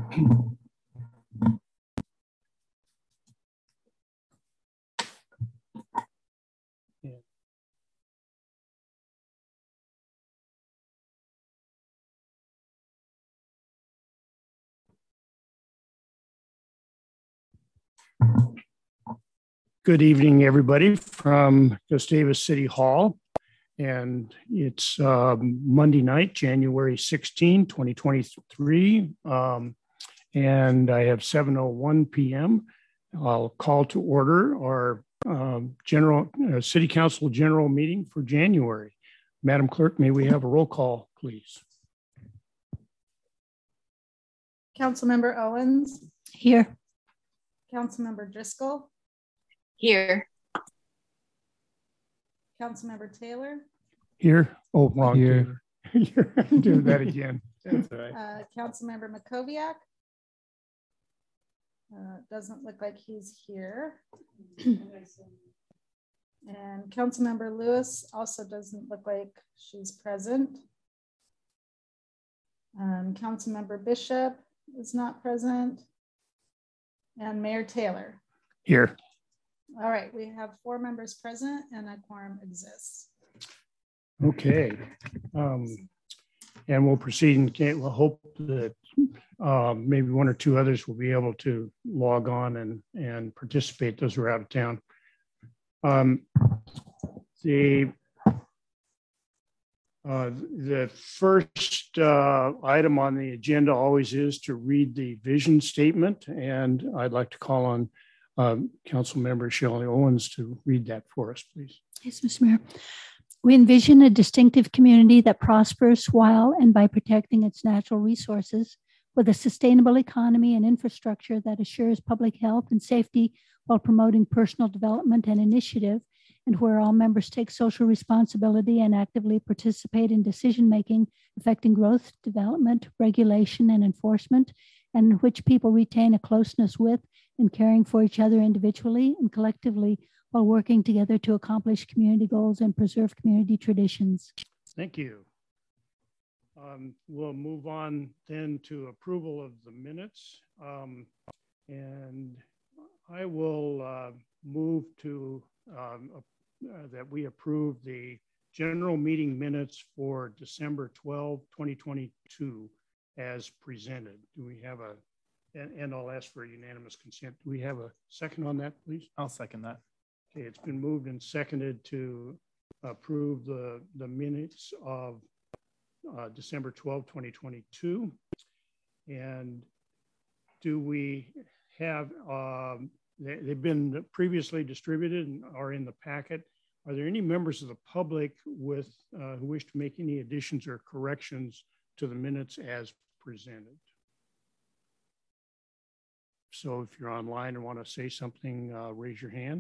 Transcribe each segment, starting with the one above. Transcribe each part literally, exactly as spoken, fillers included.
Good evening, everybody, from Gustavus City Hall. And it's um, Monday night, January sixteenth, twenty twenty-three. Um, and I have seven oh one p m I'll call to order our um, general uh, City Council General Meeting for January. Madam Clerk, may we have a roll call, please? Councilmember Owens. Here. Councilmember Driscoll. Here. Councilmember Taylor. Here. Oh, wrong. Here. Here. Do that again. That's right. Uh, Councilmember Makoviak. Uh, doesn't look like he's here. And Councilmember Lewis also doesn't look like she's present. Um, Councilmember Bishop is not present. And Mayor Taylor. Here. All right, we have four members present and a quorum exists. Okay. Um, and we'll proceed and we'll hope that um, maybe one or two others will be able to log on and, and participate, those who are out of town. Um, the, uh, the first uh, item on the agenda always is to read the vision statement, and I'd like to call on Um, Council Member Shelley Owens to read that for us, please. Yes, Mister Mayor. We envision a distinctive community that prospers while and by protecting its natural resources, with a sustainable economy and infrastructure that assures public health and safety while promoting personal development and initiative, and where all members take social responsibility and actively participate in decision-making affecting growth, development, regulation, and enforcement, and in which people retain a closeness with and caring for each other individually and collectively while working together to accomplish community goals and preserve community traditions. Thank you. Um, we'll move on then to approval of the minutes. Um, and I will uh, move to um, uh, that we approve the general meeting minutes for December twelfth, twenty twenty-two as presented. Do we have a And, and I'll ask for unanimous consent. Do we have a second on that, please? I'll second that. Okay, it's been moved and seconded to approve the, the minutes of uh, December twelfth, twenty twenty-two. And do we have, um, they, they've been previously distributed and are in the packet. Are there any members of the public with uh, who wish to make any additions or corrections to the minutes as presented? So if you're online and want to say something, uh, raise your hand.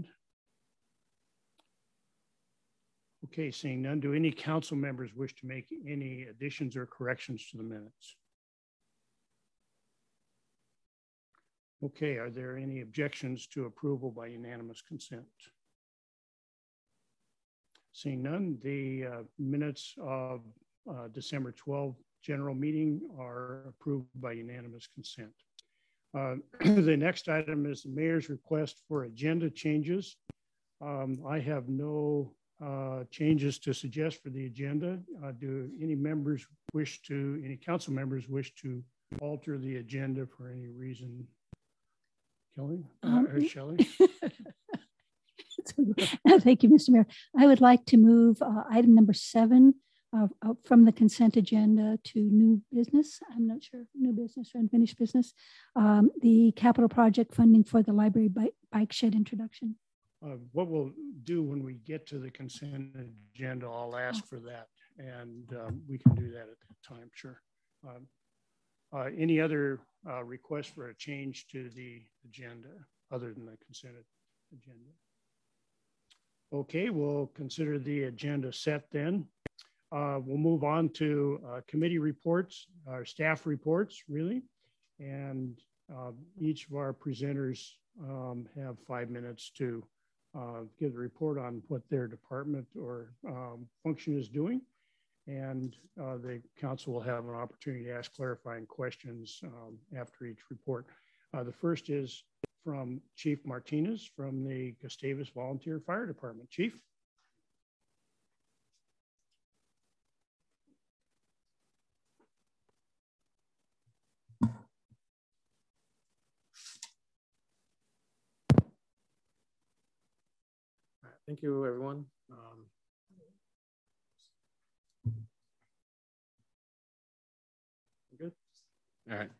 Okay, seeing none, do any council members wish to make any additions or corrections to the minutes? Okay, are there any objections to approval by unanimous consent? Seeing none, the uh, minutes of uh, December twelfth general meeting are approved by unanimous consent. Uh, the next item is the mayor's request for agenda changes. Um, I have no uh, changes to suggest for the agenda. Uh, do any members wish to, any council members wish to alter the agenda for any reason? Kelly, Um, uh, Shelley? Thank you, Mister Mayor. I would like to move uh, item number seven Uh, uh, from the consent agenda to new business. I'm not sure, new business or unfinished business. Um, the capital project funding for the library bike, bike shed introduction. Uh, what we'll do when we get to the consent agenda, I'll ask for that, and um, we can do that at that time, sure. Um, uh, any other uh, requests for a change to the agenda other than the consent agenda? Okay, we'll consider the agenda set then. Uh, we'll move on to uh, committee reports, our staff reports, really. And uh, each of our presenters um, have five minutes to uh, give the report on what their department or um, function is doing. and uh, the council will have an opportunity to ask clarifying questions um, after each report. Uh, the first is from Chief Martinez from the Gustavus Volunteer Fire Department. Chief. Thank you, everyone. Um, good. All right.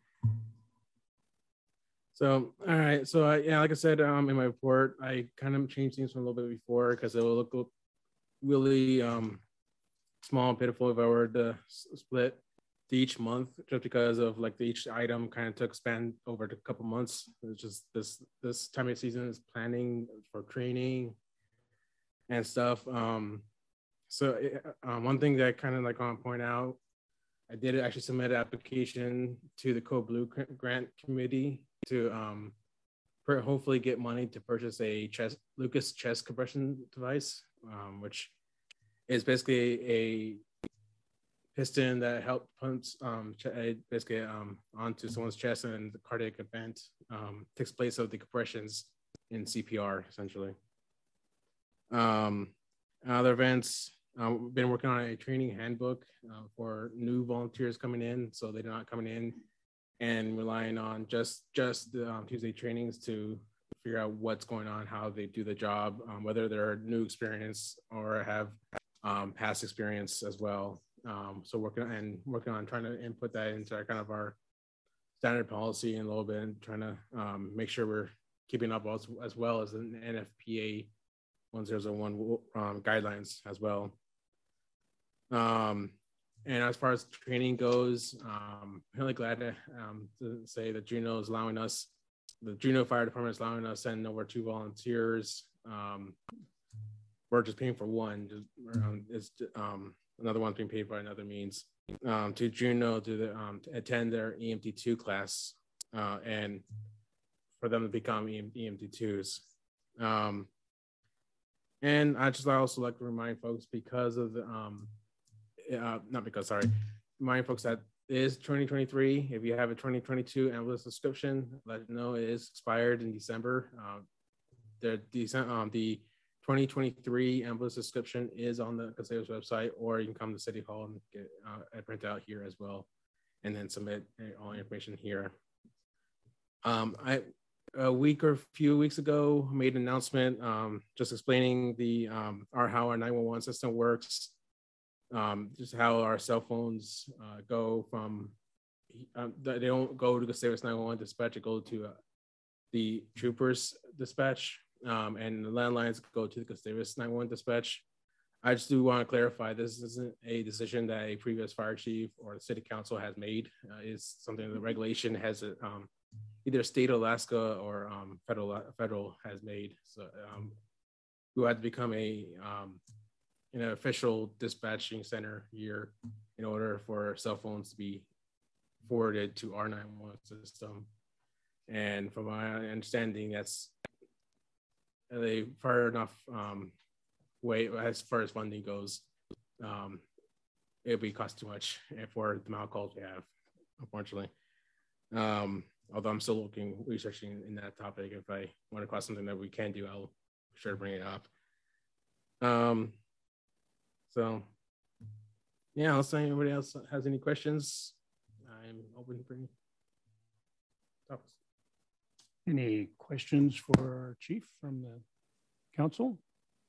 So, all right. So, uh, yeah, like I said um, in my report, I kind of changed things from a little bit before because it will look, look really um, small and pitiful if I were to split to each month, just because of like the, each item kind of took span over a couple months. It's just this this time of season is planning for training and stuff. Um, so uh, one thing that I kind of like want to point out, I did actually submit an application to the Code Blue Grant Committee to um, per, hopefully get money to purchase a chest, Lucas chest compression device, um, which is basically a piston that helps pumps um, basically um, onto someone's chest, and the cardiac event um, takes place of the compressions in C P R essentially. Um, other events, uh, we've been working on a training handbook uh, for new volunteers coming in, so they're not coming in and relying on just just the um, Tuesday trainings to figure out what's going on, how they do the job, um, whether they're new experience or have um, past experience as well. Um, so working and working on trying to input that into our kind of our standard policy in a little bit, and trying to um, make sure we're keeping up as, as well as an N F P A one thousand one um, guidelines as well. Um, and as far as training goes, um, I'm really glad to, um, to say that Juneau is allowing us, the Juneau Fire Department is allowing us to send over two volunteers. Um, we're just paying for one. Just, um, it's um, another one's being paid by another means um, to Juneau to, the, um, to attend their E M T two class uh, and for them to become E M T twos. Um, And I just also like to remind folks, because of the, um, uh, not because, sorry, remind folks that it is twenty twenty-three. If you have a twenty twenty-two ambulance subscription, let them know it is expired in December. Uh, the, um, the twenty twenty-three ambulance subscription is on the Gustavus website, or you can come to City Hall and get uh, a printout here as well, and then submit all information here. Um, I, a week or a few weeks ago, made an announcement um, just explaining the um, our how our nine one one system works, um, just how our cell phones uh, go from, um, they don't go to the Gustavus nine one one dispatch, it goes to uh, the troopers dispatch, um, and the landlines go to the Gustavus nine one one dispatch. I just do want to clarify, this isn't a decision that a previous fire chief or the city council has made. Uh, it's something the regulation has um, either state of Alaska or um, federal federal has made. So um, we had to become a um, an official dispatching center here in order for cell phones to be forwarded to our nine one one system. And from my understanding, that's a far enough um, way as far as funding goes. Um, it'd be cost too much for the amount of calls we have, unfortunately. Um, although I'm still looking, researching in that topic. If I want to cross something that we can do, I'll be sure to bring it up. Um, so, yeah, unless anybody else has any questions, I'm open for any topics. Any questions for our chief from the council?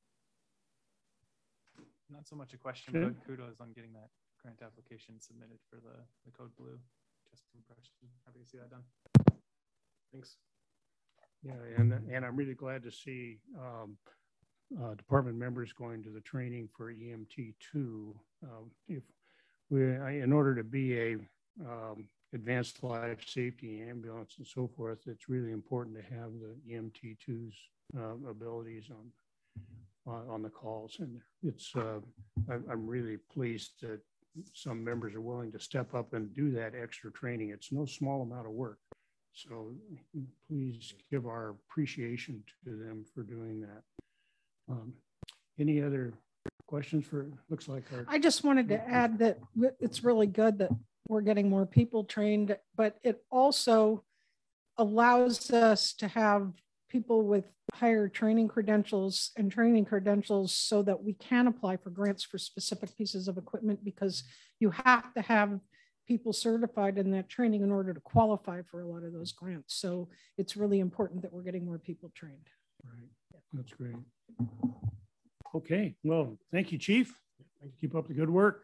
Not so much a question, okay. But kudos on getting that grant application submitted for the, the Code Blue chest compression. Happy to see that done. Thanks. Yeah, and and I'm really glad to see um, uh, department members going to the training for E M T two. Um, if we, in order to be a um, advanced life safety ambulance and so forth, it's really important to have the E M T two's uh, abilities on uh, on the calls. And it's uh, I, I'm really pleased that some members are willing to step up and do that extra training. It's no small amount of work. So please give our appreciation to them for doing that. Um, any other questions for, looks like our. I just wanted to add that it's really good that we're getting more people trained, but it also allows us to have people with higher training credentials and training credentials so that we can apply for grants for specific pieces of equipment, because you have to have people certified in that training in order to qualify for a lot of those grants. So it's really important that we're getting more people trained. Right, that's great. Okay, well, thank you, Chief. Keep up the good work.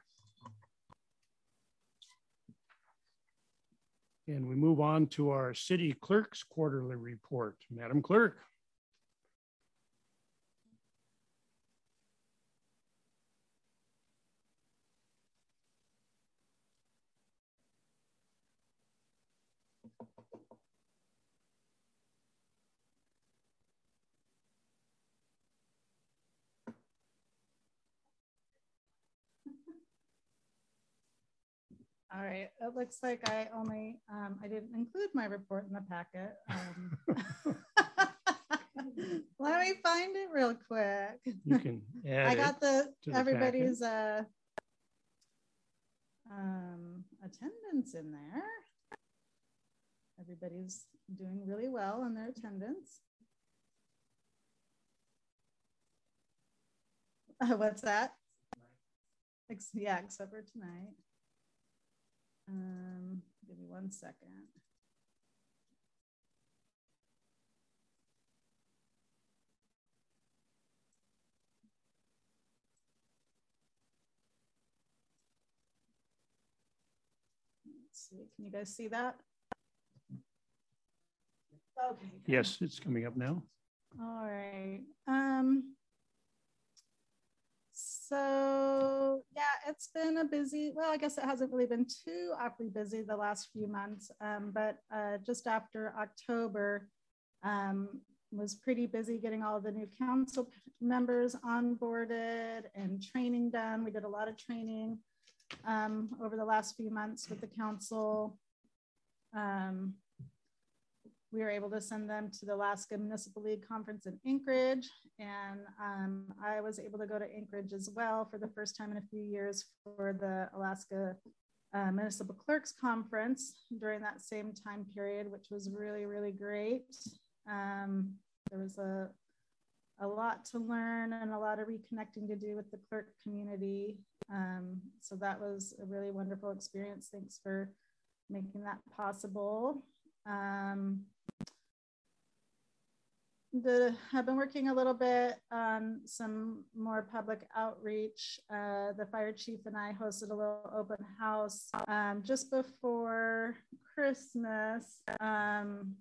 And we move on to our city clerk's quarterly report. Madam Clerk. All right, it looks like I only, um, I didn't include my report in the packet. Um, let me find it real quick. You can add I got the, the everybody's uh, um, attendance in there. Everybody's doing really well in their attendance. Uh, what's that? Ex yeah, except for tonight. Um, give me one second. Let's see, can you guys see that? Okay. Yes, it's coming up now. All right. Um, So yeah, it's been a busy, well, I guess it hasn't really been too awfully busy the last few months, um, but uh, just after October um, was pretty busy getting all the new council members onboarded and training done. We did a lot of training um, over the last few months with the council. Um, We were able to send them to the Alaska Municipal League Conference in Anchorage. And um, I was able to go to Anchorage as well for the first time in a few years for the Alaska uh, Municipal Clerks Conference during that same time period, which was really, really great. Um, there was a, a lot to learn and a lot of reconnecting to do with the clerk community. Um, so that was a really wonderful experience. Thanks for making that possible. Um, The, I've been working a little bit on some more public outreach. Uh, the fire chief and I hosted a little open house um, just before Christmas um,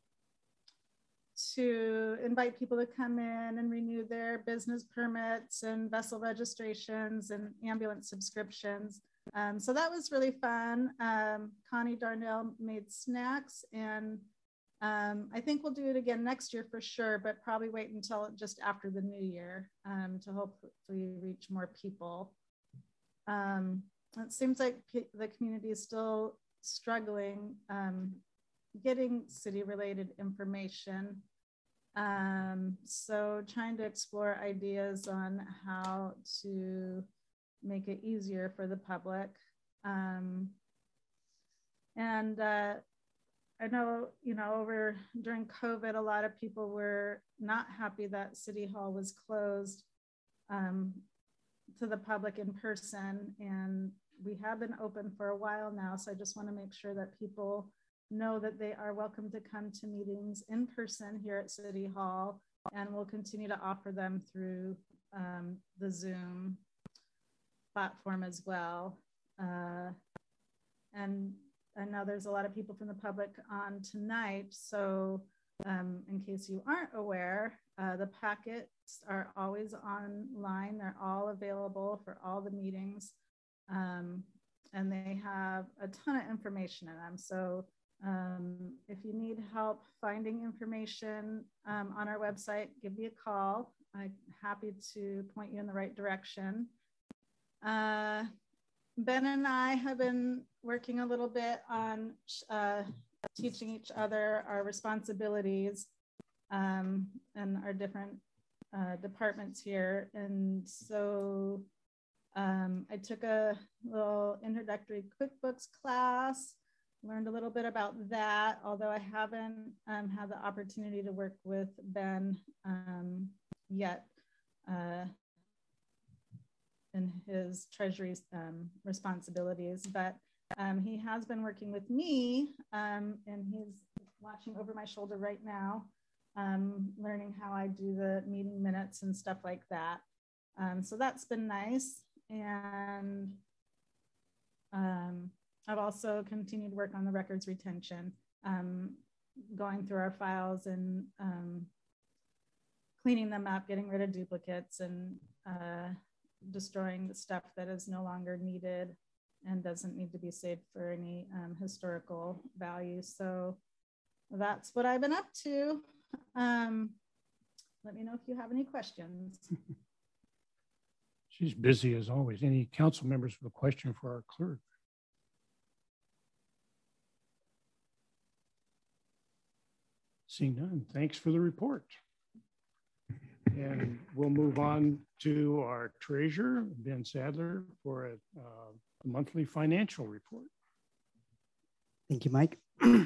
to invite people to come in and renew their business permits and vessel registrations and ambulance subscriptions. Um, so that was really fun. Um, Connie Darnell made snacks, and Um, I think we'll do it again next year for sure, but probably wait until just after the new year um, to hopefully reach more people. Um, it seems like the community is still struggling um, getting city related information. Um, so trying to explore ideas on how to make it easier for the public. Um, and uh, I know, you know, over during COVID, a lot of people were not happy that City Hall was closed um, to the public in person. And we have been open for a while now. So I just want to make sure that people know that they are welcome to come to meetings in person here at City Hall. And we'll continue to offer them through um, the Zoom platform as well. Uh, and I know there's a lot of people from the public on tonight. So um, in case you aren't aware, uh, the packets are always online. They're all available for all the meetings. Um, and they have a ton of information in them. So um, if you need help finding information um, on our website, give me a call. I'm happy to point you in the right direction. Uh, Ben and I have been working a little bit on uh, teaching each other our responsibilities um, and our different uh, departments here. And so um, I took a little introductory QuickBooks class, learned a little bit about that, although I haven't um, had the opportunity to work with Ben um, yet uh, in his treasury um, responsibilities, but um, he has been working with me um, and he's watching over my shoulder right now, um, learning how I do the meeting minutes and stuff like that. Um, so that's been nice. And um, I've also continued work on the records retention, um, going through our files and um, cleaning them up, getting rid of duplicates, and uh, destroying the stuff that is no longer needed and doesn't need to be saved for any um, historical value. So that's what I've been up to. Um, let me know if you have any questions. She's busy as always. Any council members with a question for our clerk? Seeing none, thanks for the report. And we'll move on to our treasurer, Ben Sadler, for a, uh, a monthly financial report. Thank you, Mike.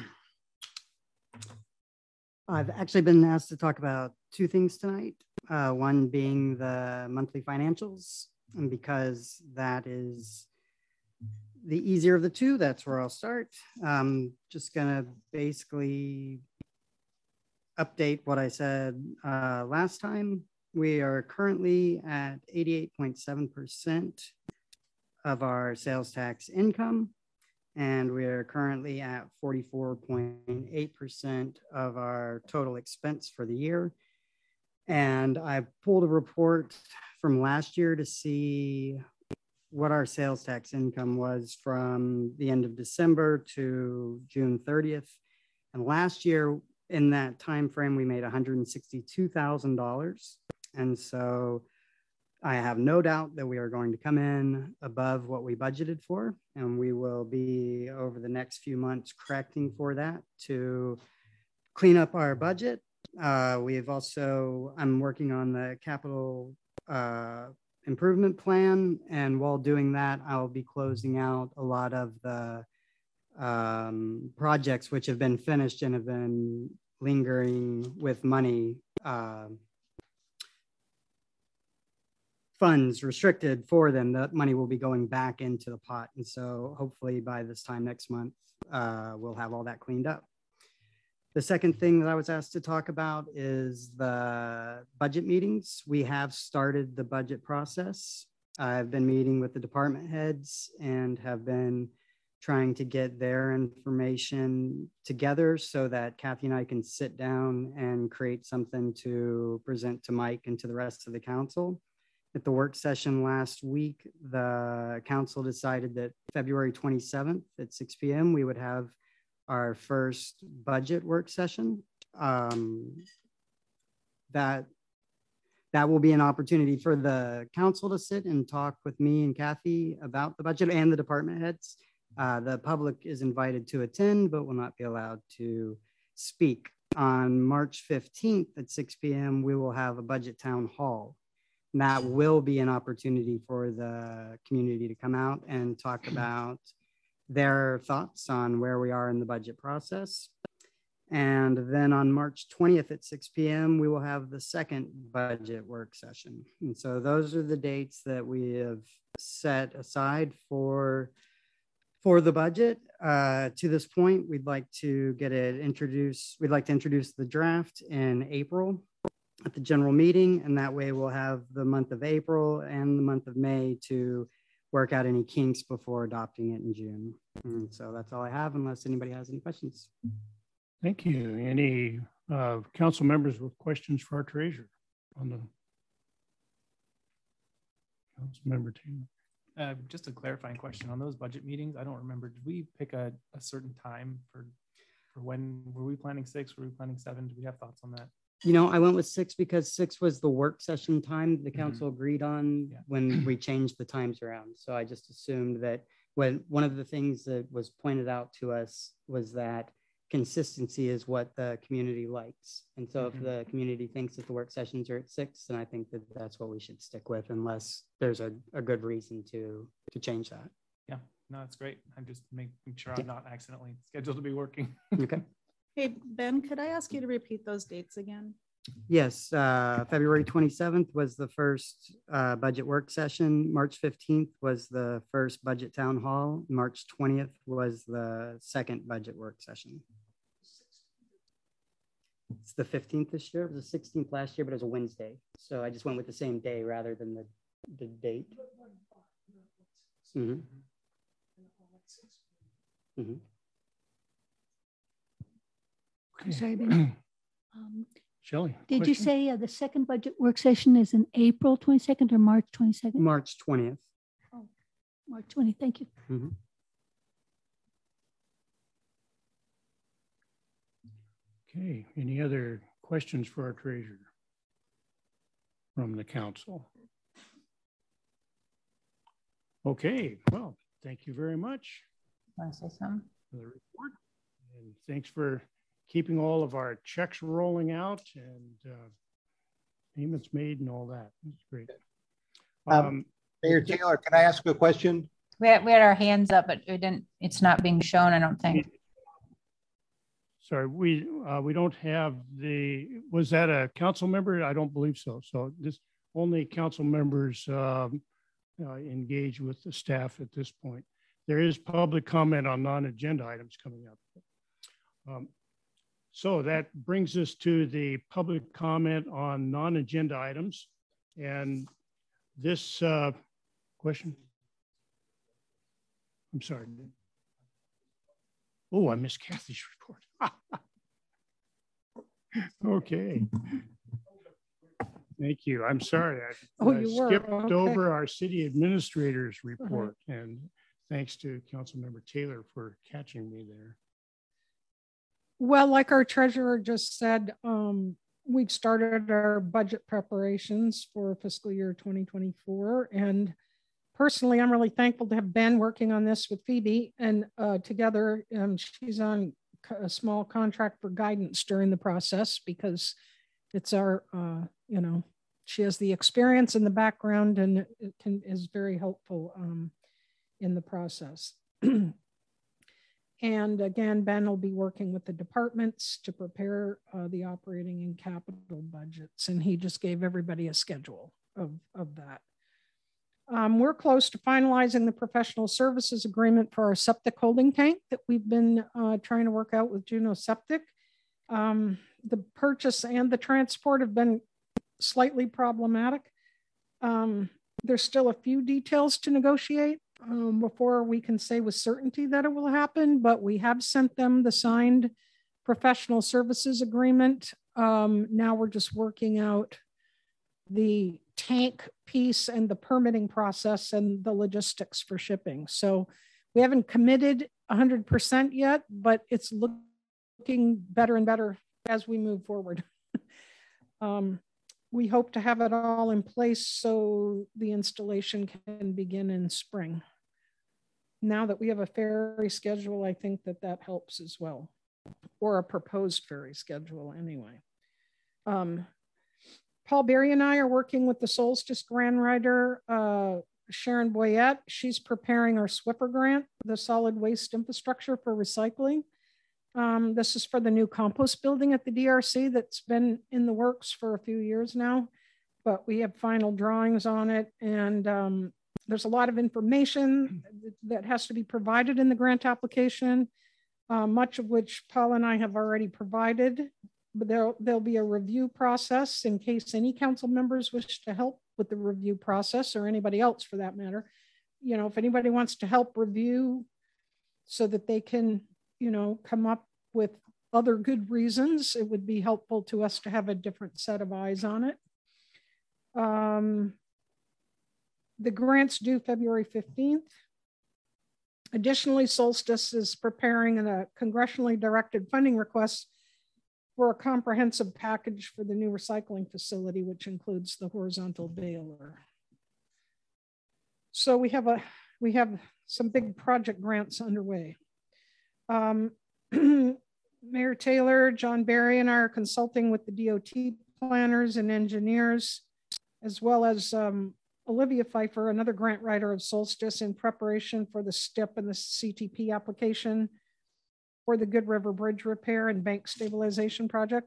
I've actually been asked to talk about two things tonight. Uh, one being the monthly financials, and because that is the easier of the two, that's where I'll start. Um, just gonna basically update what I said uh, last time. We are currently at eighty-eight point seven percent of our sales tax income, and we are currently at forty-four point eight percent of our total expense for the year. And I pulled a report from last year to see what our sales tax income was from the end of December to June thirtieth. And last year, in that time frame, we made one hundred sixty-two thousand dollars. And so I have no doubt that we are going to come in above what we budgeted for, and we will be over the next few months correcting for that to clean up our budget. Uh, we have also, I'm working on the capital uh, improvement plan, and while doing that, I'll be closing out a lot of the um, projects which have been finished and have been lingering with money uh, funds restricted for them. That money will be going back into the pot. And so hopefully by this time next month, uh, we'll have all that cleaned up. The second thing that I was asked to talk about is the budget meetings. We have started the budget process. I've been meeting with the department heads and have been trying to get their information together so that Kathy and I can sit down and create something to present to Mike and to the rest of the council. At the work session last week, the council decided that February twenty-seventh at six p m we would have our first budget work session. Um, that, that will be an opportunity for the council to sit and talk with me and Kathy about the budget and the department heads. Uh, the public is invited to attend, but will not be allowed to speak. On March fifteenth at six p m, we will have a budget town hall. And that will be an opportunity for the community to come out and talk about their thoughts on where we are in the budget process. And then on March twentieth at six p m, we will have the second budget work session. And so those are the dates that we have set aside for, for the budget. Uh, to this point, we'd like to get it introduced. We'd like to introduce the draft in April at the general meeting. And that way we'll have the month of April and the month of May to work out any kinks before adopting it in June. And so that's all I have, unless anybody has any questions. Thank you. Any uh, council members with questions for our treasurer on the council member team? Uh, just a clarifying question on those budget meetings. I don't remember. Did we pick a, a certain time for, for when? Were we planning six? Were we planning seven? Do we have thoughts on that? You know, I went with six because six was the work session time the council mm-hmm. agreed on yeah. when we changed the times around. So I just assumed that when one of the things that was pointed out to us was that consistency is what the community likes. And so Mhm. if the community thinks that the work sessions are at six, then I think that that's what we should stick with unless there's a, a good reason to, to change that. Yeah, no, that's great. I'm just making sure Yeah. I'm not accidentally scheduled to be working. Okay. Hey, Ben, could I ask you to repeat those dates again? Yes, uh, February twenty-seventh was the first uh, budget work session. March fifteenth was the first budget town hall. March twentieth was the second budget work session. It's the fifteenth this year. It was the sixteenth last year, but it was a Wednesday. So I just went with the same day rather than the, the date. Mm-hmm. Mm-hmm. I'm sorry, Ben. Um, Shelley. Did you question? say uh, the second budget work session is in April twenty-second or March twenty-second? March twentieth. Oh, March twentieth, thank you. Mm-hmm. Okay, any other questions for our treasurer from the council? Okay, well, thank you very much Want to say something? for the report. And thanks for keeping all of our checks rolling out and uh, payments made and all that. That's great. Um, Um, Mayor Taylor, can I ask a question? We had, we had our hands up, but it didn't, it's not being shown, I don't think. Sorry, we uh, we don't have the, was that a council member? I don't believe so. So this, only council members um, uh, engage with the staff at this point. There is public comment on non-agenda items coming up. Um, so that brings us to the public comment on non-agenda items. And this uh, question, I'm sorry. Oh, I missed Kathy's report. Okay. Thank you. I'm sorry. I, Oh, I you were, skipped okay. over our city administrator's report, and thanks to Councilmember Taylor for catching me there. Well, like our treasurer just said, um, we've started our budget preparations for fiscal year twenty twenty-four. And personally, I'm really thankful to have Ben working on this with Phoebe and uh, together. Um, she's on a small contract for guidance during the process because it's our, uh, you know, she has the experience in the background and it can, is very helpful um, in the process. And again, Ben will be working with the departments to prepare uh, the operating and capital budgets. And he just gave everybody a schedule of, of that. Um, we're close to finalizing the professional services agreement for our septic holding tank that we've been uh, trying to work out with Juneau Septic. Um, the purchase and the transport have been slightly problematic. Um, there's still a few details to negotiate um, before we can say with certainty that it will happen, but we have sent them the signed professional services agreement. Um, now we're just working out the tank piece and the permitting process and the logistics for shipping. So we haven't committed one hundred percent yet, but it's looking better and better as we move forward. um, we hope to have it all in place so the installation can begin in spring. Now that we have a ferry schedule, I think that that helps as well, or a proposed ferry schedule anyway. Um, Paul Berry and I are working with the Solstice grant writer, uh, Sharon Boyette. She's preparing our Swiffer grant, the solid waste infrastructure for recycling. Um, this is for the new compost building at the D R C that's been in the works for a few years now, but we have final drawings on it. And um, there's a lot of information that has to be provided in the grant application, uh, much of which Paul and I have already provided. But there'll, there'll be a review process in case any council members wish to help with the review process, or anybody else for that matter. You know, if anybody wants to help review so that they can, you know, come up with other good reasons, it would be helpful to us to have a different set of eyes on it. Um, the grant's due February fifteenth. Additionally, Solstice is preparing a congressionally directed funding request for a comprehensive package for the new recycling facility, which includes the horizontal baler. So we have a we have some big project grants underway. Um, Mayor Taylor, John Barry, and I are consulting with the D O T planners and engineers, as well as um, Olivia Pfeiffer, another grant writer of Solstice, in preparation for the STIP and the C T P application for the Good River Bridge repair and bank stabilization project.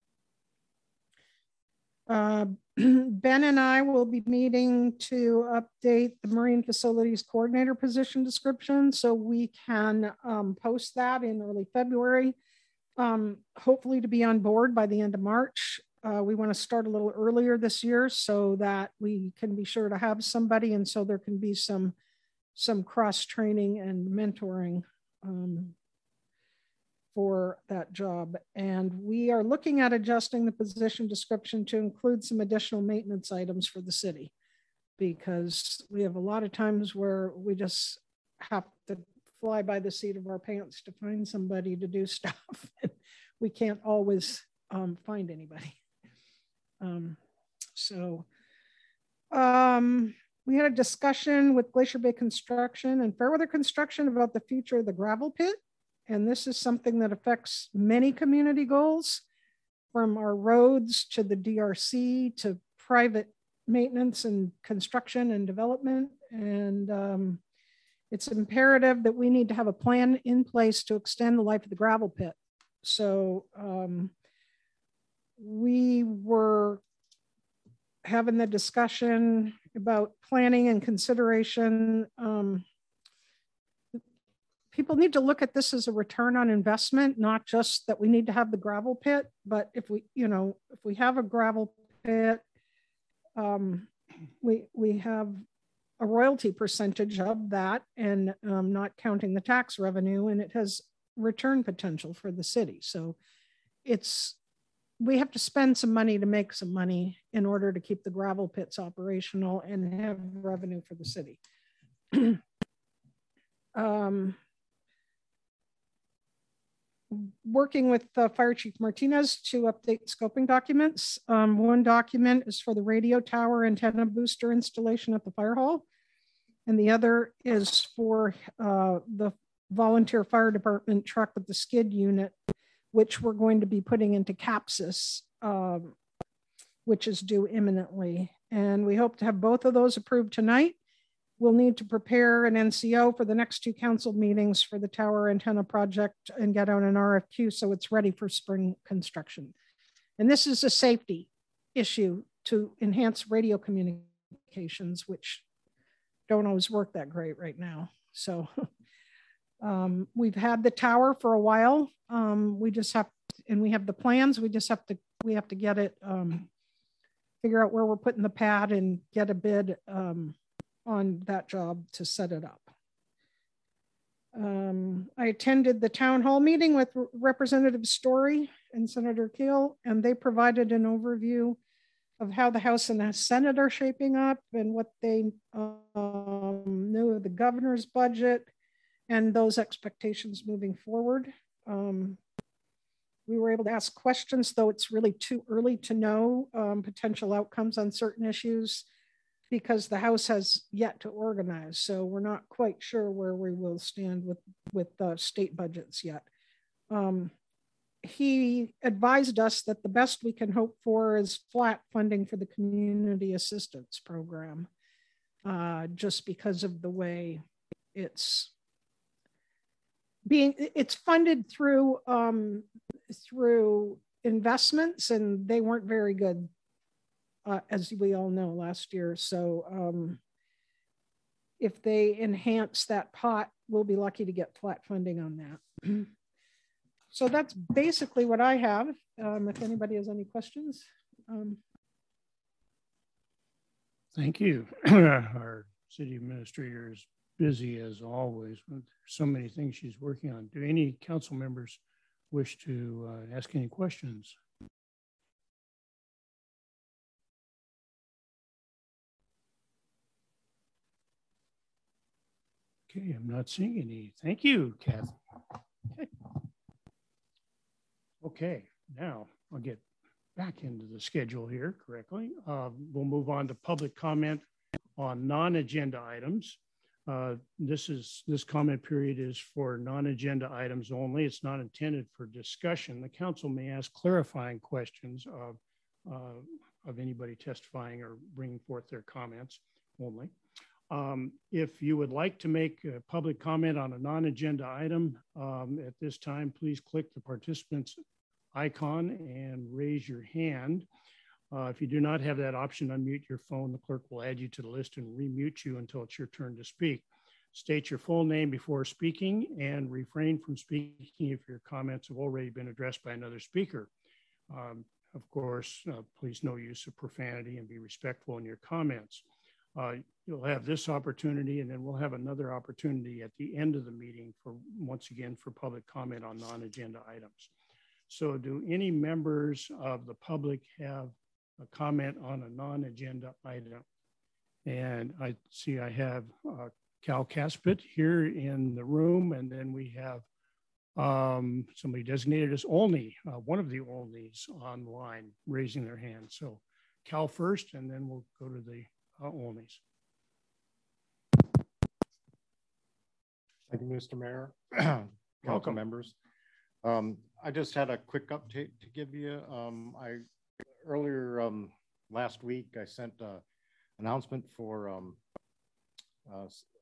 Uh, Ben and I will be meeting to update the Marine Facilities Coordinator position description so we can um, post that in early February, um, hopefully to be on board by the end of March. Uh, we want to start a little earlier this year so that we can be sure to have somebody, and so there can be some, some cross training and mentoring um, for that job. And we are looking at adjusting the position description to include some additional maintenance items for the city, because we have a lot of times where we just have to fly by the seat of our pants to find somebody to do stuff. We can't always um, find anybody. Um, so um, we had a discussion with Glacier Bay Construction and Fairweather Construction about the future of the gravel pit. And this is something that affects many community goals, from our roads to the D R C to private maintenance and construction and development. And um, it's imperative that we need to have a plan in place to extend the life of the gravel pit. So um, we were having the discussion about planning and consideration. Um, People need to look at this as a return on investment, not just that we need to have the gravel pit, but if we, you know, if we have a gravel pit, um, we, we have a royalty percentage of that, and um, not counting the tax revenue, and it has return potential for the city. So it's, we have to spend some money to make some money in order to keep the gravel pits operational and have revenue for the city. um, Working with uh, Fire Chief Martinez to update scoping documents. Um, one document is for the radio tower antenna booster installation at the fire hall, and the other is for uh, the volunteer fire department truck with the skid unit, which we're going to be putting into CAPSIS, um, which is due imminently. And we hope to have both of those approved tonight. We'll need to prepare an N C O for the next two council meetings for the tower antenna project and get out an R F Q so it's ready for spring construction. And this is a safety issue to enhance radio communications, which don't always work that great right now. So um, we've had the tower for a while. Um, we just have, and we have the plans. We just have to, we have to get it, um, figure out where we're putting the pad and get a bid um, on that job to set it up. Um, I attended the town hall meeting with Representative Story and Senator Keel, and they provided an overview of how the House and the Senate are shaping up and what they um, knew of the governor's budget and those expectations moving forward. Um, we were able to ask questions, though it's really too early to know um, potential outcomes on certain issues, because the House has yet to organize. So we're not quite sure where we will stand with, with the state budgets yet. Um, he advised us that the best we can hope for is flat funding for the community assistance program, uh, just because of the way it's being, it's funded through, um, through investments, and they weren't very good, Uh, as we all know, last year. So um, if they enhance that pot, we'll be lucky to get flat funding on that. So that's basically what I have. Um, if anybody has any questions. Um, Thank you. Our city administrator is busy as always. There's so many things she's working on. Do any council members wish to uh, ask any questions? Okay, I'm not seeing any. Thank you, Kathy. Okay. Okay, now I'll get back into the schedule here correctly. Uh, we'll move on to public comment on non-agenda items. Uh, this is this comment period is for non-agenda items only. It's not intended for discussion. The council may ask clarifying questions of, uh, of anybody testifying or bringing forth their comments only. Um, if you would like to make a public comment on a non-agenda item um, at this time, please click the participants icon and raise your hand. Uh, if you do not have that option, unmute your phone. The clerk will add you to the list and remute you until it's your turn to speak. State your full name before speaking and refrain from speaking if your comments have already been addressed by another speaker. Um, of course, uh, please no use of profanity and be respectful in your comments. Uh, you'll have this opportunity, and then we'll have another opportunity at the end of the meeting for, once again, for public comment on non-agenda items. So do any members of the public have a comment on a non-agenda item? And I see I have uh, Cal Caspit here in the room, and then we have um, somebody designated as Olney, uh, one of the Olneys online, raising their hand. So Cal first, and then we'll go to the uh, Olneys. Thank you, Mister Mayor. Council Welcome. members. Um, I just had a quick update to give you. Um, I earlier um, last week I sent an announcement for um, uh,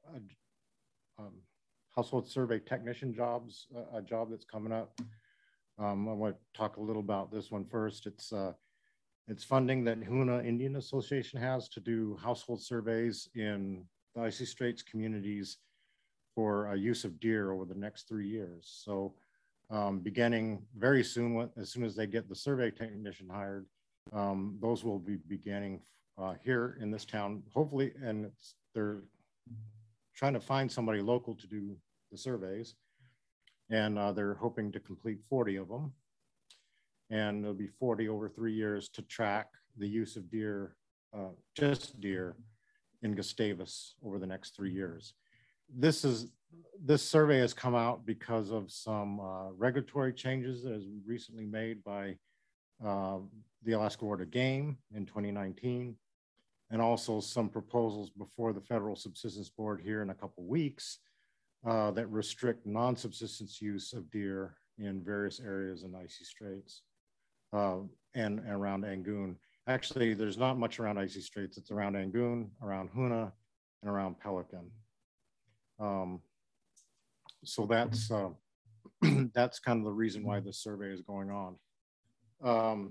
a, um, household survey technician jobs, uh, a job that's coming up. Um, I want to talk a little about this one first. It's uh, it's funding that Hoonah Indian Association has to do household surveys in the Icy Straits communities for uh, use of deer over the next three years. So um, beginning very soon, as soon as they get the survey technician hired, um, those will be beginning uh, here in this town, hopefully, and it's, they're trying to find somebody local to do the surveys, and uh, they're hoping to complete forty of them. And there'll be forty over three years to track the use of deer, uh, just deer, in Gustavus over the next three years. This is this survey has come out because of some uh, regulatory changes that was recently made by uh, the Alaska Board of Game in twenty nineteen, and also some proposals before the Federal Subsistence Board here in a couple of weeks uh, that restrict non-subsistence use of deer in various areas in Icy Straits. Uh, and, and around Angoon. Actually, there's not much around Icy Straits. It's around Angoon, around Hoonah, and around Pelican. Um, so that's uh, that's kind of the reason why this survey is going on. Um,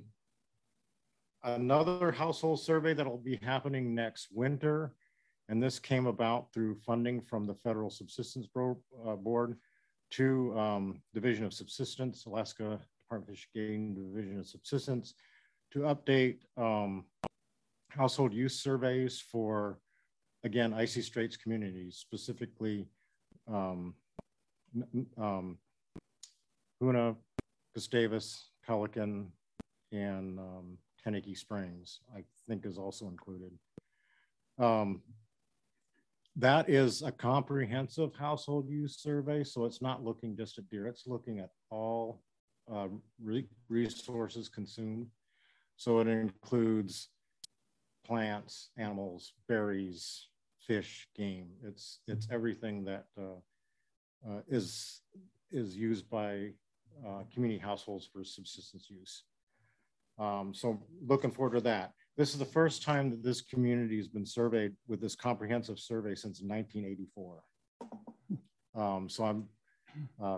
another household survey that'll be happening next winter, and this came about through funding from the Federal Subsistence Board, uh, Board to um, Division of Subsistence, Alaska Department of Fish and Game Division of Subsistence, to update um, household use surveys for, again, Icy Straits communities, specifically um, um, Hoonah, Gustavus, Pelican, and um, Teneke Springs, I think is also included. Um, that is a comprehensive household use survey, so it's not looking just at deer, it's looking at all Uh, re resources consumed. So it includes plants, animals, berries, fish, game. It's it's everything that uh, uh, is is used by uh, community households for subsistence use. Um, so looking forward to that. This is the first time that this community has been surveyed with this comprehensive survey since nineteen eighty-four. Um, so I'm uh,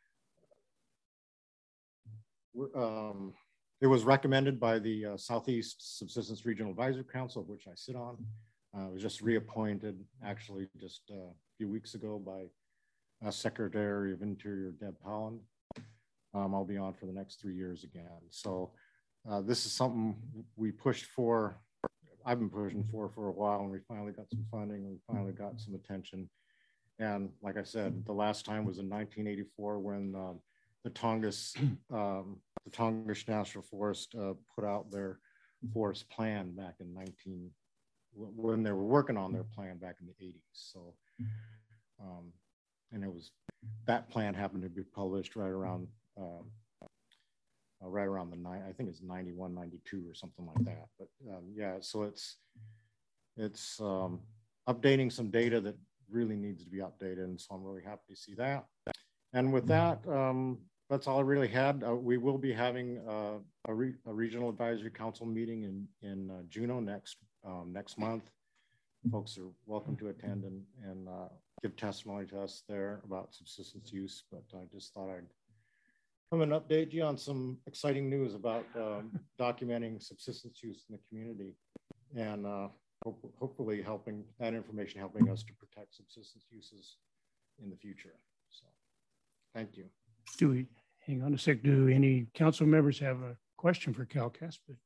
Um, it was recommended by the uh, Southeast Subsistence Regional Advisory Council, of which I sit on. Uh, I was just reappointed actually just uh, a few weeks ago by uh, Secretary of Interior Deb Holland. Um, I'll be on for the next three years again. So uh, this is something we pushed for. I've been pushing for for a while, and we finally got some funding, and we finally got some attention. And like I said, the last time was in nineteen eighty-four when uh, the Tongass, um, the Tongass National Forest uh, put out their forest plan back in nineteen, when they were working on their plan back in the eighties. So, um, and it was, that plan happened to be published right around, um, uh, right around the nine, I think it's ninety-one, ninety-two or something like that. But um, yeah, so it's, it's um, updating some data that really needs to be updated. And so I'm really happy to see that. And with that, um, that's all I really had. Uh, we will be having uh, a, re a regional advisory council meeting in, in uh, Juneau next, um, next month. Folks are welcome to attend and, and uh, give testimony to us there about subsistence use, but I just thought I'd come and update you on some exciting news about um, documenting subsistence use in the community, and uh, hope, hopefully helping that information helping us to protect subsistence uses in the future. So thank you. Do we, hang on a sec, do any council members have a question for Cal Caspit?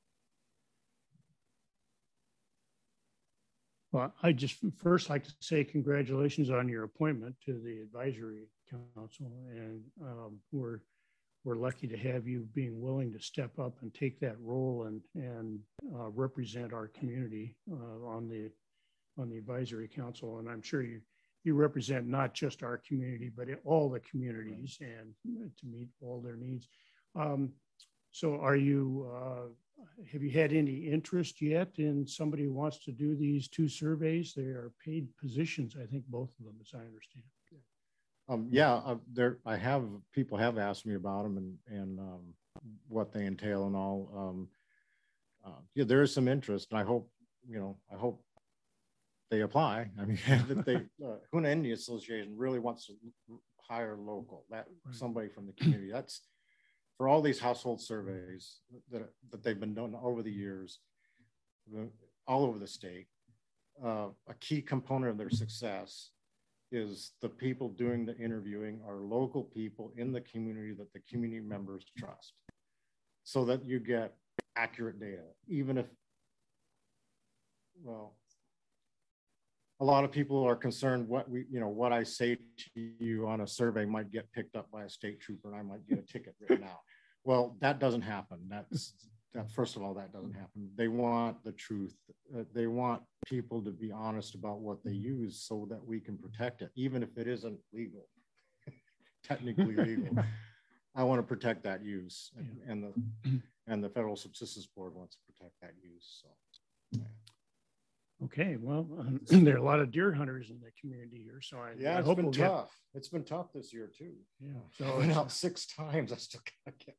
Well, I just first like to say congratulations on your appointment to the advisory council, and um, we're we're lucky to have you being willing to step up and take that role and and uh, represent our community uh, on the on the advisory council. And I'm sure you you represent not just our community, but all the communities, and to meet all their needs. Um, so, are you? Uh, Have you had any interest yet in somebody who wants to do these two surveys? They are paid positions, I think, both of them, as I understand. Um, yeah, uh, there. I have people have asked me about them and and um, what they entail and all. Um, uh, yeah, there is some interest, and I hope you know. I hope they apply. I mean, that they uh, Hoonah Indian Association really wants to hire local, that right. somebody from the community. That's for all these household surveys that, that they've been done over the years, all over the state. Uh, a key component of their success is the people doing the interviewing are local people in the community that the community members trust, so that you get accurate data, even if, well, a lot of people are concerned what we, you know, what I say to you on a survey might get picked up by a state trooper and I might get a ticket written out. Well, that doesn't happen. That's, that, first of all, that doesn't happen. They want the truth. Uh, they want people to be honest about what they use so that we can protect it, even if it isn't legal, technically legal. I want to protect that use, and, and the and the Federal Subsistence Board wants to protect that use. So. Yeah. Okay, well, um, there are a lot of deer hunters in the community here, so I, yeah, I it's hope been we'll tough. Get... It's been tough this year too. Yeah, so I went out six times. I still can't get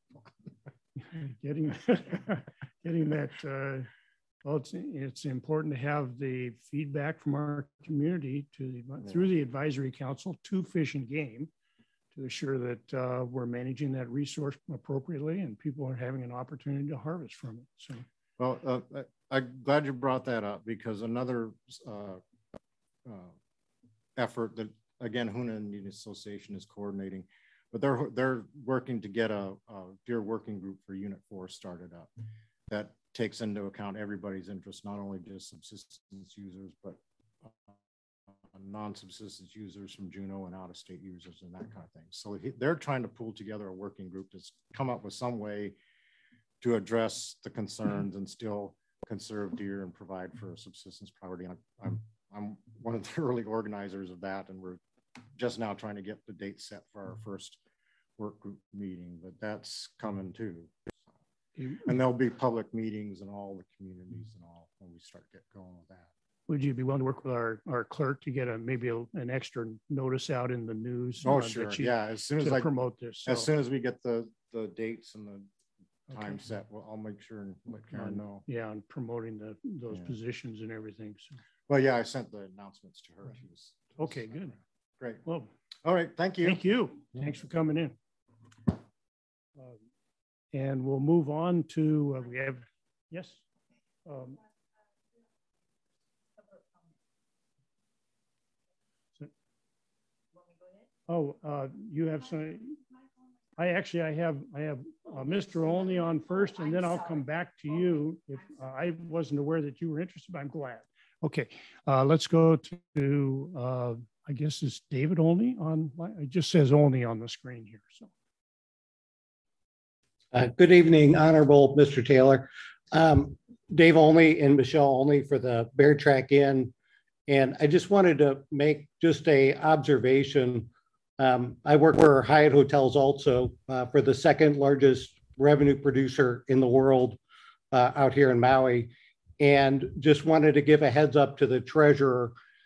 one. getting getting that. Uh, well, it's it's important to have the feedback from our community to the, yeah. through the advisory council to Fish and Game to assure that uh, we're managing that resource appropriately and people are having an opportunity to harvest from it. So. Well, uh, I'm glad you brought that up, because another uh, uh, effort that, again, Hoonah Indian Association is coordinating, but they're they're working to get a, a deer working group for Unit four started up that takes into account everybody's interest, not only just subsistence users, but uh, non-subsistence users from Juneau and out-of-state users and that kind of thing. So he, they're trying to pull together a working group to come up with some way to address the concerns and still conserve deer and provide for a subsistence priority. I'm, I'm, I'm one of the early organizers of that, and we're just now trying to get the date set for our first work group meeting, but that's coming too. And there'll be public meetings in all the communities and all when we start get going with that. Would you be willing to work with our, our clerk to get a maybe a, an extra notice out in the news? Oh, uh, sure. You, yeah, as soon as I promote this. So. As soon as we get the, the dates and the time okay. set, well, I'll make sure and let Karen know. Yeah, and promoting the those yeah. positions and everything. So. Well, yeah, I sent the announcements to her. She was okay. Good. Great. Well, all right. Thank you. Thank you. Yeah. Thanks for coming in. Um, and we'll move on to uh, we have yes. Um, so, oh, uh, you have some. I actually, I have, I have uh, Mister Olney on first, and then I'll come back to you. If uh, I wasn't aware that you were interested, but I'm glad. Okay, uh, let's go to, uh, I guess it's David Olney on, it just says Olney on the screen here. So. Uh, good evening, Honorable Mister Taylor. Um, Dave Olney and Michelle Olney for the Bear Track Inn. And I just wanted to make just a observation. Um, I work for Hyatt Hotels also uh, for the second largest revenue producer in the world uh, out here in Maui, and just wanted to give a heads up to the treasurer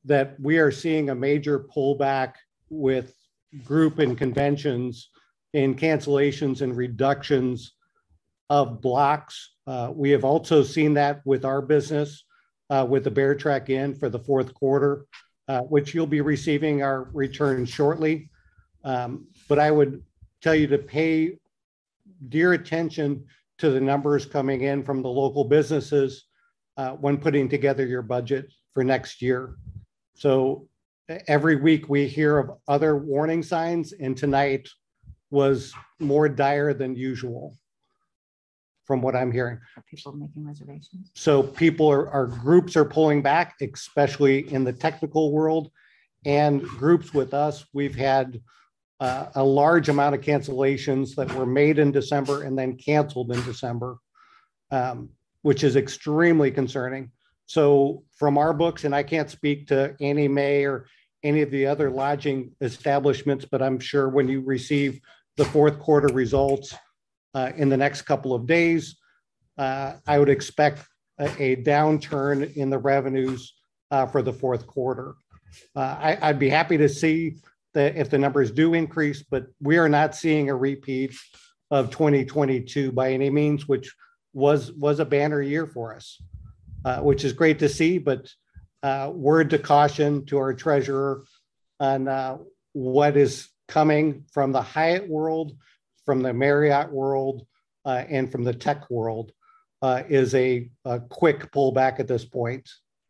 that we are seeing a major pullback with group and conventions in cancellations and reductions of blocks. Uh, we have also seen that with our business, uh, with the Bear Track Inn for the fourth quarter, uh, which you'll be receiving our return shortly. Um, but I would tell you to pay dear attention to the numbers coming in from the local businesses uh, when putting together your budget for next year. So every week we hear of other warning signs, and tonight was more dire than usual from what I'm hearing. Are people making reservations? So people are, our groups are pulling back, especially in the technical world, and groups with us. We've had uh, a large amount of cancellations that were made in December and then canceled in December, um, which is extremely concerning. So from our books, and I can't speak to Annie Mae or any of the other lodging establishments, but I'm sure when you receive the fourth quarter results uh, in the next couple of days, uh, I would expect a, a downturn in the revenues uh, for the fourth quarter. Uh, I, I'd be happy to see that if the numbers do increase, but we are not seeing a repeat of twenty twenty-two by any means, which was, was a banner year for us, uh, which is great to see, but uh, word to caution to our treasurer on uh, what is coming from the Hyatt world, from the Marriott world, uh, and from the tech world uh, is a, a quick pullback at this point.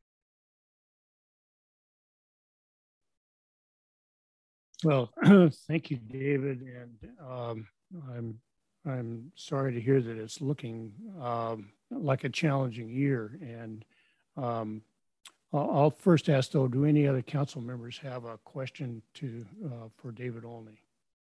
Well, thank you, David. And um, I'm I'm sorry to hear that it's looking um, like a challenging year. And um, I'll, I'll first ask, though, do any other council members have a question to uh, for David Olney?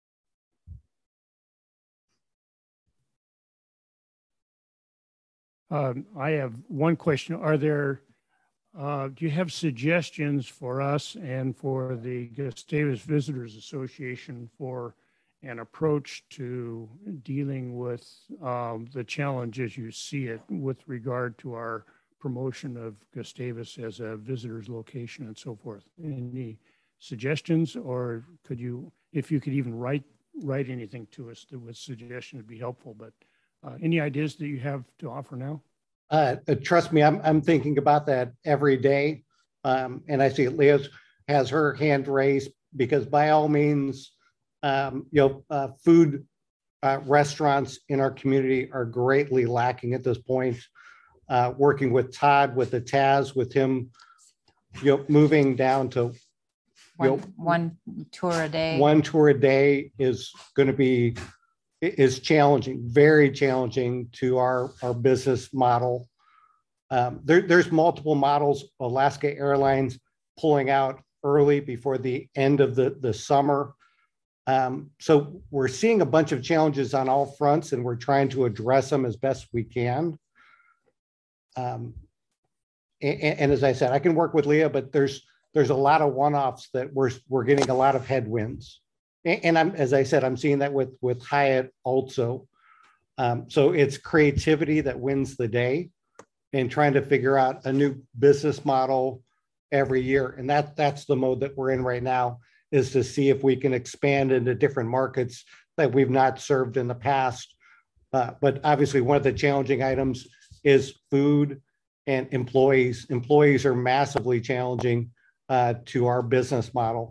Um, I have one question. Are there Uh, do you have suggestions for us and for the Gustavus Visitors Association for an approach to dealing with um, the challenge as you see it with regard to our promotion of Gustavus as a visitor's location and so forth? Any suggestions, or could you, if you could even write write anything to us that with suggestion would be helpful, but uh, any ideas that you have to offer now? Uh, trust me, I'm, I'm thinking about that every day. Um, and I see Liz has her hand raised because by all means, um, you know, uh, food uh, restaurants in our community are greatly lacking at this point. Uh, working with Todd, with the T A S, with him, you know, moving down to you One, know, one tour a day. One tour a day is going to be is challenging, very challenging to our, our business model. Um, there, there's multiple models, Alaska Airlines pulling out early before the end of the, the summer. Um, so we're seeing a bunch of challenges on all fronts, and we're trying to address them as best we can. Um, and, and as I said, I can work with Leah, but there's there's a lot of one-offs that we're, we're getting a lot of headwinds. And I'm, as I said, I'm seeing that with, with Hyatt also. Um, so it's creativity that wins the day and trying to figure out a new business model every year. And that that's the mode that we're in right now, is to see if we can expand into different markets that we've not served in the past. Uh, but obviously one of the challenging items is food and employees. Employees are massively challenging uh, to our business model.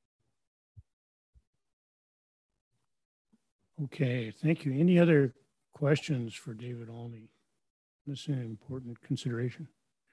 Okay, thank you. Any other questions for David Olney? This is an important consideration.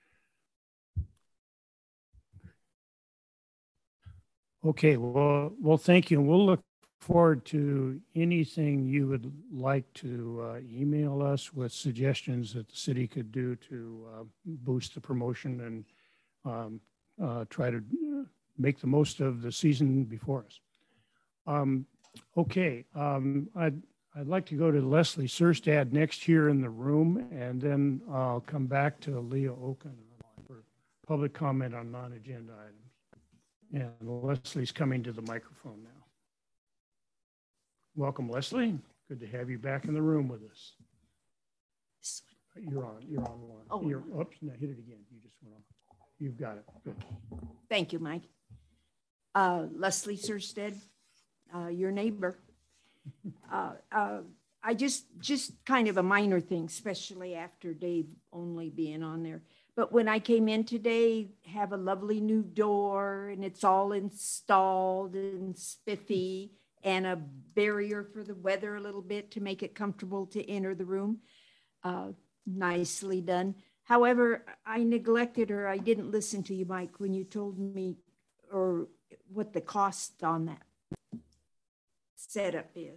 Okay, well, well, thank you. We'll look forward to anything you would like to uh, email us with suggestions that the city could do to uh, boost the promotion and um, uh, try to make the most of the season before us. Um, Okay, um, I'd, I'd like to go to Leslie Surstad next here in the room, and then I'll come back to Leah Oken for public comment on non-agenda items. And Leslie's coming to the microphone now. Welcome, Leslie. Good to have you back in the room with us. You're on, you're on one. Oh. You're, oops, no, hit it again. You just went on. you've got it. Good. Thank you, Mike. Uh, Leslie Surstead, uh, your neighbor. Uh, uh, I just, just kind of a minor thing, especially after Dave only being on there. But when I came in today, have a lovely new door and it's all installed and spiffy and a barrier for the weather a little bit to make it comfortable to enter the room. Uh, nicely done. However, I neglected or I didn't listen to you, Mike, when you told me or what the cost on that setup is.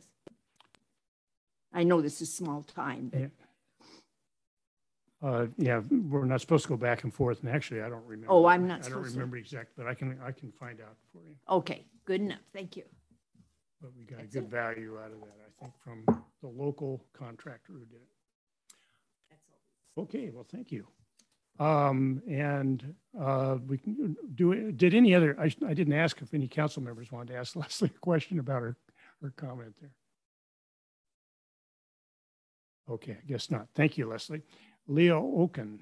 I know this is small time, but. Yeah. Uh, yeah, we're not supposed to go back and forth. And actually, I don't remember. Oh, I'm not I don't supposed remember exactly, but I can I can find out for you. Okay, good enough. Thank you. But we got That's a good it. value out of that, I think, from the local contractor who did it. That's all. Okay, well, thank you. Um, and uh, we can do. Did any other? I, I didn't ask if any council members wanted to ask Leslie a question about her her comment there. Okay, I guess not. Thank you, Leslie. Leo Oken.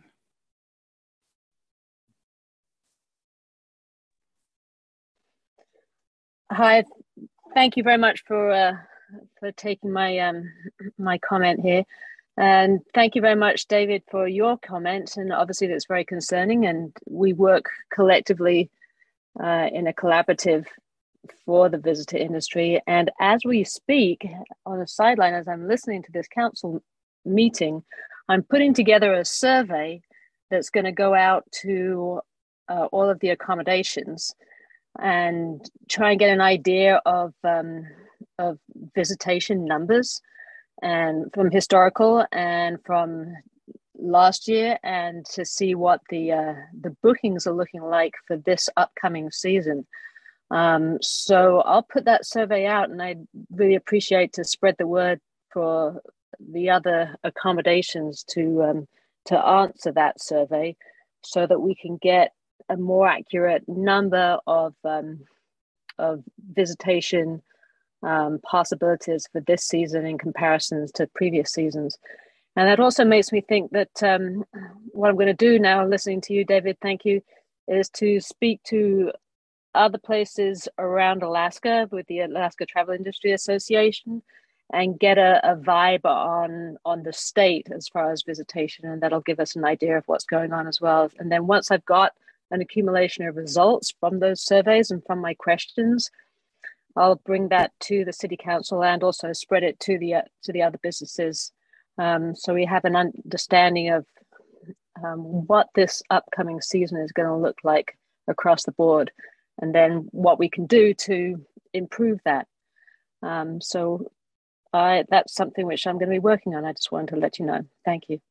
Hi, thank you very much for uh, for taking my um, my comment here, and thank you very much, David, for your comment. And obviously, that's very concerning. And we work collectively uh, in a collaborative for the visitor industry. And as we speak, on the sideline, as I'm listening to this council meeting, I'm putting together a survey that's going to go out to uh, all of the accommodations and try and get an idea of um, of visitation numbers, and from historical and from last year, and to see what the uh, the bookings are looking like for this upcoming season. Um, so I'll put that survey out, and I'd really appreciate to spread the word for the other accommodations to um, to answer that survey, so that we can get a more accurate number of um, of visitation um, possibilities for this season in comparisons to previous seasons. And that also makes me think that um, what I'm going to do now, listening to you, David, thank you, is to speak to other places around Alaska with the Alaska Travel Industry Association and get a, a vibe on, on the state as far as visitation. And that'll give us an idea of what's going on as well. And then once I've got an accumulation of results from those surveys and from my questions, I'll bring that to the city council and also spread it to the, uh, to the other businesses. Um, so we have an understanding of um, what this upcoming season is going to look like across the board, and then what we can do to improve that. Um, so I, that's something which I'm going to be working on. I just wanted to let you know. Thank you.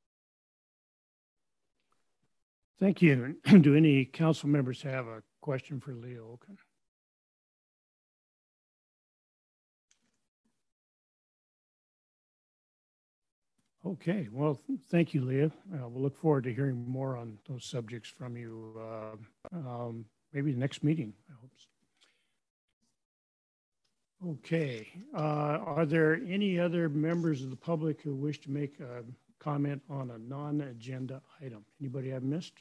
Thank you. Do any council members have a question for Leo Oken? Okay, well, thank you, Leah. Uh, we'll look forward to hearing more on those subjects from you, uh, um, maybe the next meeting, I hope so. Okay, uh, are there any other members of the public who wish to make a comment on a non-agenda item? Anybody I've missed?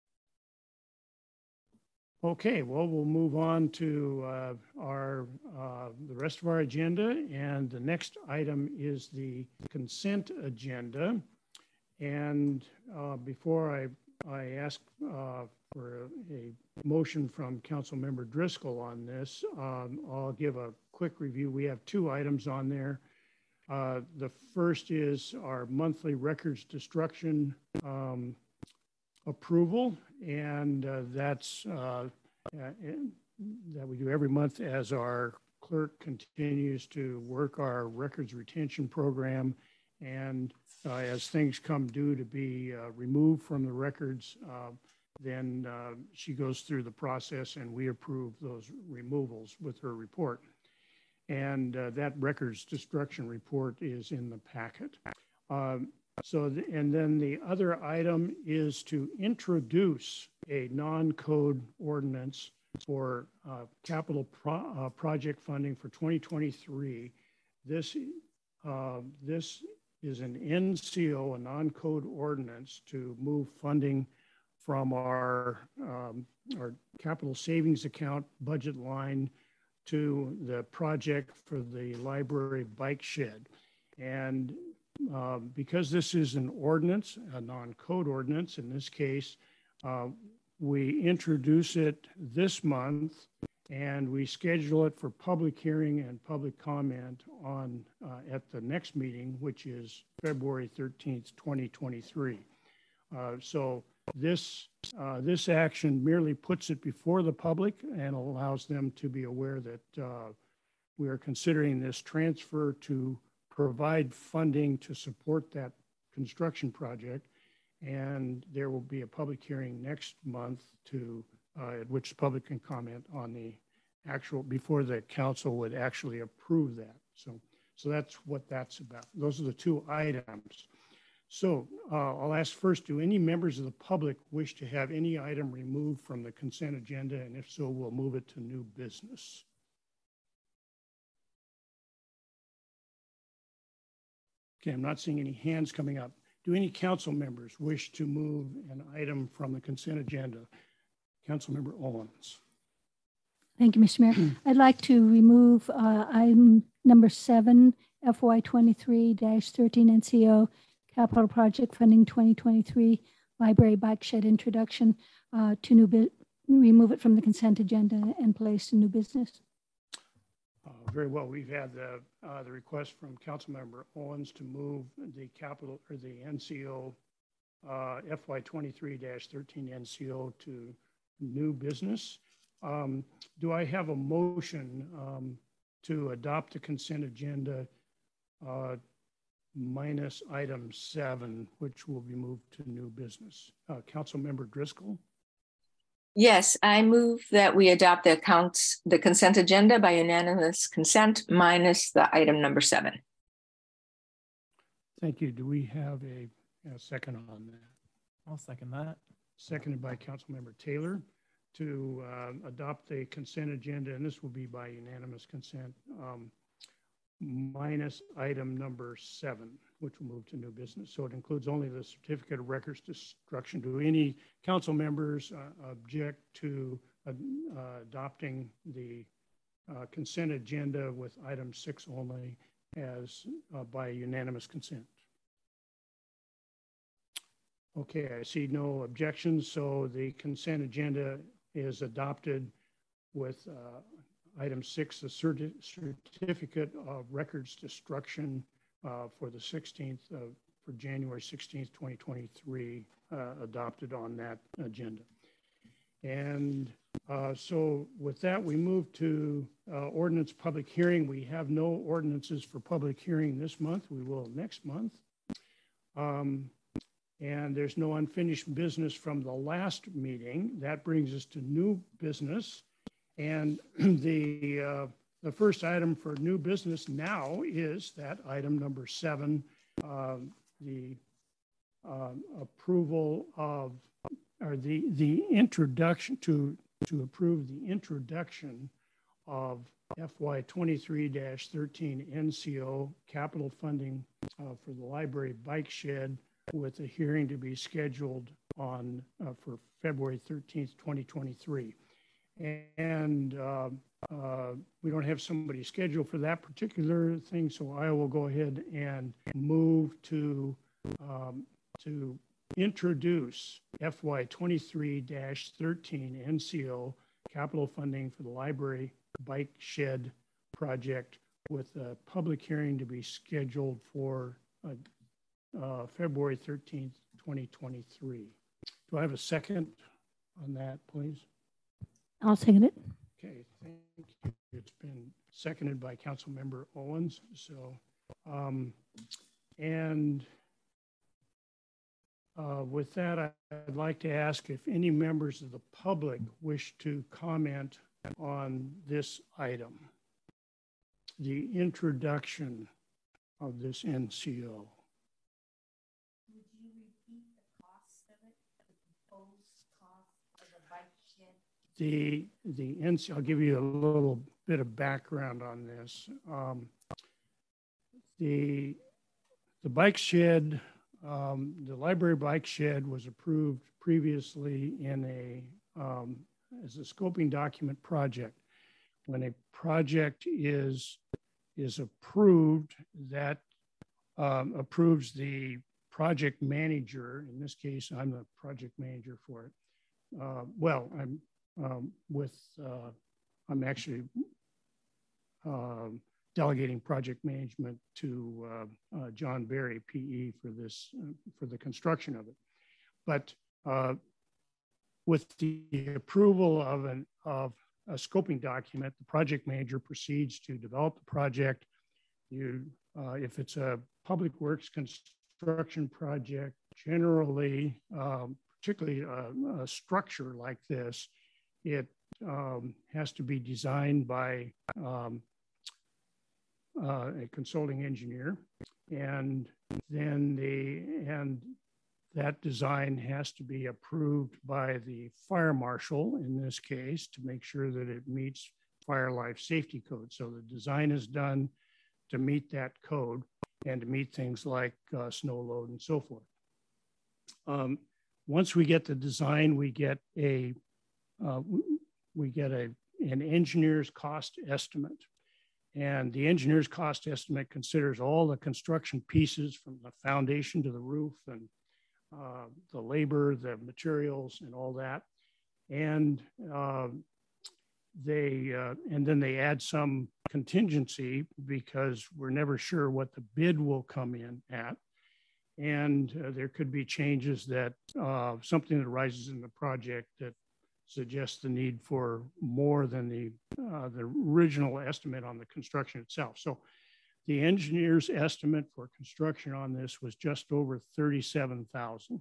Okay, well, we'll move on to uh, our uh, the rest of our agenda, and the next item is the consent agenda. And uh, before I I ask uh, for a, a motion from Councilmember Driscoll on this, um, I'll give a quick review. We have two items on there. Uh, the first is our monthly records destruction um, approval, and uh, that's uh, uh, that we do every month as our clerk continues to work our records retention program, and uh, as things come due to be uh, removed from the records, uh, then uh, she goes through the process and we approve those removals with her report. And uh, that records destruction report is in the packet. Um, So, the, and then the other item is to introduce a non-code ordinance for uh, capital pro, uh, project funding for twenty twenty-three. This, uh, this is an N C O, a non-code ordinance to move funding from our, um, our capital savings account budget line to the project for the library bike shed. And uh, because this is an ordinance, a non-code ordinance in this case, uh, we introduce it this month and we schedule it for public hearing and public comment on uh, at the next meeting, which is February thirteenth, twenty twenty-three. Uh, so this, uh, this action merely puts it before the public and allows them to be aware that uh, we are considering this transfer to provide funding to support that construction project. And there will be a public hearing next month to, uh, at which the public can comment on the actual, before the council would actually approve that. So, so that's what that's about. Those are the two items. So uh, I'll ask first, do any members of the public wish to have any item removed from the consent agenda? And if so, we'll move it to new business. Okay, I'm not seeing any hands coming up. Do any council members wish to move an item from the consent agenda? Councilmember Owens. Thank you, Mister Mayor. I'd like to remove uh, item number seven, F Y twenty-three dash thirteen N C O, Capital Project Funding twenty twenty-three, Library Bike Shed Introduction uh, to new business. Remove it from the consent agenda and place in new business. Uh, very well. We've had the, uh, the request from Councilmember Owens to move the capital or the N C O uh, F Y twenty-three dash thirteen N C O to new business. Um, do I have a motion um, to adopt the consent agenda uh, minus item seven, which will be moved to new business? Uh, Councilmember Driscoll. Yes, I move that we adopt the accounts, the consent agenda by unanimous consent minus the item number seven. Thank you. Do we have a, a second on that? I'll second that. Seconded by Councilmember Taylor to uh, adopt the consent agenda, and this will be by unanimous consent, um, minus item number seven, which will move to new business. So it includes only the certificate of records destruction. Do any council members uh, object to uh, uh, adopting the uh, consent agenda with item six only as uh, by unanimous consent? Okay, I see no objections. So the consent agenda is adopted with uh, item six, the certi certificate of records destruction uh, for the sixteenth, uh, for January sixteenth, twenty twenty-three, uh, adopted on that agenda. And uh, so with that, we move to uh, ordinance public hearing. We have no ordinances for public hearing this month. We will next month. Um, and there's no unfinished business from the last meeting. That brings us to new business. And the, uh, the first item for new business now is that item number seven, uh, the uh, approval of, or the, the introduction to, to approve the introduction of F Y twenty-three dash thirteen N C O capital funding uh, for the library bike shed, with a hearing to be scheduled on uh, for February thirteenth, twenty twenty-three. And uh, uh, we don't have somebody scheduled for that particular thing, so I will go ahead and move to um, to introduce F Y twenty-three dash thirteen N C O capital funding for the library bike shed project, with a public hearing to be scheduled for uh, uh, February thirteenth, twenty twenty-three. Do I have a second on that, please? I'll second it. Okay, thank you. It's been seconded by Councilmember Owens. So, um, and uh, with that, I, I'd like to ask if any members of the public wish to comment on this item, the introduction of this N C O. Would you repeat the cost of it, the proposed cost of the bike shed? The, the N C O, I'll give you a little bit of background on this. Um, the, the bike shed, um, the library bike shed was approved previously in a, um, as a scoping document project. When a project is, is approved, that um, approves the project manager. In this case, I'm the project manager for it. Uh, well, I'm um, with, uh, I'm actually um, delegating project management to uh, uh, John Berry, P E, for this, uh, for the construction of it. But uh, with the approval of, an, of a scoping document, the project manager proceeds to develop the project. You, uh, if it's a public works construction project, generally, um, particularly a, a structure like this, it um, has to be designed by um, uh, a consulting engineer, and then the and that design has to be approved by the fire marshal in this case to make sure that it meets fire life safety code. So the design is done to meet that code and to meet things like uh, snow load and so forth. Um, once we get the design, we get a uh, we get a an engineer's cost estimate. And the engineer's cost estimate considers all the construction pieces from the foundation to the roof and uh, the labor, the materials, and all that. And uh, they uh, and then they add some contingency because we're never sure what the bid will come in at. And uh, there could be changes that uh, something that arises in the project that suggests the need for more than the, uh, the original estimate on the construction itself. So the engineer's estimate for construction on this was just over thirty-seven thousand.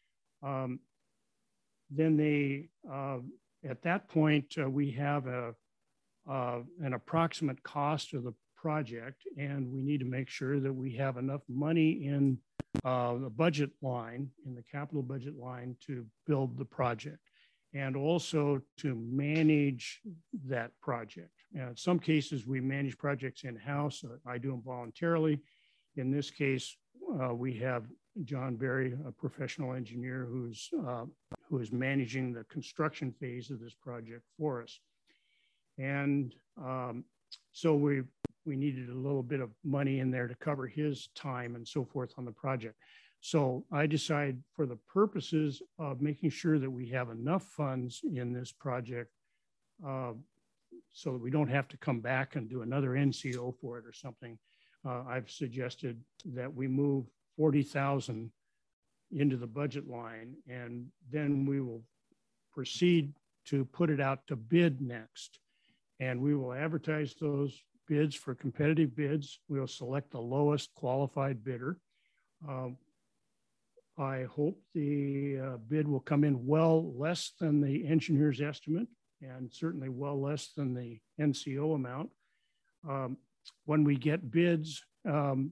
Um, then they, uh, at that point, uh, we have a, uh, an approximate cost of the project, and we need to make sure that we have enough money in uh, the budget line, in the capital budget line, to build the project, and also to manage that project. And in some cases, we manage projects in-house. I do them voluntarily. In this case, uh, we have John Berry, a professional engineer who's, uh, who is managing the construction phase of this project for us. And um, so we, we needed a little bit of money in there to cover his time and so forth on the project. So I decided, for the purposes of making sure that we have enough funds in this project uh, so that we don't have to come back and do another N C O for it or something, uh, I've suggested that we move forty thousand into the budget line, and then we will proceed to put it out to bid next. And we will advertise those bids for competitive bids. We'll select the lowest qualified bidder. Um, I hope the uh, bid will come in well less than the engineer's estimate, and certainly well less than the N C O amount. Um, when we get bids um,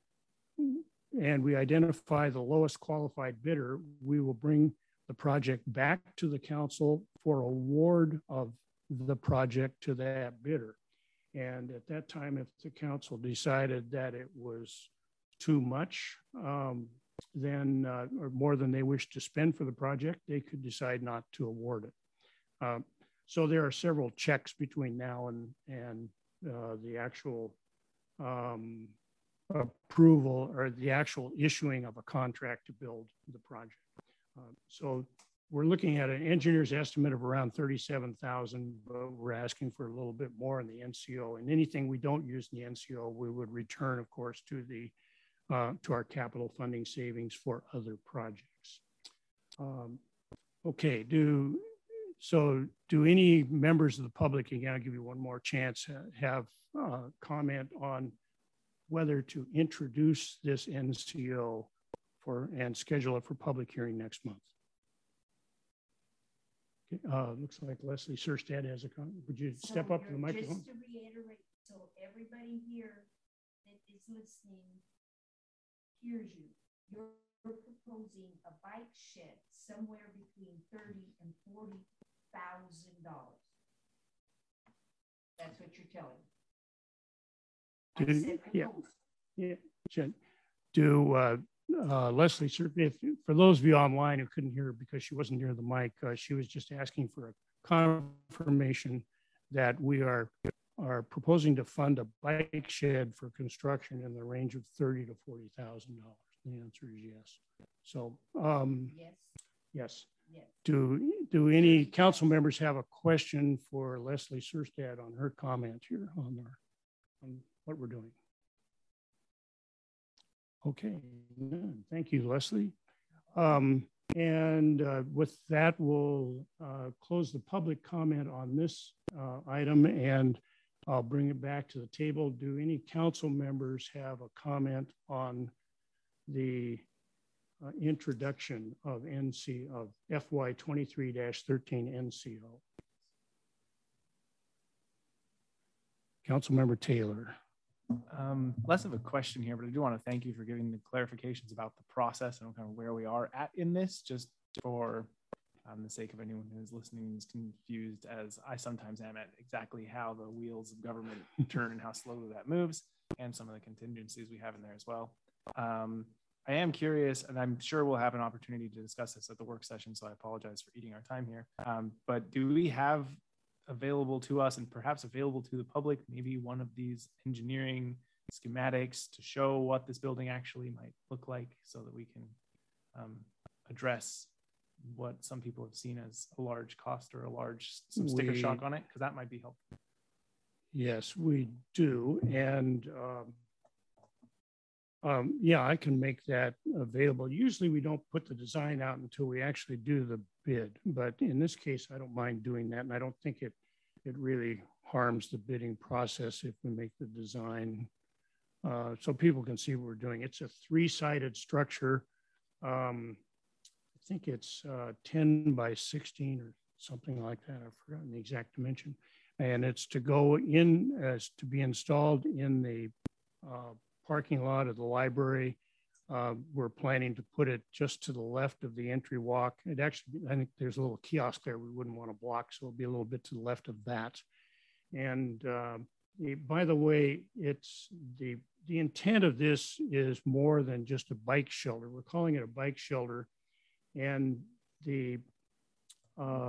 and we identify the lowest qualified bidder, we will bring the project back to the council for award of the project to that bidder. And at that time, if the council decided that it was too much, um, then uh, or more than they wish to spend for the project, they could decide not to award it. Uh, so there are several checks between now and, and uh, the actual um, approval or the actual issuing of a contract to build the project. Uh, so we're looking at an engineer's estimate of around thirty-seven thousand, but we're asking for a little bit more in the N C O. And anything we don't use in the N C O, we would return, of course, to the Uh, to our capital funding savings for other projects. Um, okay, do so do any members of the public, again, I'll give you one more chance, uh, have uh, comment on whether to introduce this N C O for and schedule it for public hearing next month? Okay, uh, looks like Leslie Surstad has a comment. Would you So step up to the microphone? Just to reiterate, so everybody here that is listening hears you. You're proposing a bike shed somewhere between thirty and forty thousand dollars. That's what you're telling me. Do, yeah, yeah. Do uh, uh, Leslie, sir, if, for those of you online who couldn't hear her because she wasn't near the mic, uh, she was just asking for a confirmation that we are are proposing to fund a bike shed for construction in the range of thirty to forty thousand dollars. The answer is yes. So um, yes. Yes. Yes. Do do any council members have a question for Leslie Surstad on her comment here on our on what we're doing? Okay, thank you, Leslie. Um, and uh, with that, we'll uh, close the public comment on this uh, item, and I'll bring it back to the table. Do any council members have a comment on the uh, introduction of N C of F Y twenty-three dash thirteen N C O? Councilmember Taylor. Um, less of a question here, but I do want to thank you for giving the clarifications about the process and kind of where we are at in this, just for um, the sake of anyone who is listening is confused, as I sometimes am, at exactly how the wheels of government turn and how slowly that moves, and some of the contingencies we have in there as well. Um, I am curious, and I'm sure we'll have an opportunity to discuss this at the work session, so I apologize for eating our time here. Um, but do we have available to us and perhaps available to the public maybe one of these engineering schematics to show what this building actually might look like, so that we can um, address what some people have seen as a large cost or a large some sticker we, shock on it, because that might be helpful. Yes, we do. And um, um, yeah, I can make that available. Usually we don't put the design out until we actually do the bid, but in this case, I don't mind doing that. And I don't think it, it really harms the bidding process if we make the design uh, so people can see what we're doing. It's a three-sided structure. Um, I think it's uh, ten by sixteen or something like that. I've forgotten the exact dimension. And it's to go in as to be installed in the uh, parking lot of the library. Uh, we're planning to put it just to the left of the entry walk. It actually, I think there's a little kiosk there we wouldn't want to block, so it'll be a little bit to the left of that. And uh, it, by the way, it's the, the intent of this is more than just a bike shelter. We're calling it a bike shelter. And the, uh,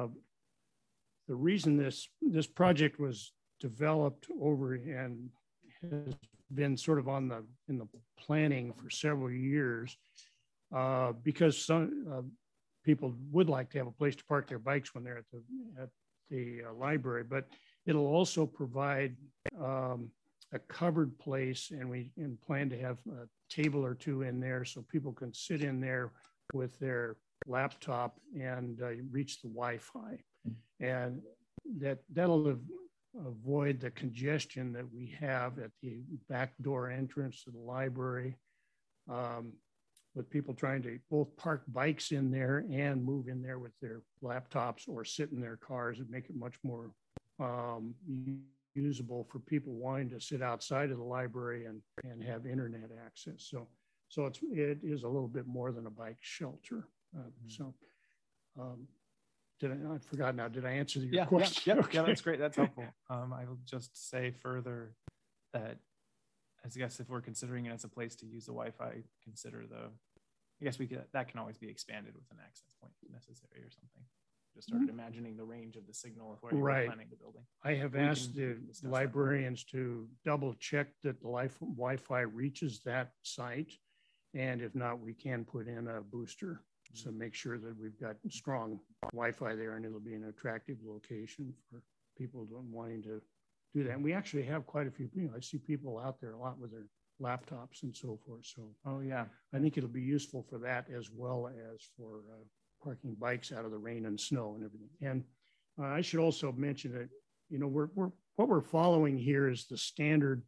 the reason this, this project was developed over and has been sort of on the in the planning for several years uh, because some uh, people would like to have a place to park their bikes when they're at the at the uh, library, but it'll also provide um, a covered place, and we and plan to have a table or two in there so people can sit in there with their laptop and uh, reach the Wi-Fi, and that that'll have avoid the congestion that we have at the back door entrance to the library um, with people trying to both park bikes in there and move in there with their laptops or sit in their cars and make it much more um, usable for people wanting to sit outside of the library and, and have internet access. So, so it's, it is a little bit more than a bike shelter. Uh, mm-hmm. So, um, Did I, I forgot now, did I answer your yeah, question? Yeah, yeah, okay. yeah, that's great. That's helpful. Um, I will just say further that, I guess if we're considering it as a place to use the Wi-Fi, consider the, I guess we could, that can always be expanded with an access point if necessary or something. Just started mm-hmm. imagining the range of the signal of where you're right. planning the building. I have we asked the librarians to double check that the life, Wi-Fi reaches that site. And if not, we can put in a booster. So make sure that we've got strong Wi-Fi there, and it'll be an attractive location for people wanting to do that. And we actually have quite a few, you know, I see people out there a lot with their laptops and so forth. So, oh yeah, I think it'll be useful for that as well as for uh, parking bikes out of the rain and snow and everything. And uh, I should also mention that, you know, we're, we're what we're following here is the standard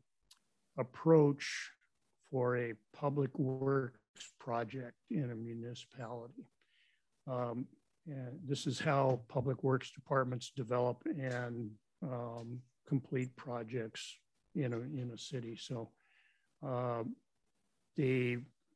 approach for a public works project in a municipality. Um, and this is how public works departments develop and um, complete projects in a, in a city. So uh, the,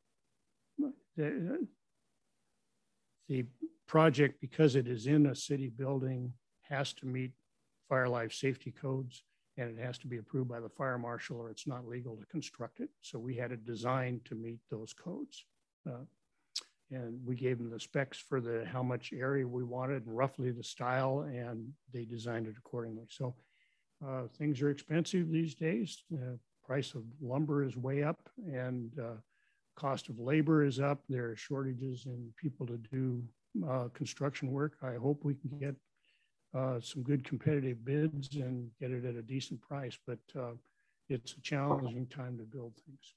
the, the project, because it is in a city building, has to meet fire life safety codes, and it has to be approved by the fire marshal or it's not legal to construct it. So we had it designed to meet those codes. Uh, and we gave them the specs for the how much area we wanted and roughly the style, and they designed it accordingly. So uh, things are expensive these days. Uh, price of lumber is way up, and uh, cost of labor is up. There are shortages in people to do uh, construction work. I hope we can get uh, some good competitive bids and get it at a decent price, but uh, it's a challenging time to build things.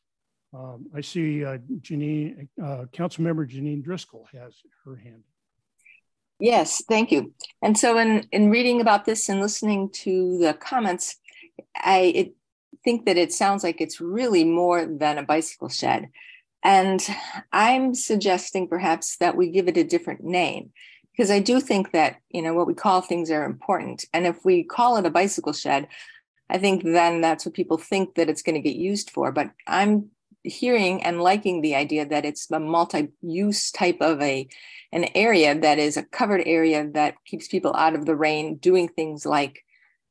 Um, I see uh, Janine, uh, Councilmember Janine Driscoll has her hand. Yes, thank you. And so in, in reading about this and listening to the comments, I it, think that it sounds like it's really more than a bicycle shed. And I'm suggesting perhaps that we give it a different name, because I do think that, you know, what we call things are important. And if we call it a bicycle shed, I think then that's what people think that it's going to get used for. But I'm hearing and liking the idea that it's a multi-use type of a an area that is a covered area that keeps people out of the rain, doing things like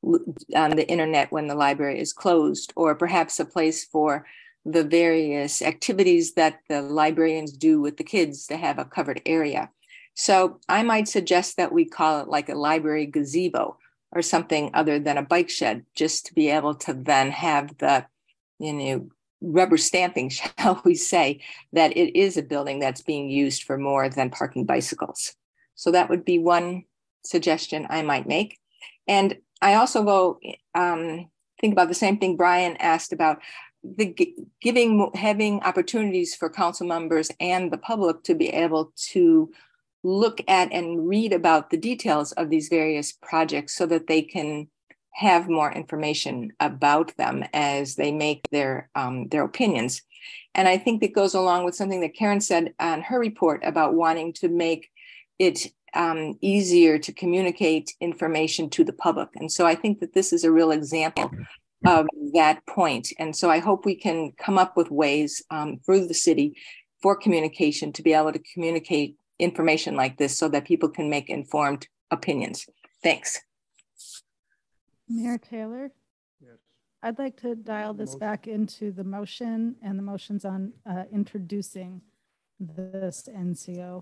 on the internet when the library is closed, or perhaps a place for the various activities that the librarians do with the kids to have a covered area. So I might suggest that we call it like a library gazebo or something other than a bike shed, just to be able to then have the, you know, rubber stamping, shall we say, that it is a building that's being used for more than parking bicycles. So that would be one suggestion I might make. And I also go um, think about the same thing Brian asked about, the giving, having opportunities for council members and the public to be able to look at and read about the details of these various projects so that they can have more information about them as they make their um, their opinions. And I think that goes along with something that Karen said on her report about wanting to make it um, easier to communicate information to the public. And so I think that this is a real example of that point. And so I hope we can come up with ways um, through the city for communication to be able to communicate information like this so that people can make informed opinions. Thanks. Mayor Taylor? Yes. I'd like to dial this motion back into the motion and the motions on uh, introducing this N C O.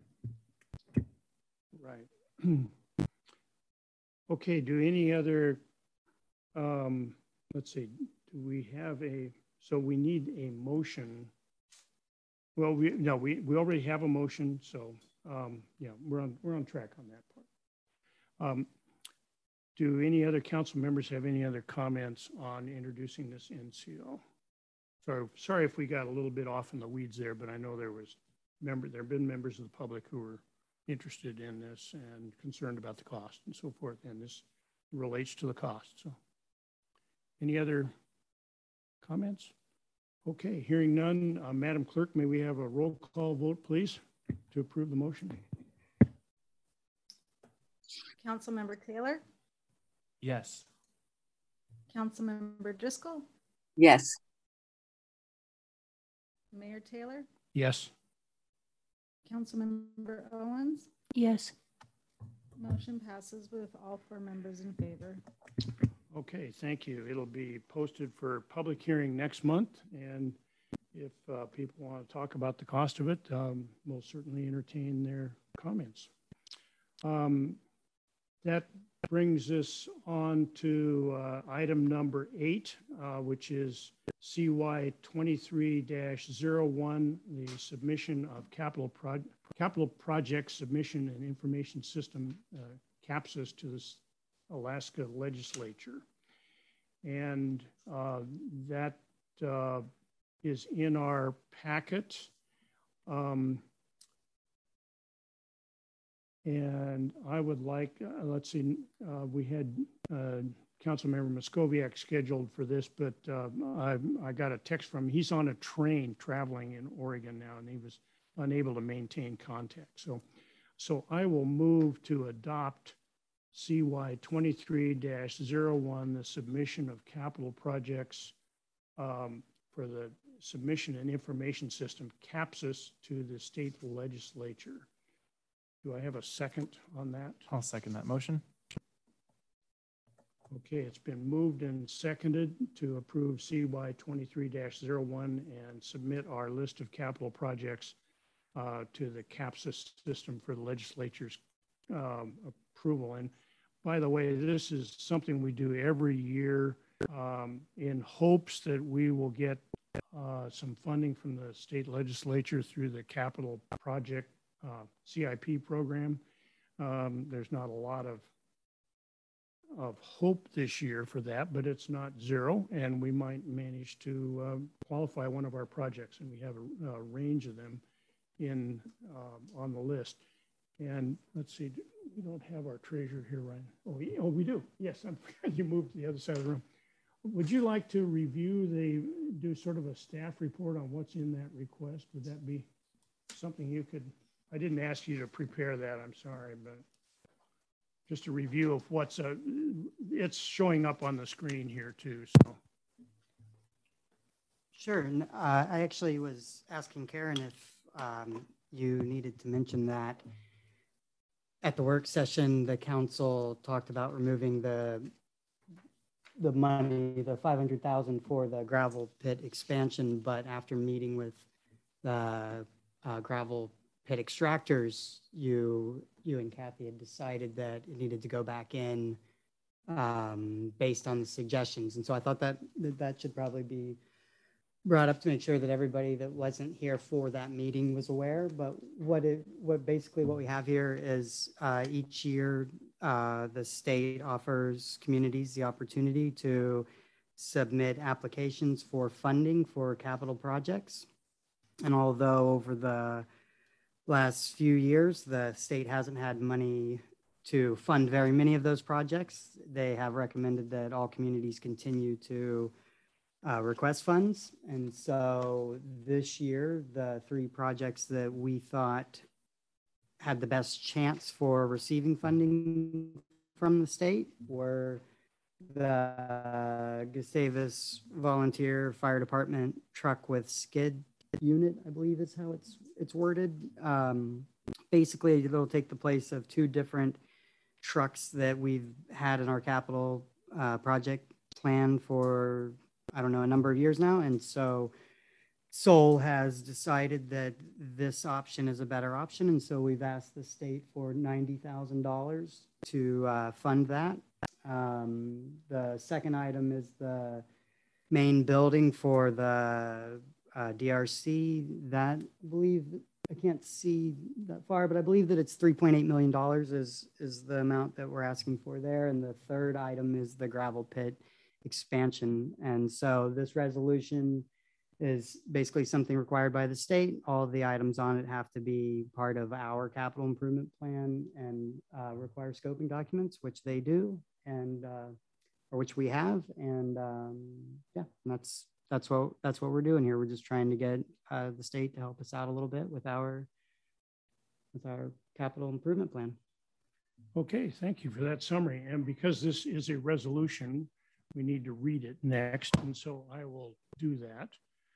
Right. Okay, do any other, um, let's see, do we have a, so we need a motion. Well, we, no, we, we already have a motion. So um, yeah, we're on, we're on track on that part. Um, Do any other council members have any other comments on introducing this N C O? Sorry, sorry if we got a little bit off in the weeds there, but I know there was member, there have been members of the public who were interested in this and concerned about the cost and so forth, and this relates to the cost. So, any other comments? Okay, hearing none, uh, Madam Clerk, may we have a roll call vote, please, to approve the motion? Councilmember Taylor? Yes. Councilmember Driscoll? Yes. Mayor Taylor? Yes. Councilmember Owens? Yes. Motion passes with all four members in favor. Okay, thank you. It'll be posted for public hearing next month. And if uh, people want to talk about the cost of it, um, we'll certainly entertain their comments. Um, that brings us on to uh, item number eight, uh, which is C Y twenty-three dash zero one, the submission of capital, pro capital project submission and information system uh, CAPSIS to the Alaska legislature. And uh, that uh, is in our packet. Um, and I would like, uh, let's see, uh, we had uh, Councilmember Moscoviak scheduled for this, but uh, I, I got a text from him. He's on a train traveling in Oregon now, and he was unable to maintain contact. So, so I will move to adopt C Y twenty-three dash zero one, the submission of capital projects um, for the submission and information system CAPSIS to the state legislature. Do I have a second on that? I'll second that motion. Okay, it's been moved and seconded to approve C Y twenty-three dash zero one and submit our list of capital projects uh, to the CAPSA system for the legislature's um, approval. And by the way, this is something we do every year um, in hopes that we will get uh, some funding from the state legislature through the capital project uh, C I P program. Um, there's not a lot of of hope this year for that, but it's not zero, and we might manage to um, qualify one of our projects, and we have a, a range of them in um, on the list. And let's see, we don't have our treasurer here, Ryan. Oh, we, oh, we do. Yes, I'm, you moved to the other side of the room. Would you like to review the, do sort of a staff report on what's in that request? Would that be something you could, I didn't ask you to prepare that, I'm sorry, but just a review of what's, uh, it's showing up on the screen here too, so. Sure, and uh, I actually was asking Karen if um, you needed to mention that at the work session, the council talked about removing the the money, the five hundred thousand for the gravel pit expansion, but after meeting with the uh, gravel pit extractors, you you and Kathy had decided that it needed to go back in um, based on the suggestions. And so I thought that, that that should probably be brought up to make sure that everybody that wasn't here for that meeting was aware. But what it, what basically what we have here is uh, each year uh, the state offers communities the opportunity to submit applications for funding for capital projects. And although over the last few years, the state hasn't had money to fund very many of those projects, they have recommended that all communities continue to uh, request funds. And so this year, the three projects that we thought had the best chance for receiving funding from the state were the Gustavus Volunteer Fire Department truck with skid unit, I believe is how it's it's worded. Um, basically, it'll take the place of two different trucks that we've had in our capital uh, project plan for, I don't know, a number of years now. And so Soul has decided that this option is a better option. And so we've asked the state for ninety thousand dollars to uh, fund that. Um, the second item is the main building for the uh, D R C. That, I believe, I can't see that far, but I believe that it's three point eight million dollars is, is the amount that we're asking for there. And the third item is the gravel pit expansion. And so this resolution is basically something required by the state. All of the items on it have to be part of our capital improvement plan and uh, require scoping documents, which they do, and uh, or which we have. And um, yeah, and that's that's what that's what we're doing here. We're just trying to get uh, the state to help us out a little bit with our with our capital improvement plan. Okay, thank you for that summary. And because this is a resolution, we need to read it next, and so I will do that.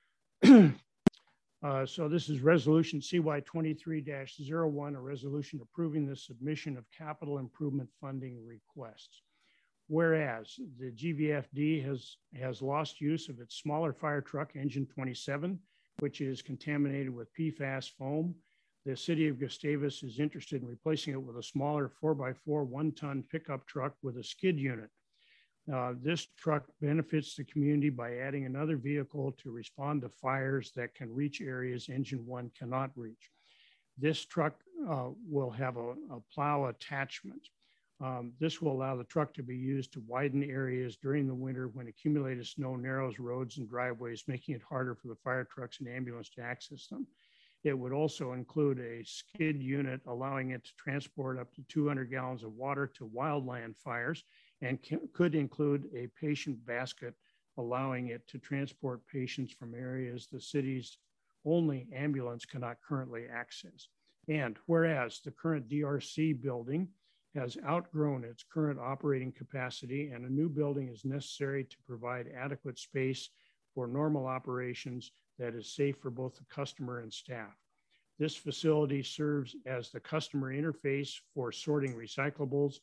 uh, so this is resolution C Y twenty-three dash zero one, a resolution approving the submission of capital improvement funding requests. Whereas the G V F D has, has lost use of its smaller fire truck, engine twenty-seven, which is contaminated with P FAS foam. The city of Gustavus is interested in replacing it with a smaller four by four one-ton pickup truck with a skid unit. Uh, this truck benefits the community by adding another vehicle to respond to fires that can reach areas engine one cannot reach. This truck uh, will have a, a plow attachment. Um, this will allow the truck to be used to widen areas during the winter when accumulated snow narrows roads and driveways, making it harder for the fire trucks and ambulance to access them. It would also include a skid unit, allowing it to transport up to two hundred gallons of water to wildland fires, and can, could include a patient basket, allowing it to transport patients from areas the city's only ambulance cannot currently access. And whereas the current D R C building has outgrown its current operating capacity and a new building is necessary to provide adequate space for normal operations that is safe for both the customer and staff. This facility serves as the customer interface for sorting recyclables,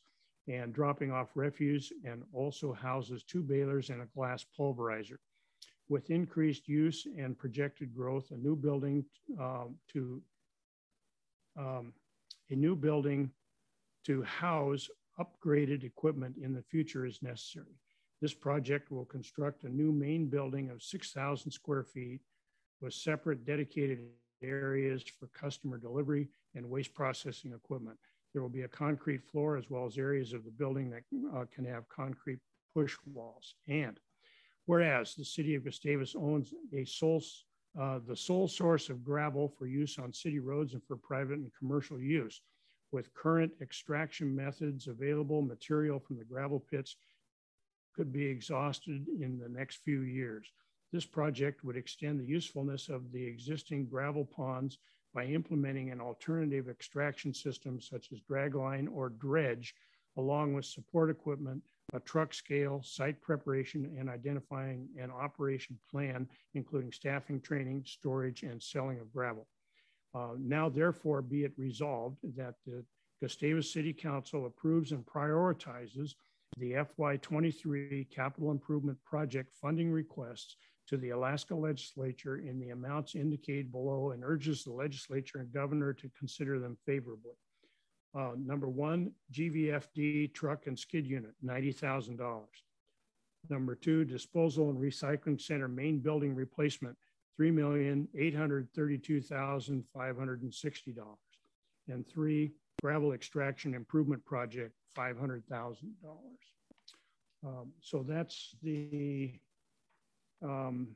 and dropping off refuse, and also houses two balers and a glass pulverizer. With increased use and projected growth, a new building um, to um, a new building to house upgraded equipment in the future is necessary. This project will construct a new main building of six thousand square feet with separate dedicated areas for customer delivery and waste processing equipment. There will be a concrete floor as well as areas of the building that uh, can have concrete push walls. And whereas the city of Gustavus owns a sole, uh, the sole source of gravel for use on city roads and for private and commercial use, with current extraction methods available, material from the gravel pits could be exhausted in the next few years. This project would extend the usefulness of the existing gravel ponds by implementing an alternative extraction system such as dragline or dredge, along with support equipment, a truck scale, site preparation, and identifying an operation plan, including staffing, training, storage, and selling of gravel. Uh, now, therefore, be it resolved that the Gustavus City Council approves and prioritizes the F Y twenty-three capital improvement project funding requests to the Alaska legislature in the amounts indicated below and urges the legislature and governor to consider them favorably. Uh, number one, G V F D truck and skid unit, ninety thousand dollars. Number two, disposal and recycling center main building replacement, three million eight hundred thirty-two thousand five hundred sixty dollars. And three, gravel extraction improvement project, five hundred thousand dollars. Um, so that's the um,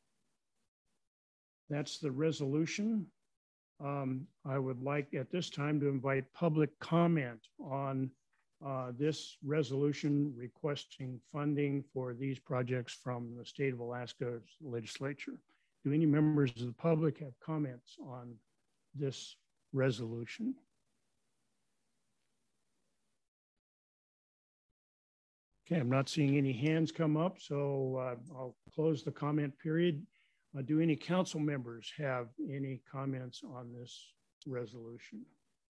that's the resolution. Um, I would like at this time to invite public comment on uh, this resolution requesting funding for these projects from the state of Alaska's legislature. Do any members of the public have comments on this resolution? Okay, I'm not seeing any hands come up, so uh, I'll close the comment period. Uh, do any council members have any comments on this resolution?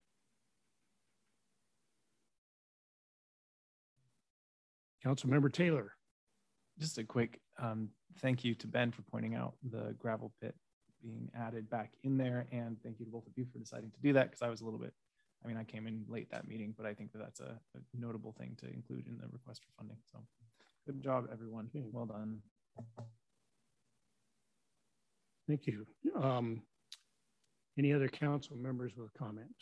Councilmember Taylor. Just a quick um, thank you to Ben for pointing out the gravel pit being added back in there. And thank you to both of you for deciding to do that, because I was a little bit, I mean, I came in late that meeting, but I think that that's a, a notable thing to include in the request for funding. So good job, everyone. Well done. Thank you. Um, any other council members with comment?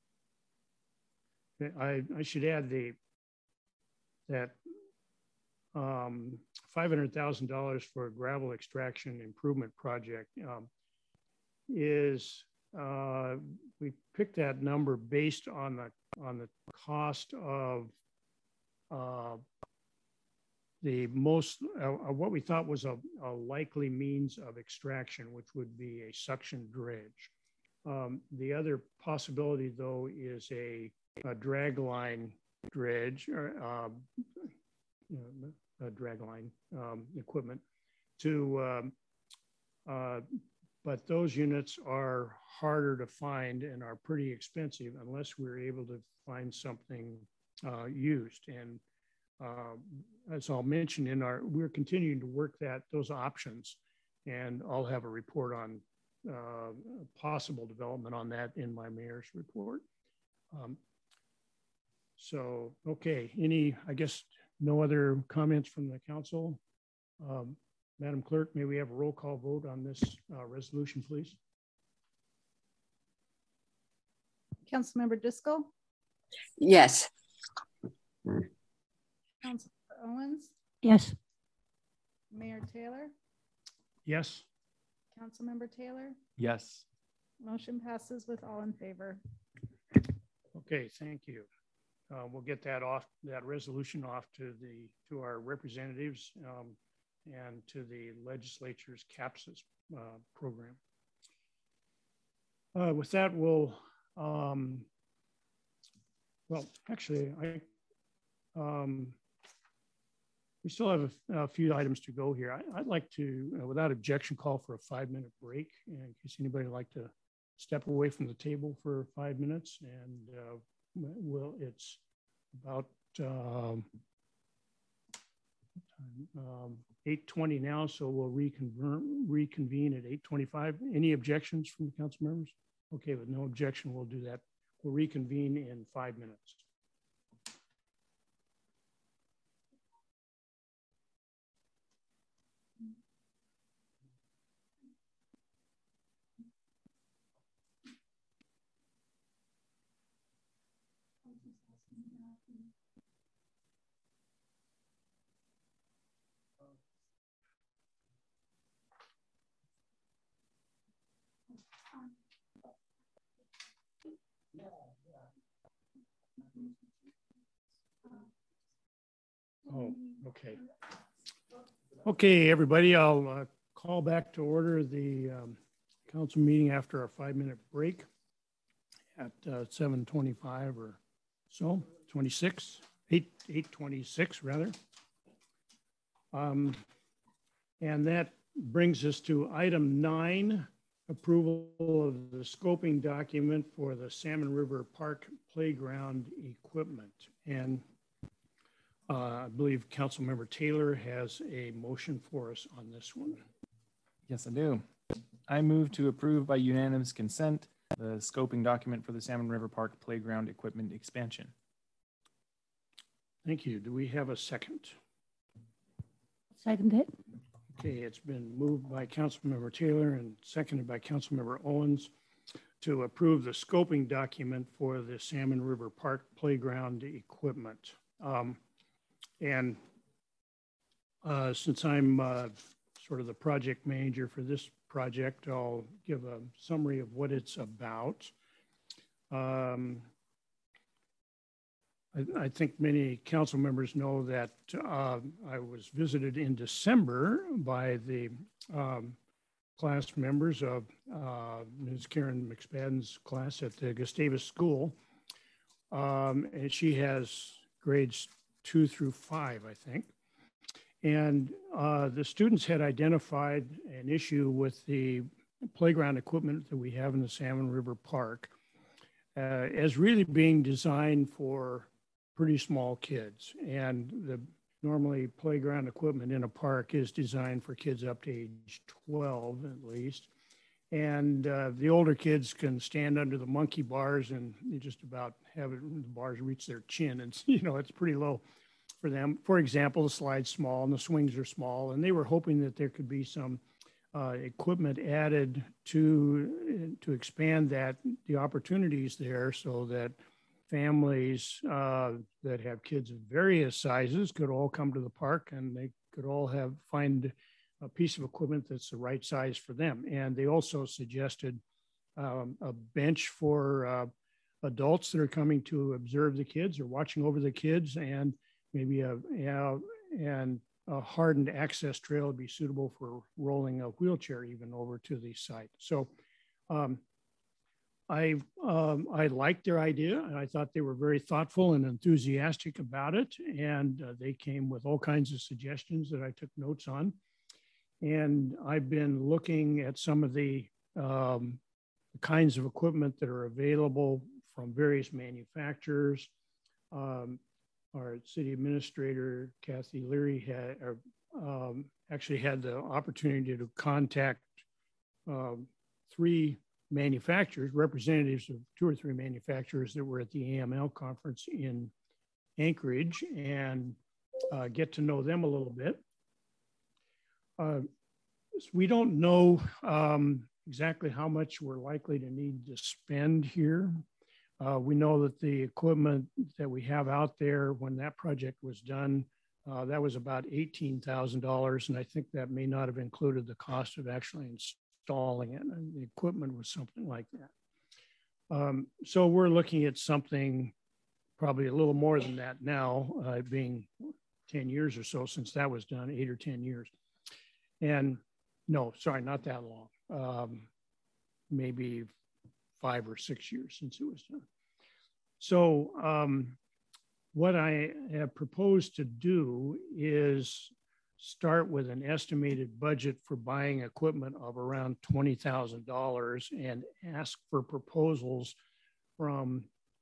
I, I should add the that um, five hundred thousand dollars for a gravel extraction improvement project um, is, uh, we picked that number based on the, on the cost of uh, the most, uh, what we thought was a, a likely means of extraction, which would be a suction dredge. Um, the other possibility, though, is a, a drag line dredge, or uh, you know, a drag line um, equipment to, um, uh, but those units are harder to find and are pretty expensive unless we're able to find something uh, used. And Uh, as I'll mention in our, we're continuing to work that those options, and I'll have a report on uh, possible development on that in my mayor's report. Um, so, okay, any, I guess, no other comments from the council. Um, Madam Clerk, may we have a roll call vote on this uh, resolution, please? Councilmember Driscoll? Yes. Councilmember Owens? Yes. Mayor Taylor? Yes. Councilmember Taylor? Yes. Motion passes with all in favor. Okay, thank you. Uh, we'll get that off, that resolution off to the to our representatives um, and to the legislature's CAPSIS uh, program. Uh, with that, we'll, um, well, actually, I, um, we still have a, a few items to go here. I, I'd like to, uh, without objection, call for a five minute break in case anybody would like to step away from the table for five minutes. And uh, well, it's about um, um, eight twenty now, so we'll reconvene, reconvene at eight twenty-five. Any objections from the council members? Okay, with no objection, we'll do that. We'll reconvene in five minutes. Oh, okay. Okay, everybody, I'll uh, call back to order the um, council meeting after our five-minute break at uh, seven twenty-five or so, twenty-six, eight, eight twenty-six rather. Um, and that brings us to item nine, approval of the scoping document for the Salmon River Park Playground equipment. And uh, I believe Councilmember Taylor has a motion for us on this one. Yes, I do. I move to approve by unanimous consent the scoping document for the Salmon River Park Playground equipment expansion. Thank you. Do we have a second? Second it. Okay, it's been moved by Councilmember Taylor and seconded by Councilmember Owens to approve the scoping document for the Salmon River Park Playground equipment. Um, and uh, since I'm uh, sort of the project manager for this project, I'll give a summary of what it's about. Um, I, I think many council members know that uh, I was visited in December by the um, class members of uh, Miz Karen McSpadden's class at the Gustavus School. Um, and she has grades two through five, I think. And uh, the students had identified an issue with the playground equipment that we have in the Salmon River Park uh, as really being designed for pretty small kids. And the normally playground equipment in a park is designed for kids up to age twelve at least. And uh, the older kids can stand under the monkey bars and you just about have it, the bars reach their chin. And, you know, it's pretty low for them. For example, the slide's small and the swings are small. And they were hoping that there could be some uh, equipment added to, to expand that, the opportunities there so that families uh, that have kids of various sizes could all come to the park and they could all have find a piece of equipment that's the right size for them. And they also suggested um, a bench for uh, adults that are coming to observe the kids or watching over the kids, and maybe a, a and a hardened access trail would be suitable for rolling a wheelchair even over to the site. So um, I um, I liked their idea, and I thought they were very thoughtful and enthusiastic about it. And uh, they came with all kinds of suggestions that I took notes on. And I've been looking at some of the um, kinds of equipment that are available from various manufacturers. Um, our city administrator, Kathy Leary, had or, um, actually had the opportunity to contact um, three manufacturers, representatives of two or three manufacturers that were at the A M L conference in Anchorage, and uh, get to know them a little bit. Uh, we don't know um, exactly how much we're likely to need to spend here. Uh, we know that the equipment that we have out there, when that project was done, uh, that was about eighteen thousand dollars. And I think that may not have included the cost of actually installing it. And the equipment was something like that. Um, so we're looking at something probably a little more than that now, uh, being ten years or so since that was done, eight or ten years. And no, sorry, not that long. Um, maybe five or six years since it was done. So um, what I have proposed to do is start with an estimated budget for buying equipment of around twenty thousand dollars and ask for proposals from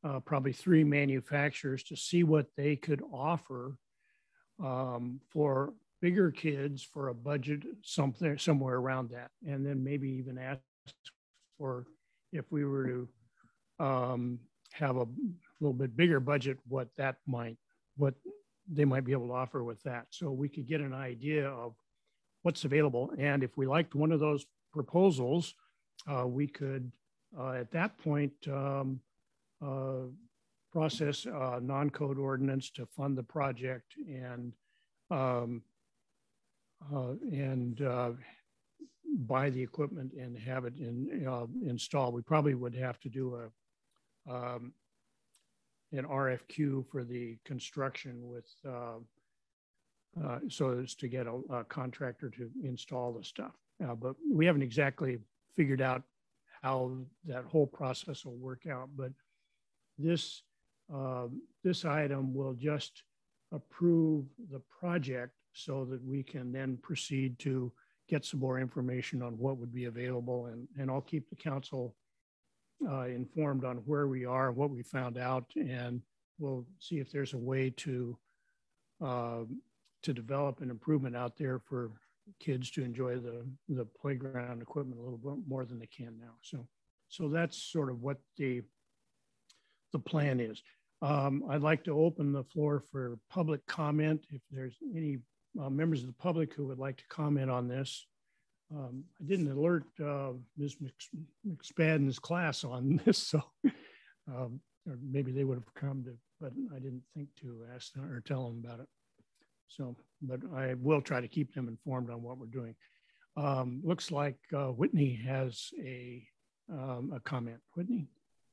uh, probably three manufacturers to see what they could offer um, for bigger kids for a budget something somewhere around that, and then maybe even ask for if we were to um, have a little bit bigger budget, what that might, what they might be able to offer with that, so we could get an idea of what's available. And if we liked one of those proposals, uh, we could uh, at that point um, uh, process a non-code ordinance to fund the project and um, uh, and uh, buy the equipment and have it in, uh, installed. We probably would have to do a um, an R F Q for the construction with uh, uh, so as to get a, a contractor to install the stuff. Uh, but we haven't exactly figured out how that whole process will work out. But this uh, this item will just approve the project so that we can then proceed to get some more information on what would be available. And, and I'll keep the council uh, informed on where we are, what we found out, and we'll see if there's a way to uh, to develop an improvement out there for kids to enjoy the, the playground equipment a little bit more than they can now. So, so that's sort of what the, the plan is. Um, I'd like to open the floor for public comment. If there's any uh, members of the public who would like to comment on this. Um, I didn't alert uh, Miz McSpadden's class on this, so um, or maybe they would have come to, but I didn't think to ask them or tell them about it. So, but I will try to keep them informed on what we're doing. Um, looks like uh, Whitney has a, um, a comment. Whitney?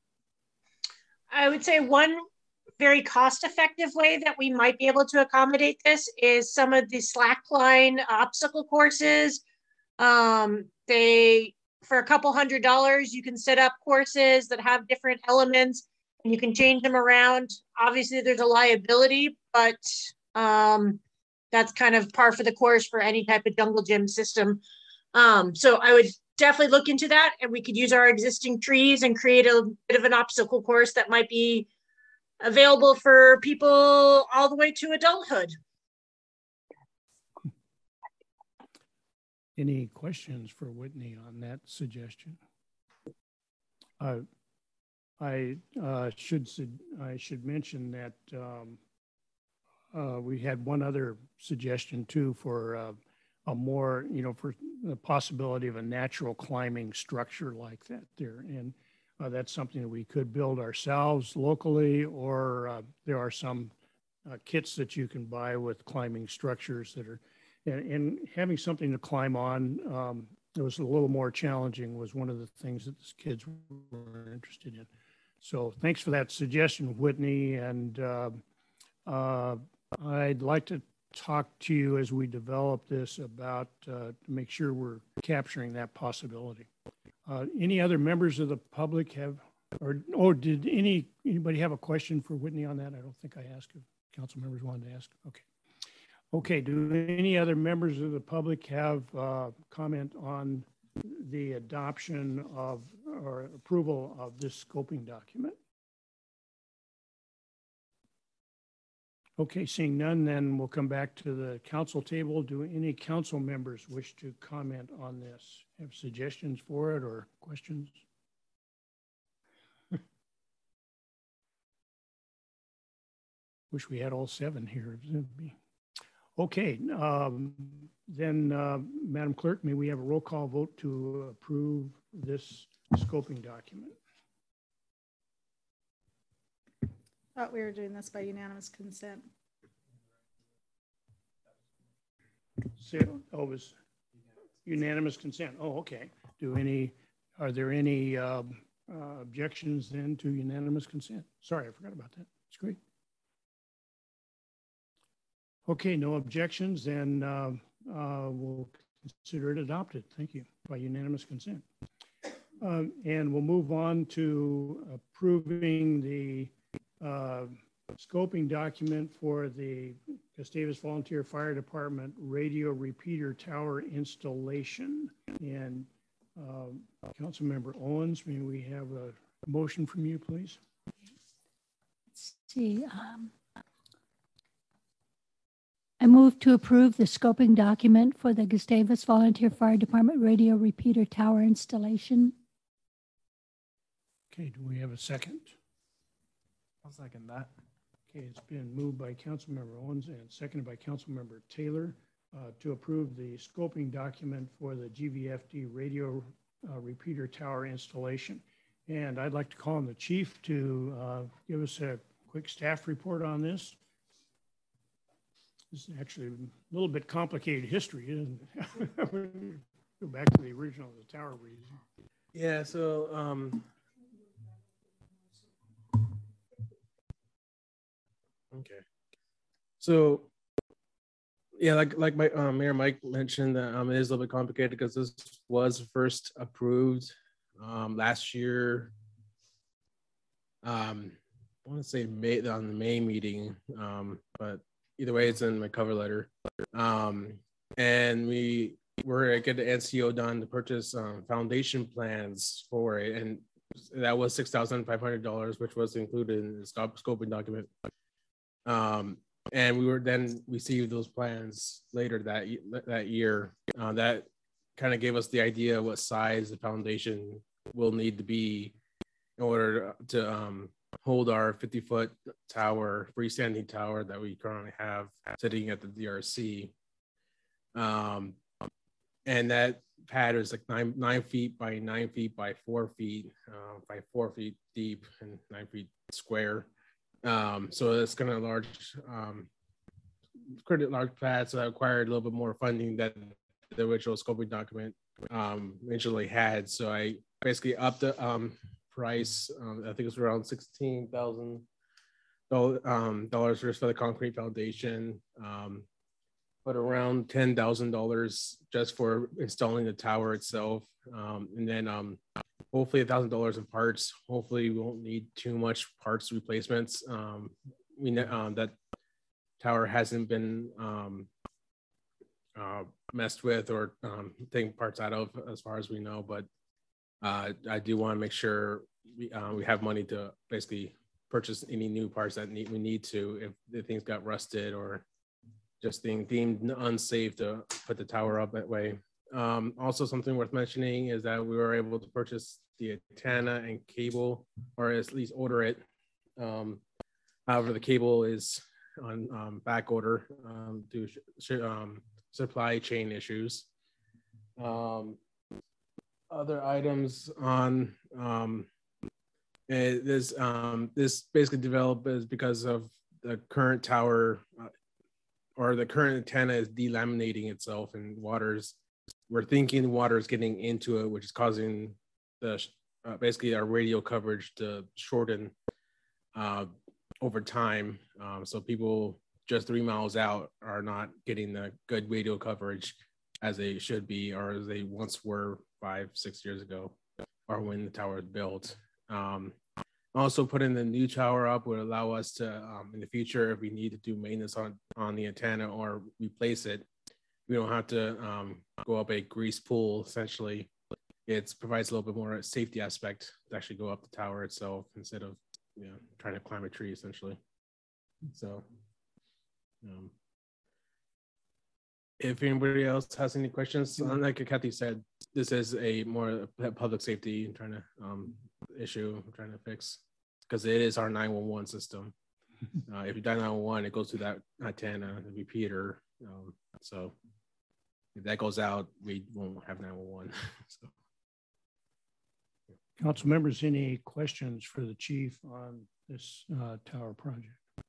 I would say one very cost-effective way that we might be able to accommodate this is some of the slackline obstacle courses. Um, they, for a couple hundred dollars, you can set up courses that have different elements and you can change them around. Obviously, there's a liability, but um, that's kind of par for the course for any type of jungle gym system. Um, so I would definitely look into that, and we could use our existing trees and create a bit of an obstacle course that might be available for people all the way to adulthood. Any questions for Whitney on that suggestion? Uh, I uh, should I should mention that um, uh, we had one other suggestion too for uh, a more, you know, for the possibility of a natural climbing structure like that there. And uh, that's something that we could build ourselves locally, or uh, there are some uh, kits that you can buy with climbing structures that are, and, and having something to climb on, um, it was a little more challenging, was one of the things that the kids were interested in. So thanks for that suggestion, Whitney. And uh, uh, I'd like to talk to you as we develop this about uh, to make sure we're capturing that possibility. Uh, any other members of the public have, or, or did any anybody have a question for Whitney on that? I don't think I asked if council members wanted to ask. Okay. Okay, do any other members of the public have uh, comment on the adoption of or approval of this scoping document? Okay, seeing none, then we'll come back to the council table. Do any council members wish to comment on this? Have suggestions for it or questions? Wish we had all seven here. Okay, um, then uh, Madam Clerk, may we have a roll call vote to approve this scoping document? Thought we were doing this by unanimous consent. So, oh, it was unanimous consent. Oh, okay. Do any, are there any um, uh, objections then to unanimous consent? Sorry, I forgot about that. It's great. Okay, no objections, then uh, uh, we'll consider it adopted. Thank you, by unanimous consent. Um, and we'll move on to approving the uh, scoping document for the Gustavus Volunteer Fire Department radio repeater tower installation. And uh, Councilmember Owens, may we have a motion from you, please? see. Um, I move to approve the scoping document for the Gustavus Volunteer Fire Department radio repeater tower installation. Okay, do we have a second? I'll second that. Okay, it's been moved by Councilmember Owens and seconded by Councilmember Taylor uh, to approve the scoping document for the G V F D radio uh, repeater tower installation. And I'd like to call on the chief to uh, give us a quick staff report on this. This is actually a little bit complicated history, isn't it? Go back to the original of the tower reason. Yeah, so um, okay. So yeah, like like my um, Mayor Mike mentioned, that um, it is a little bit complicated because this was first approved um, last year. Um, I want to say May on the May meeting, um, but either way, it's in my cover letter. Um, and we were get the N C O done to purchase um, foundation plans for it, and that was six thousand five hundred dollars, which was included in the scope, scoping document. Um, and we were then received those plans later that that year. Uh, that kind of gave us the idea what size the foundation will need to be in order to um, hold our fifty foot tower, freestanding tower that we currently have sitting at the D R C. Um, and that pad is like nine, nine feet by nine feet by four feet, uh, by four feet deep and nine feet square. Um, so it's kind of large, um, pretty large pad. So that required a little bit more funding that the original scoping document um, originally had. So I basically upped the um, price. Um, I think it's around sixteen thousand um, dollars for the concrete foundation, um, but around ten thousand dollars just for installing the tower itself. Um, and then um, hopefully a thousand dollars in parts. Hopefully we won't need too much parts replacements. Um, we know um, that tower hasn't been um, uh, messed with or um, taken parts out of as far as we know, but uh, I do want to make sure we, uh, we have money to basically purchase any new parts that need, we need to if the things got rusted or just being deemed unsafe to put the tower up that way. Um, also, something worth mentioning is that we were able to purchase the antenna and cable, or at least order it. Um, however, the cable is on um, back order um, due to um, supply chain issues. Um, other items on um, it, this um, this basically developed is because of the current tower uh, or the current antenna is delaminating itself and water's. We're thinking water is getting into it, which is causing the uh, basically our radio coverage to shorten uh, over time. Um, so people just three miles out are not getting the good radio coverage as they should be, or as they once were five, six years ago, or when the tower was built. Um, also, putting the new tower up would allow us to, um, in the future, if we need to do maintenance on on the antenna or replace it, we don't have to um, go up a grease pool. Essentially, it provides a little bit more safety aspect to actually go up the tower itself instead of you know trying to climb a tree essentially. So, um, if anybody else has any questions, like Kathy said, this is a more public safety trying to um, issue, I'm trying to fix because it is our nine one one system. Uh, if you dial nine one one, it goes to that antenna, the repeater. Um, so if that goes out, we won't have nine one one. So. Council members, any questions for the chief on this uh, tower project?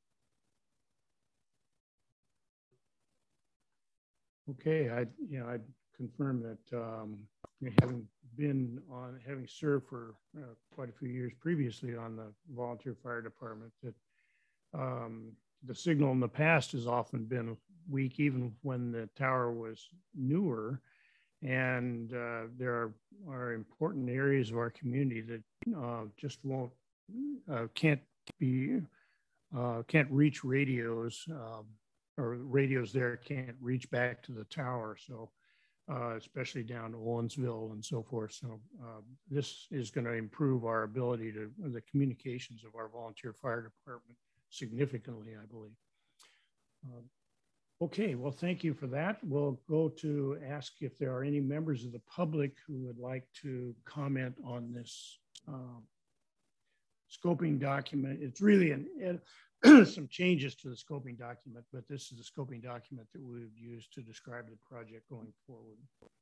Okay, I you know I confirm that um, having been on, having served for uh, quite a few years previously on the volunteer fire department, that um, the signal in the past has often been weak, even when the tower was newer. And uh, there are, are important areas of our community that uh, just won't, uh, can't be, uh, can't reach radios, um, or radios there can't reach back to the tower. So uh, especially down to Owensville and so forth. So uh, this is going to improve our ability to, the communications of our volunteer fire department. significantly, I believe. Um, okay, well, thank you for that. We'll go to ask if there are any members of the public who would like to comment on this um, scoping document. It's really an, it, some changes to the scoping document, but this is the scoping document that we would use to describe the project going forward.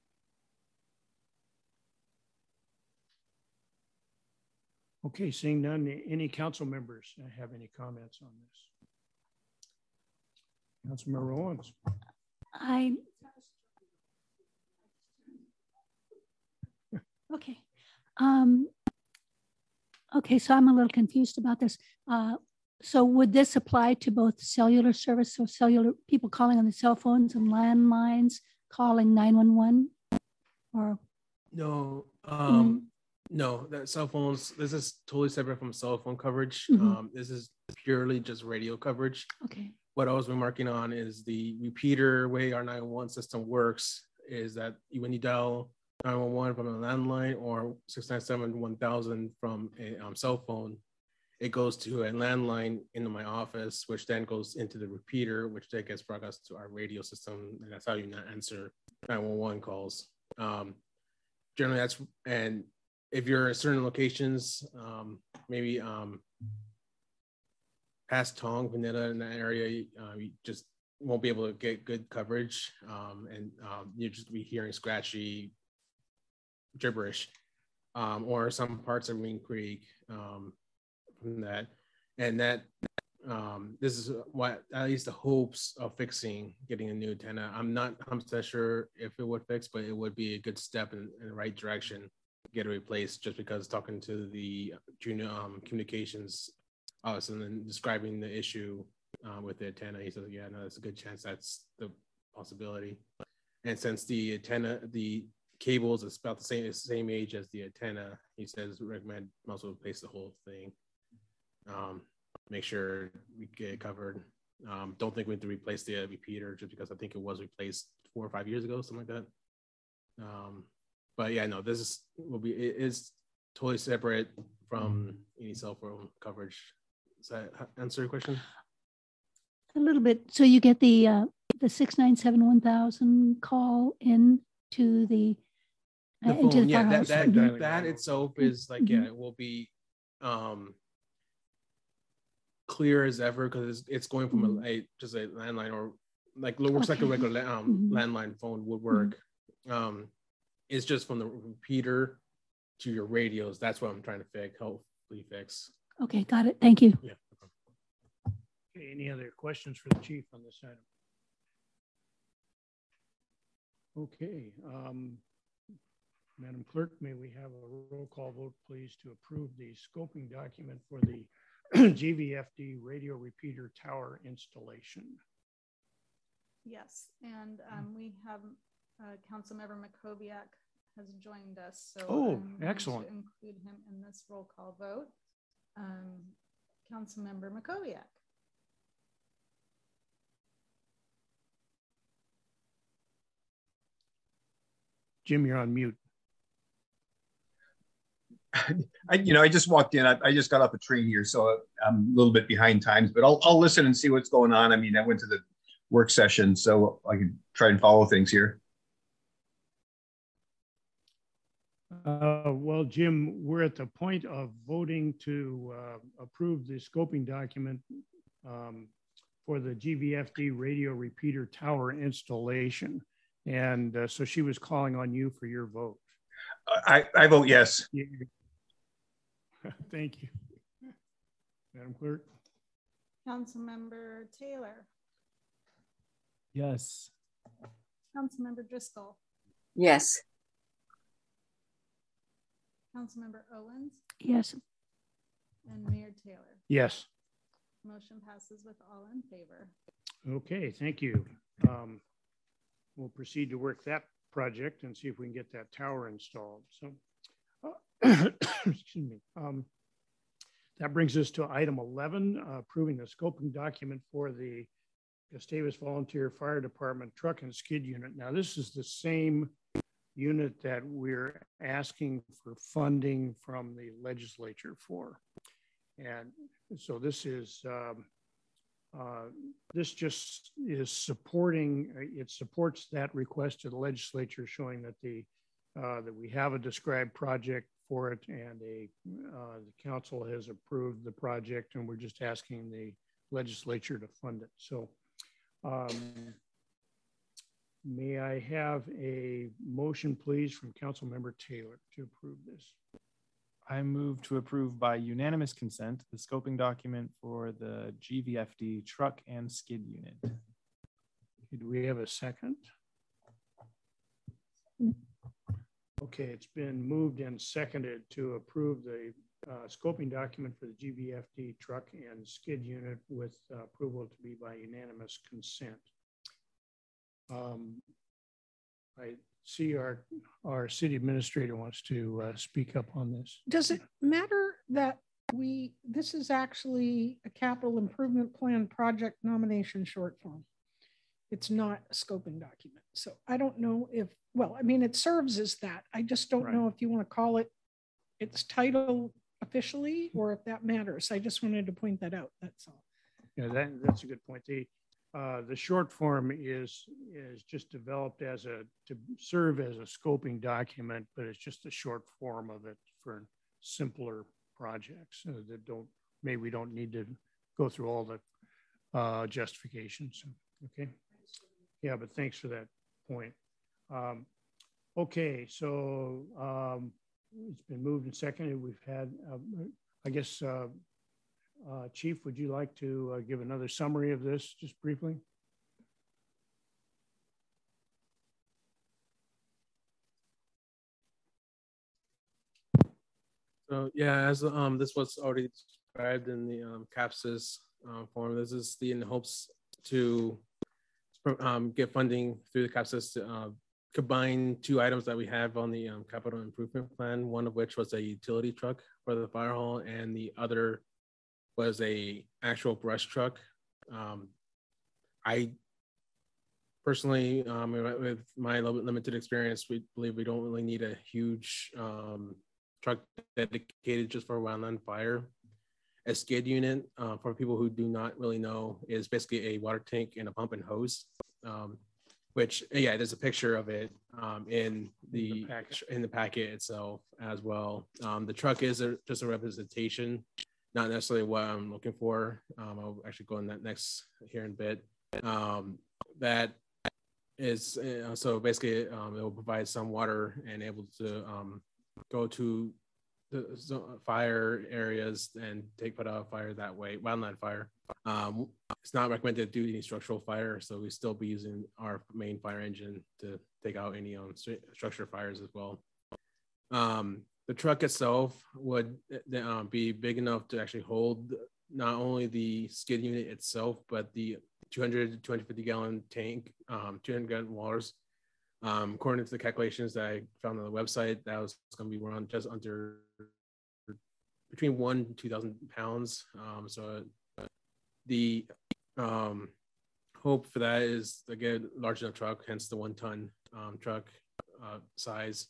Okay, seeing none, any council members have any comments on this? Councilmember Owens. I, okay. Um, okay, so I'm a little confused about this. Uh, so would this apply to both cellular service, so cellular people calling on the cell phones and landlines calling nine one one? Or no, um, mm. no, that cell phones, this is totally separate from cell phone coverage. Mm-hmm. Um, this is purely just radio coverage. Okay. What I was remarking on is the repeater way our nine one one system works is that when you dial nine one one from a landline or six nine seven one thousand from a um, cell phone, it goes to a landline into my office, which then goes into the repeater, which then gets broadcast to our radio system. And that's how you not answer nine one one calls. Um, generally that's, and if you're at certain locations, um, maybe um, past Tong, Vanilla in that area, uh, you just won't be able to get good coverage. Um, and um, you just be hearing scratchy gibberish, um, or some parts of Green Creek um, from that. And that, um, this is what, at least the hopes of fixing, getting a new antenna. I'm not one hundred percent sure if it would fix, but it would be a good step in, in the right direction. Get it replaced, just because talking to the junior um, communications office and then describing the issue uh, with the antenna, he says, yeah, no, there's a good chance that's the possibility. And since the antenna, the cables is about the same, the same age as the antenna, he says recommend also replace the whole thing. Um, make sure we get it covered. Um, don't think we have to replace the repeater, just because I think it was replaced four or five years ago, something like that. Um, But yeah, no, this is will be it is totally separate from any cell phone coverage. Does that answer your question? A little bit. So you get the uh, the six nine seven one thousand call in to the, uh, the phone, into the yeah, firehouse. that that, Mm-hmm. that itself is like Mm-hmm. yeah, it will be um clear as ever, because it's, it's going from mm-hmm. a, a just a landline, or like looks okay. like a regular um, mm-hmm. landline phone would work. Mm-hmm. Um, It's just from the repeater to your radios. That's what I'm trying to fix, hopefully fix. Okay, got it. Thank you. Yeah. Okay, any other questions for the chief on this item? Okay, um, Madam Clerk, may we have a roll call vote, please, to approve the scoping document for the G V F D radio repeater tower installation? Yes, and um, we have uh, Councilmember Makoviak has joined us. So oh, I'm excellent. going to include him in this roll call vote. Um, Councilmember Makoviak. Jim, you're on mute. I, you know, I just walked in. I, I just got off a train here, so I'm a little bit behind times. But I'll I'll listen and see what's going on. I mean, I went to the work session, so I can try and follow things here. Uh, well, Jim, we're at the point of voting to uh, approve the scoping document um, for the G V F D radio repeater tower installation. And uh, so she was calling on you for your vote. I, I vote yes. Yeah. Thank you. Madam Clerk. Councilmember Taylor. Yes. Councilmember Driscoll. Yes. Councilmember Owens. Yes. And Mayor Taylor. Yes. Motion passes with all in favor. Okay, thank you. Um, we'll proceed to work that project and see if we can get that tower installed. So, uh, excuse me. Um, that brings us to item eleven, uh, approving the scoping document for the Gustavus Volunteer Fire Department truck and skid unit. Now, this is the same unit that we're asking for funding from the legislature for. And so this is um, uh, this just is supporting, it supports that request to the legislature, showing that the uh, that we have a described project for it, and a uh, the council has approved the project, and we're just asking the legislature to fund it. So um, may I have a motion, please, from Council Member Taylor to approve this? I move to approve by unanimous consent the scoping document for the G V F D truck and skid unit. Do we have a second? Okay, it's been moved and seconded to approve the uh, scoping document for the G V F D truck and skid unit with uh, approval to be by unanimous consent. Um, I see our, our city administrator wants to uh, speak up on this. Does it matter that we, this is actually a capital improvement plan project nomination short form? It's not a scoping document. So I don't know if, well, I mean, it serves as that. I just don't Right. know if you want to call it its title officially or if that matters. I just wanted to point that out. That's all. Yeah, that, that's a good point. The, uh, the short form is, is just developed as a, to serve as a scoping document, but it's just a short form of it for simpler projects uh, that don't, maybe we don't need to go through all the uh, justifications. Okay. Yeah, but thanks for that point. Um, okay, so um, it's been moved and seconded. We've had, uh, I guess, uh, uh, Chief, would you like to uh, give another summary of this just briefly? So yeah, as um, this was already described in the um, CAPSIS uh, form, this is the in hopes to um, get funding through the CAPSIS to uh, combine two items that we have on the um, capital improvement plan, one of which was a utility truck for the fire hall, and the other was a actual brush truck. Um, I personally, um, with my limited experience, we believe we don't really need a huge um, truck dedicated just for wildland fire. A skid unit, uh, for people who do not really know, is basically a water tank and a pump and hose, um, which, yeah, there's a picture of it um, in the, the in the packet itself as well. Um, the truck is a, just a representation, not necessarily what I'm looking for. Um, I'll actually go in that next here in a bit. Um, that is, uh, so basically um, it will provide some water and able to um, go to the fire areas and take put out a fire that way, wildland fire. Um, it's not recommended to do any structural fire, so we still be using our main fire engine to take out any um, structure fires as well. Um, the truck itself would uh, be big enough to actually hold not only the skid unit itself, but the two hundred to two hundred fifty gallon tank, um, two hundred gallon waters. Um, according to the calculations that I found on the website, that was going to be around just under between one and two thousand pounds. Um, so the um, hope for that is to get a large enough truck, hence the one ton um, truck uh, size.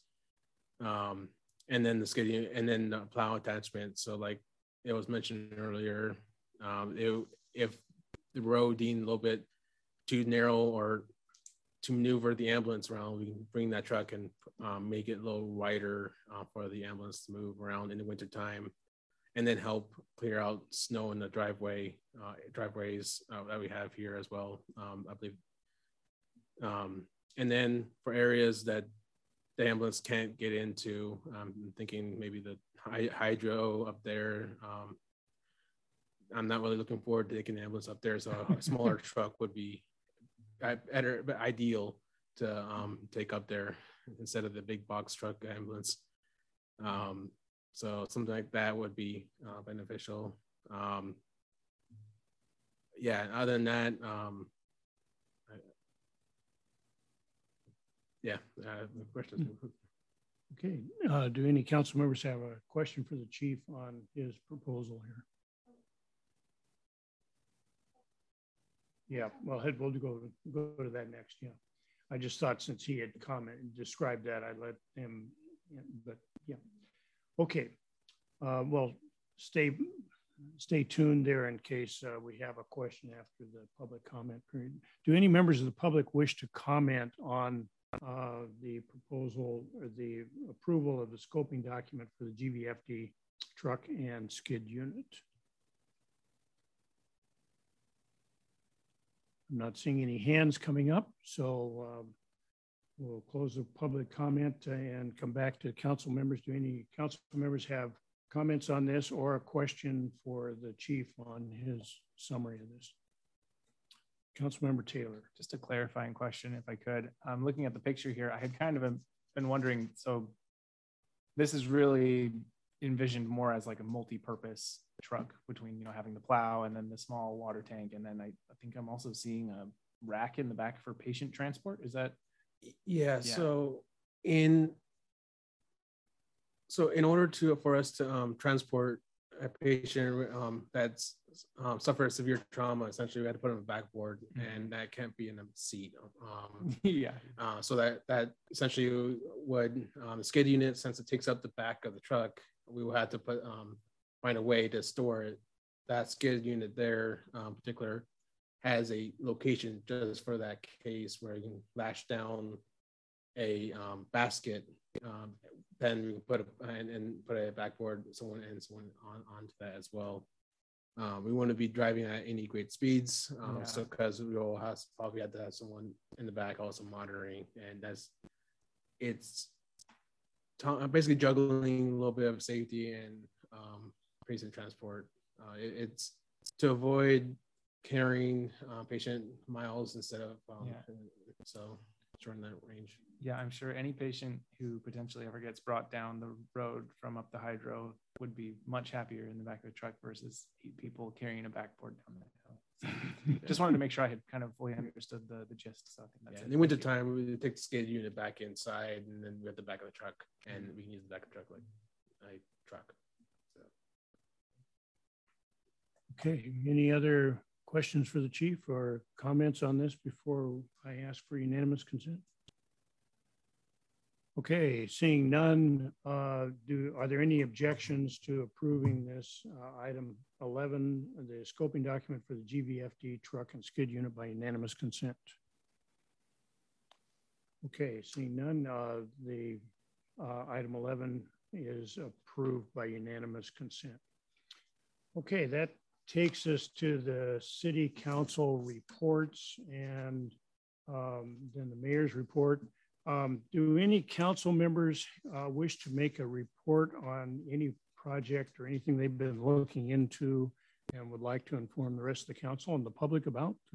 Um, and then the skid unit, and then the plow attachment. So like it was mentioned earlier, um, it, if the road deemed a little bit too narrow or to maneuver the ambulance around, we can bring that truck and um, make it a little wider uh, for the ambulance to move around in the wintertime, and then help clear out snow in the driveway, uh, driveways uh, that we have here as well, um, I believe. Um, and then for areas that the ambulance can't get into, I'm thinking maybe the hydro up there. Um, I'm not really looking forward to taking the ambulance up there, so a smaller truck would be better, but ideal to um, take up there instead of the big box truck ambulance. Um, so something like that would be uh, beneficial. Um, yeah, other than that, um, I, yeah, uh, questions. Okay, uh, do any council members have a question for the chief on his proposal here? Yeah, well, Head, we'll go, go to that next, yeah. I just thought since he had commented, described that, I'd let him, yeah, but yeah. Okay, uh, well, stay, stay tuned there in case uh, we have a question after the public comment period. Do any members of the public wish to comment on uh, the proposal or the approval of the scoping document for the G V F D truck and skid unit? I'm not seeing any hands coming up, so um, we'll close the public comment and come back to council members. Do any council members have comments on this or a question for the chief on his summary of this? Councilmember Taylor. Just a clarifying question, if I could. I'm looking at the picture here. I had kind of been wondering, so this is really envisioned more as like a multi-purpose truck between, you know, having the plow and then the small water tank. And then I, I think I'm also seeing a rack in the back for patient transport. Is that? Yeah, yeah. So in, so in order to, for us to um, transport a patient um, that's um, suffered severe trauma, essentially we had to put on a backboard, mm-hmm. and that can't be in a seat. Um, yeah. Uh, so that, that essentially would, um, the skid unit, since it takes up the back of the truck, we will have to put, um, find a way to store it. That skid unit there, um, particular, has a location just for that case where you can lash down a um, basket. Um, then we can put a and, and put a backboard, someone and someone on onto that as well. Um, we want to be driving at any great speeds, um, yeah. so because we will have probably have to have someone in the back also monitoring, and that's it's t- basically juggling a little bit of safety and um, patient transport. Uh, it, it's to avoid carrying uh, patient miles instead of um, yeah. so shorten that range. Yeah, I'm sure any patient who potentially ever gets brought down the road from up the hydro would be much happier in the back of the truck versus eight people carrying a backboard down that hill. So just wanted to make sure I had kind of fully understood the, the gist. So I think that's yeah, it. In the winter time, we would take the skid unit back inside, and then we have the back of the truck, and we can use the back of the truck like a truck. So. Okay, any other questions for the chief or comments on this before I ask for unanimous consent? Okay, seeing none, uh, do are there any objections to approving this uh, item eleven, the scoping document for the G V F D truck and skid unit by unanimous consent? Okay, seeing none, uh, the uh, item eleven is approved by unanimous consent. Okay, that takes us to the city council reports and um, then the mayor's report. Um, do any council members uh, wish to make a report on any project or anything they've been looking into and would like to inform the rest of the council and the public about? Uh,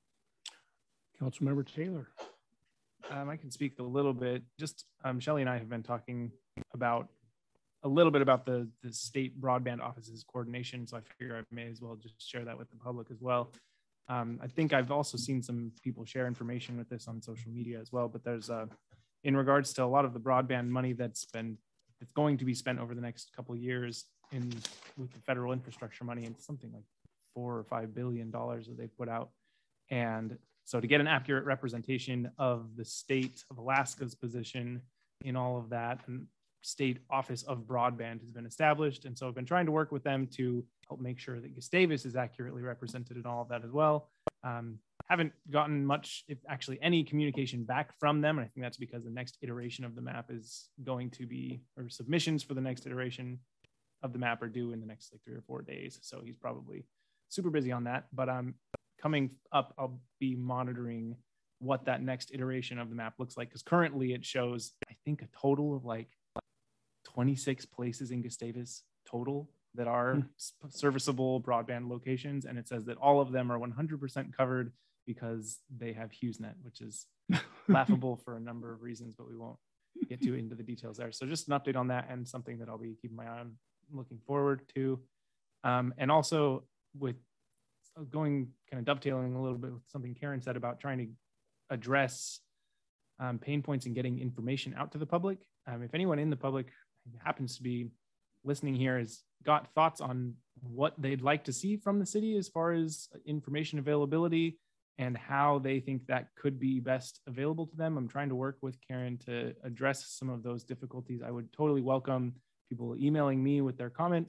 Councilmember Taylor. Um, I can speak a little bit. Just um, Shelley and I have been talking about a little bit about the, the state broadband office's coordination. So I figure I may as well just share that with the public as well. Um, I think I've also seen some people share information with this on social media as well, but there's uh, in regards to a lot of the broadband money that's been, it's going to be spent over the next couple of years in with the federal infrastructure money, and something like four or five billion dollars that they've put out. And so to get an accurate representation of the state of Alaska's position in all of that, and state office of broadband has been established. And so I've been trying to work with them to help make sure that Gustavus is accurately represented in all of that as well. Um, haven't gotten much, if actually any communication back from them. And I think that's because the next iteration of the map is going to be, or submissions for the next iteration of the map are due in the next like three or four days. So he's probably super busy on that, but um, coming up, I'll be monitoring what that next iteration of the map looks like. Because currently it shows, I think, a total of like twenty-six places in Gustavus total that are mm. serviceable broadband locations. And it says that all of them are one hundred percent covered because they have HughesNet, which is laughable for a number of reasons, but we won't get too into the details there. So just an update on that, and something that I'll be keeping my eye on looking forward to. Um, and also with going kind of dovetailing a little bit with something Karen said about trying to address um, pain points in getting information out to the public. Um, if anyone in the public happens to be listening here has got thoughts on what they'd like to see from the city as far as information availability and how they think that could be best available to them, I'm trying to work with Karen to address some of those difficulties. I would totally welcome people emailing me with their comments.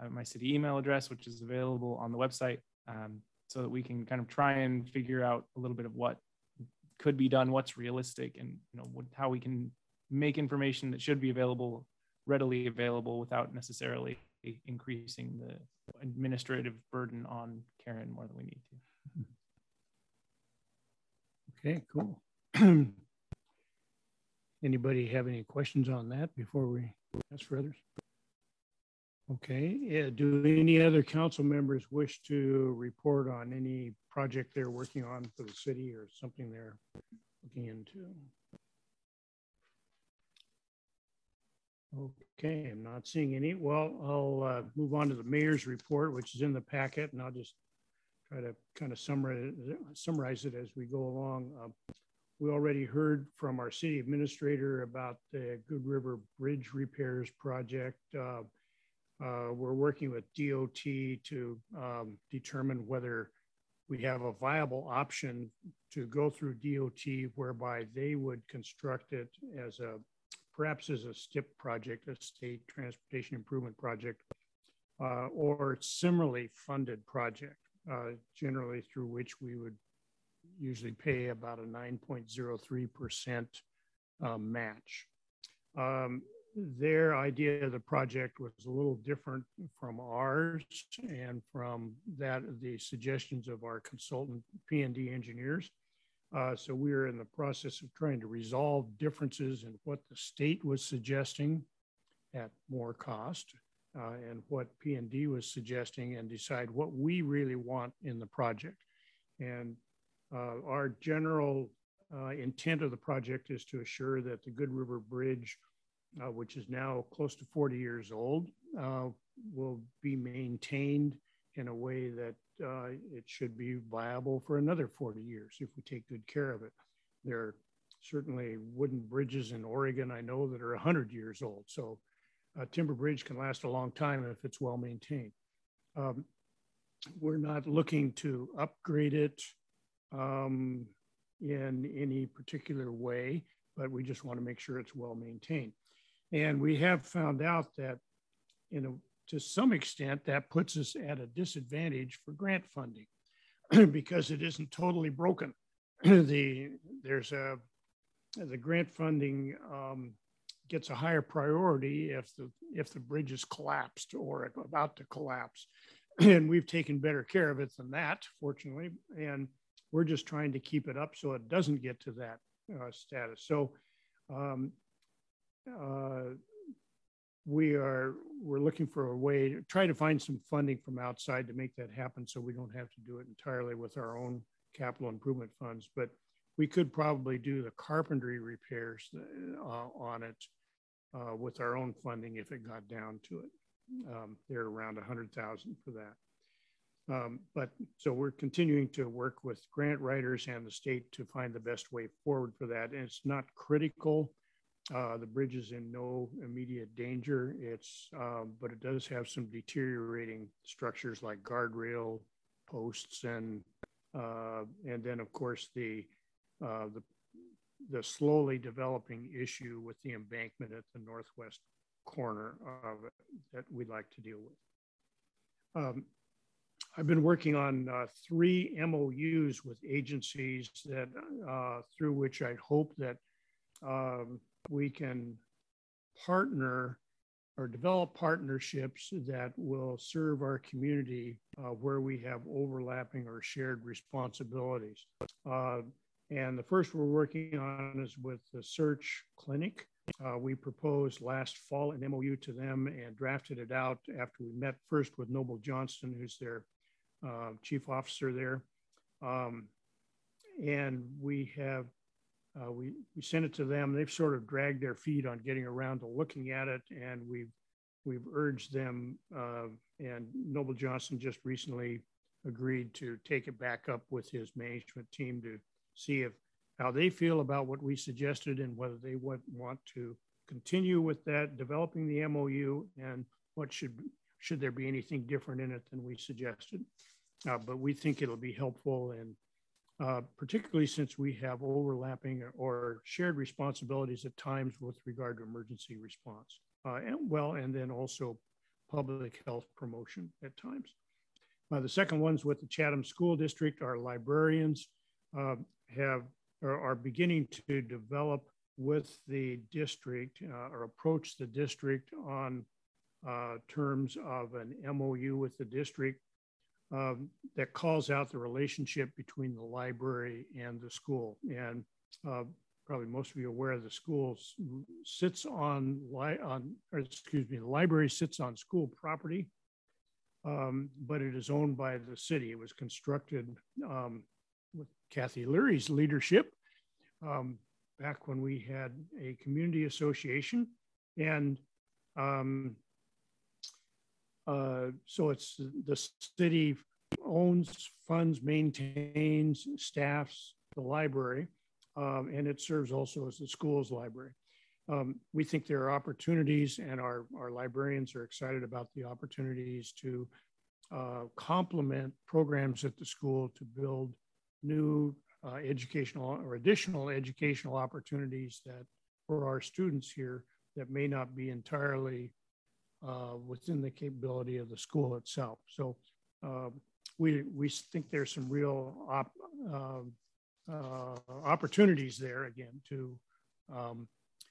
uh, my city email address, which is available on the website, um, so that we can kind of try and figure out a little bit of what could be done, what's realistic, and you know what, how we can make information that should be available readily available without necessarily increasing the administrative burden on Karen more than we need to. Okay, cool. Anybody have any questions on that before we ask for others? Okay, yeah, do any other council members wish to report on any project they're working on for the city or something they're looking into? Okay, I'm not seeing any. Well, I'll uh, move on to the mayor's report, which is in the packet, and I'll just try to kind of summarize, summarize it as we go along. Uh, we already heard from our city administrator about the Good River Bridge repairs project. Uh, uh, we're working with D O T to um, determine whether we have a viable option to go through D O T whereby they would construct it as a perhaps as a S T I P project, a state transportation improvement project, uh, or similarly funded project, uh, generally through which we would usually pay about a nine point zero three percent uh, match. Um, their idea of the project was a little different from ours and from that of the suggestions of our consultant P and D engineers. Uh, so we are in the process of trying to resolve differences in what the state was suggesting at more cost uh, and what P and D was suggesting, and decide what we really want in the project. And uh, our general uh, intent of the project is to assure that the Good River Bridge, uh, which is now close to forty years old, uh, will be maintained in a way that uh, it should be viable for another forty years if we take good care of it. There are certainly wooden bridges in Oregon, I know, that are one hundred years old. So a timber bridge can last a long time if it's well maintained. Um, we're not looking to upgrade it um, in any particular way, but we just want to make sure it's well maintained. And we have found out that in a to some extent, that puts us at a disadvantage for grant funding because it isn't totally broken. the there's a the grant funding um, gets a higher priority if the if the bridge is collapsed or about to collapse, and we've taken better care of it than that, fortunately. And we're just trying to keep it up so it doesn't get to that uh, status. So. Um, uh, We are, we're looking for a way to try to find some funding from outside to make that happen so we don't have to do it entirely with our own capital improvement funds. But we could probably do the carpentry repairs uh, on it uh, with our own funding if it got down to it. Um, they're around one hundred thousand for that. Um, but so we're continuing to work with grant writers and the state to find the best way forward for that. And it's not critical. Uh, the bridge is in no immediate danger. It's, um, but it does have some deteriorating structures like guardrail posts, and uh, and then of course the uh, the the slowly developing issue with the embankment at the northwest corner of it that we'd like to deal with. Um, I've been working on uh, three M O Us with agencies that uh, through which I hope that um, we can partner or develop partnerships that will serve our community uh, where we have overlapping or shared responsibilities. Uh, and the first we're working on is with the Search Clinic. Uh, we proposed last fall an M O U to them and drafted it out after we met first with Noble Johnston, who's their uh, chief officer there. Um, and we have Uh, we, we sent it to them. They've sort of dragged their feet on getting around to looking at it, and we've we've urged them. Uh, and Noble Johnston just recently agreed to take it back up with his management team to see if how they feel about what we suggested and whether they would want to continue with that, developing the M O U, and what should should there be anything different in it than we suggested. Uh, but we think it'll be helpful, and Uh, particularly since we have overlapping or shared responsibilities at times with regard to emergency response. Uh, and well, and then also public health promotion at times. Uh, the second one's with the Chatham School District. Our librarians uh, have are, are beginning to develop with the district uh, or approach the district on uh, terms of an M O U with the district um, that calls out the relationship between the library and the school. And uh, probably most of you are aware the school sits on, li on or excuse me, the library sits on school property. Um, but it is owned by the city. It was constructed um, with Kathy Leary's leadership um, back when we had a community association. And um, uh, so it's the city owns, funds, maintains, staffs the library, um, and it serves also as the school's library. Um, we think there are opportunities, and our, our librarians are excited about the opportunities to uh, complement programs at the school to build new uh, educational or additional educational opportunities that for our students here that may not be entirely uh, within the capability of the school itself. So uh, we, we think there's some real op, uh, uh, opportunities there again to um,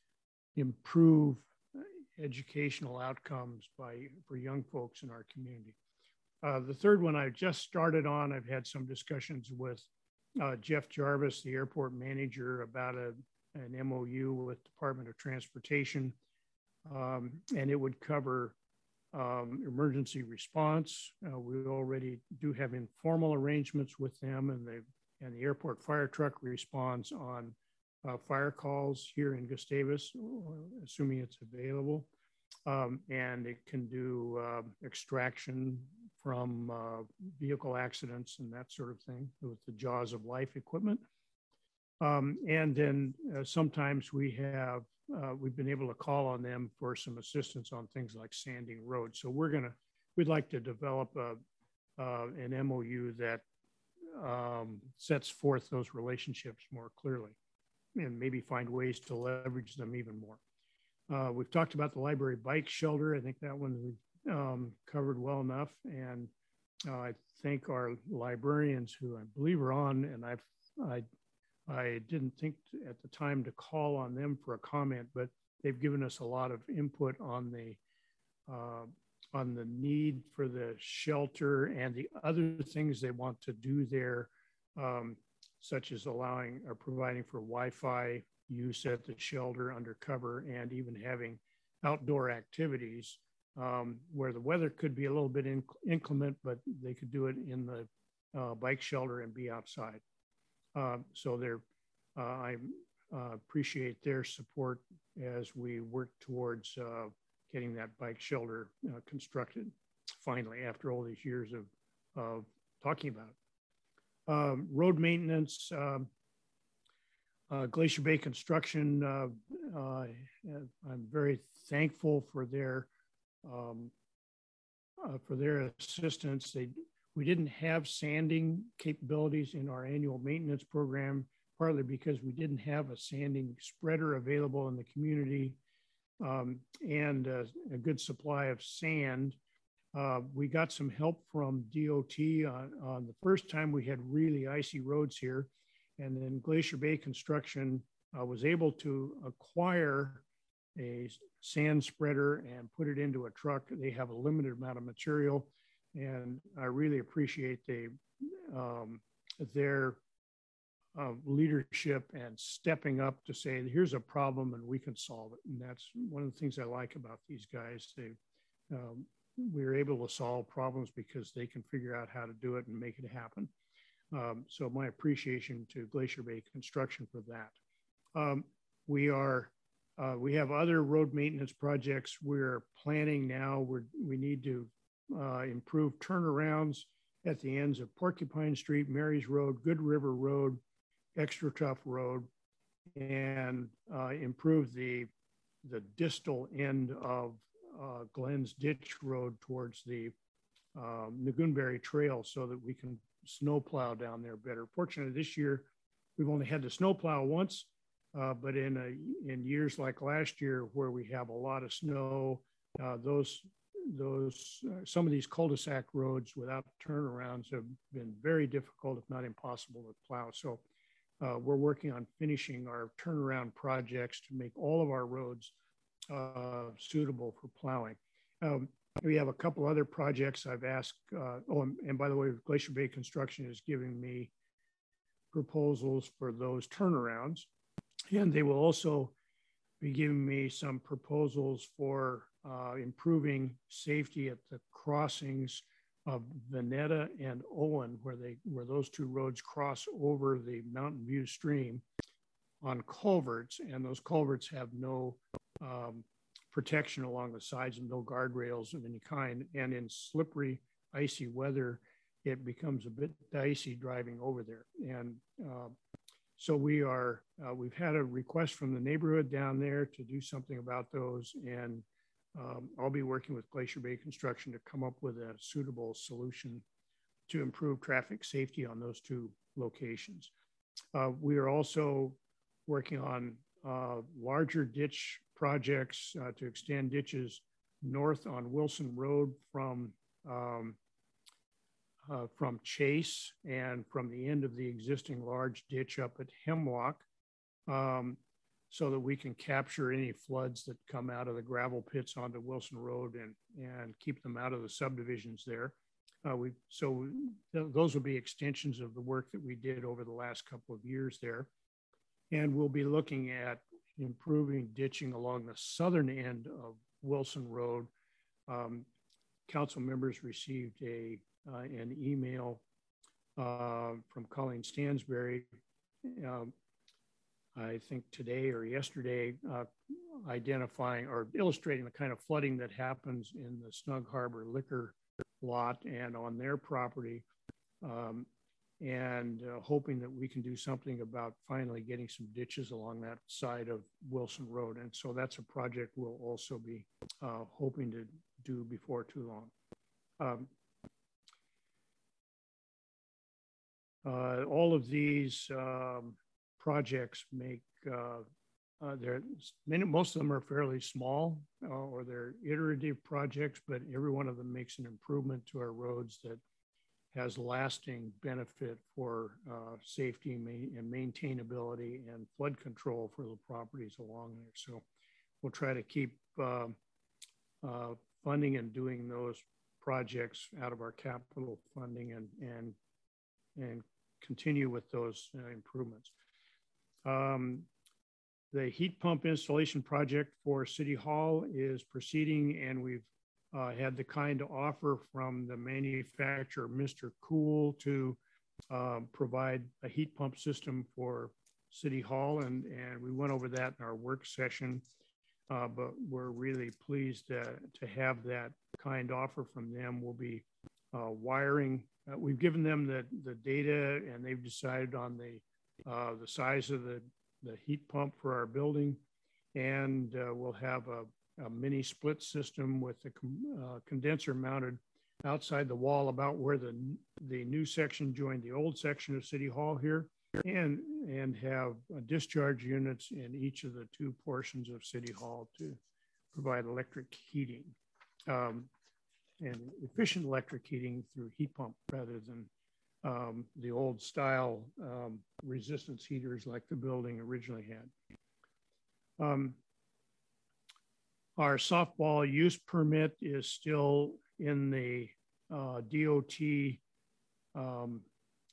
improve educational outcomes by for young folks in our community. Uh, the third one I just started on, I've had some discussions with uh, Jeff Jarvis, the airport manager, about a, an M O U with Department of Transportation, um, and it would cover um, emergency response. Uh, we already do have informal arrangements with them, and the and the airport fire truck responds on Uh, fire calls here in Gustavus, assuming it's available. Um, and it can do uh, extraction from uh, vehicle accidents and that sort of thing with the Jaws of Life equipment. Um, and then uh, sometimes we have, uh, we've been able to call on them for some assistance on things like sanding roads. So we're gonna, we'd like to develop a, uh, an M O U that um, sets forth those relationships more clearly, and maybe find ways to leverage them even more. Uh, we've talked about the library bike shelter. I think that one we um, covered well enough. And uh, I thank our librarians who I believe are on, and I've, I, I didn't think at the time to call on them for a comment, but they've given us a lot of input on the, uh, on the need for the shelter and the other things they want to do there. Um, such as allowing or providing for Wi-Fi use at the shelter undercover, and even having outdoor activities um, where the weather could be a little bit inc inclement, but they could do it in the uh, bike shelter and be outside. Uh, so they're, uh, I uh, appreciate their support as we work towards uh, getting that bike shelter uh, constructed finally after all these years of, of talking about it. Um, road maintenance, um, uh, Glacier Bay Construction, uh, uh, I'm very thankful for their um, uh, for their assistance. They, we didn't have sanding capabilities in our annual maintenance program, partly because we didn't have a sanding spreader available in the community um, and uh, a good supply of sand. Uh, we got some help from D O T on, on the first time we had really icy roads here. And then Glacier Bay Construction uh, was able to acquire a sand spreader and put it into a truck. They have a limited amount of material, and I really appreciate the, um, their uh, leadership and stepping up to say, here's a problem and we can solve it. And that's one of the things I like about these guys. They, um, we're able to solve problems because they can figure out how to do it and make it happen. Um, so my appreciation to Glacier Bay Construction for that. Um, we are, uh, we have other road maintenance projects we're planning now. We're, we need to uh, improve turnarounds at the ends of Porcupine Street, Marys Road, Good River Road, Extra Tough Road, and uh, improve the, the distal end of Uh, Glenn's Ditch Road towards the um, Nagoonberry Trail so that we can snowplow down there better. Fortunately, this year we've only had to snowplow once, uh, but in a, in years like last year where we have a lot of snow, uh, those those, uh, some of these cul-de-sac roads without turnarounds have been very difficult, if not impossible to plow. So uh, we're working on finishing our turnaround projects to make all of our roads uh, suitable for plowing. Um, we have a couple other projects I've asked. Uh, oh, and, and by the way, Glacier Bay Construction is giving me proposals for those turnarounds. And they will also be giving me some proposals for uh, improving safety at the crossings of Veneta and Owen, where they where those two roads cross over the Mountain View stream on culverts, and those culverts have no um, protection along the sides and no guardrails of any kind. And in slippery, icy weather, it becomes a bit dicey driving over there. And uh, so we are, uh, we've had a request from the neighborhood down there to do something about those. And um, I'll be working with Glacier Bay Construction to come up with a suitable solution to improve traffic safety on those two locations. Uh, we are also working on uh, larger ditch projects uh, to extend ditches north on Wilson Road from um, uh, from Chase and from the end of the existing large ditch up at Hemlock, um, so that we can capture any floods that come out of the gravel pits onto Wilson Road and, and keep them out of the subdivisions there. Uh, we, so th those will be extensions of the work that we did over the last couple of years there. And we'll be looking at improving ditching along the southern end of Wilson Road. Um, council members received a uh, an email uh, from Colleen Stansberry, um, I think today or yesterday, uh, identifying or illustrating the kind of flooding that happens in the Snug Harbor liquor lot and on their property, um, and uh, hoping that we can do something about finally getting some ditches along that side of Wilson Road. And so that's a project we'll also be uh, hoping to do before too long. Um, uh, all of these um, projects make, uh, uh, they're, many, most of them are fairly small uh, or they're iterative projects, but every one of them makes an improvement to our roads that has lasting benefit for uh, safety and maintainability and flood control for the properties along there. So we'll try to keep uh, uh, funding and doing those projects out of our capital funding and and and continue with those uh, improvements. Um, the heat pump installation project for City Hall is proceeding, and we've uh, had the kind offer from the manufacturer, Mister Cool, to uh, provide a heat pump system for City Hall, and, and we went over that in our work session. Uh, but we're really pleased uh, to have that kind offer from them. We'll be uh, wiring. Uh, we've given them the, the data, and they've decided on the uh, the size of the, the heat pump for our building. And uh, we'll have a, a mini split system with a uh, condenser mounted outside the wall about where the, the new section joined the old section of City Hall here. And, and have uh, discharge units in each of the two portions of City Hall to provide electric heating um, and efficient electric heating through heat pump rather than um, the old style um, resistance heaters like the building originally had. Um, our softball use permit is still in the uh, D O T um,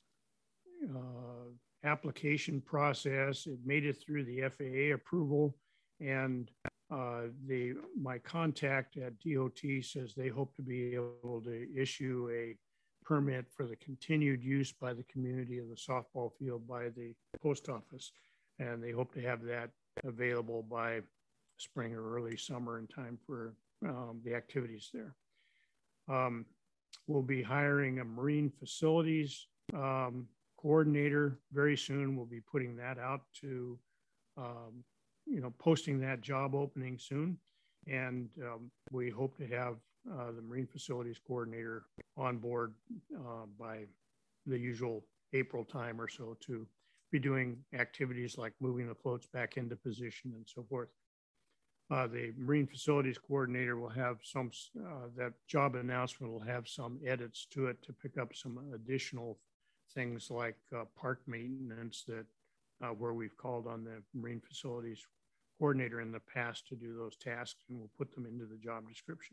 uh, application process. It made it through the F A A approval, and uh, the my contact at D O T says they hope to be able to issue a permit for the continued use by the community of the softball field by the post office, and they hope to have that available by spring or early summer in time for um, the activities there. Um, we'll be hiring a marine facilities um, coordinator very soon. We'll be putting that out to, um, you know, posting that job opening soon. And um, we hope to have uh, the marine facilities coordinator on board uh, by the usual April time or so to be doing activities like moving the floats back into position and so forth. uh, the Marine Facilities Coordinator will have some, uh, that job announcement will have some edits to it to pick up some additional things like uh, park maintenance that uh, where we've called on the Marine Facilities Coordinator in the past to do those tasks, and we'll put them into the job description.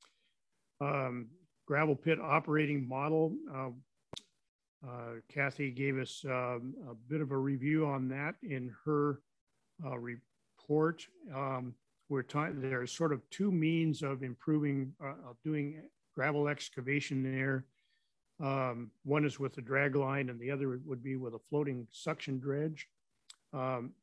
Um, gravel pit operating model. Uh, uh, Kathy gave us um, a bit of a review on that in her uh, report. Um, we're talking, there's sort of two means of improving, uh, of doing gravel excavation there. Um, one is with a drag line, and the other would be with a floating suction dredge. Um,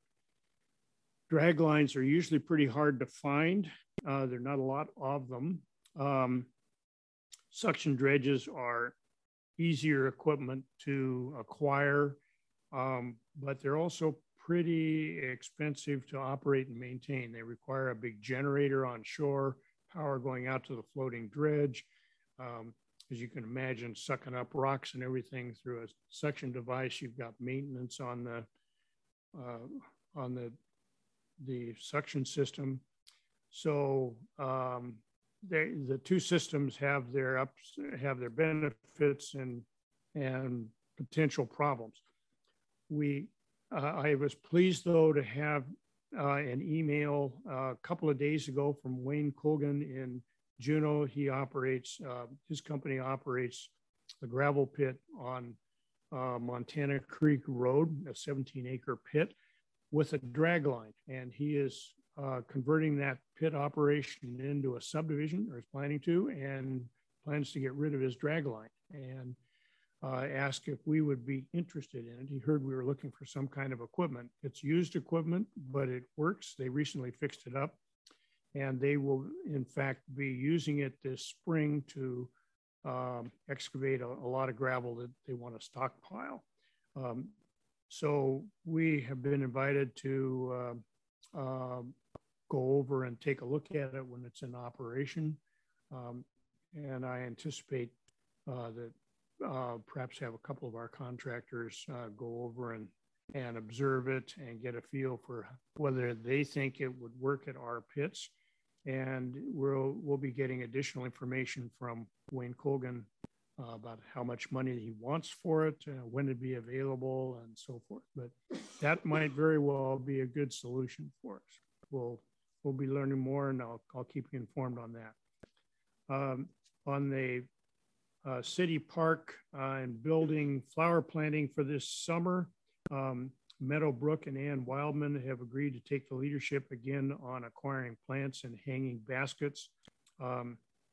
drag lines are usually pretty hard to find. Uh, there are not a lot of them. Um, suction dredges are easier equipment to acquire, um, but they're also pretty expensive to operate and maintain. They require a big generator on shore, power going out to the floating dredge. Um, as you can imagine, sucking up rocks and everything through a suction device. You've got maintenance on the uh, on the the suction system. So um, they, the two systems have their ups, have their benefits and and potential problems. We, uh, I was pleased though to have uh, an email uh, a couple of days ago from Wayne Colgan in Juneau. He operates, uh, his company operates the gravel pit on uh, Montana Creek Road, a seventeen acre pit with a drag line. And he is uh, converting that pit operation into a subdivision, or is planning to, and plans to get rid of his drag line. And uh, asked if we would be interested in it. He heard we were looking for some kind of equipment. It's used equipment, but it works. They recently fixed it up, and they will in fact be using it this spring to um, excavate a, a lot of gravel that they want to stockpile. Um, so we have been invited to uh, uh, go over and take a look at it when it's in operation. Um, and I anticipate uh, that uh, perhaps have a couple of our contractors uh, go over and, and observe it and get a feel for whether they think it would work at our pits. And we'll, we'll be getting additional information from Wayne Colgan uh, about how much money he wants for it, uh, when it'd be available, and so forth. But that might very well be a good solution for us. We'll, we'll be learning more, and I'll, I'll keep you informed on that. Um, on the uh, city park uh, and building flower planting for this summer, um, Meadowbrook and Ann Wildman have agreed to take the leadership again on acquiring plants and hanging baskets. Um,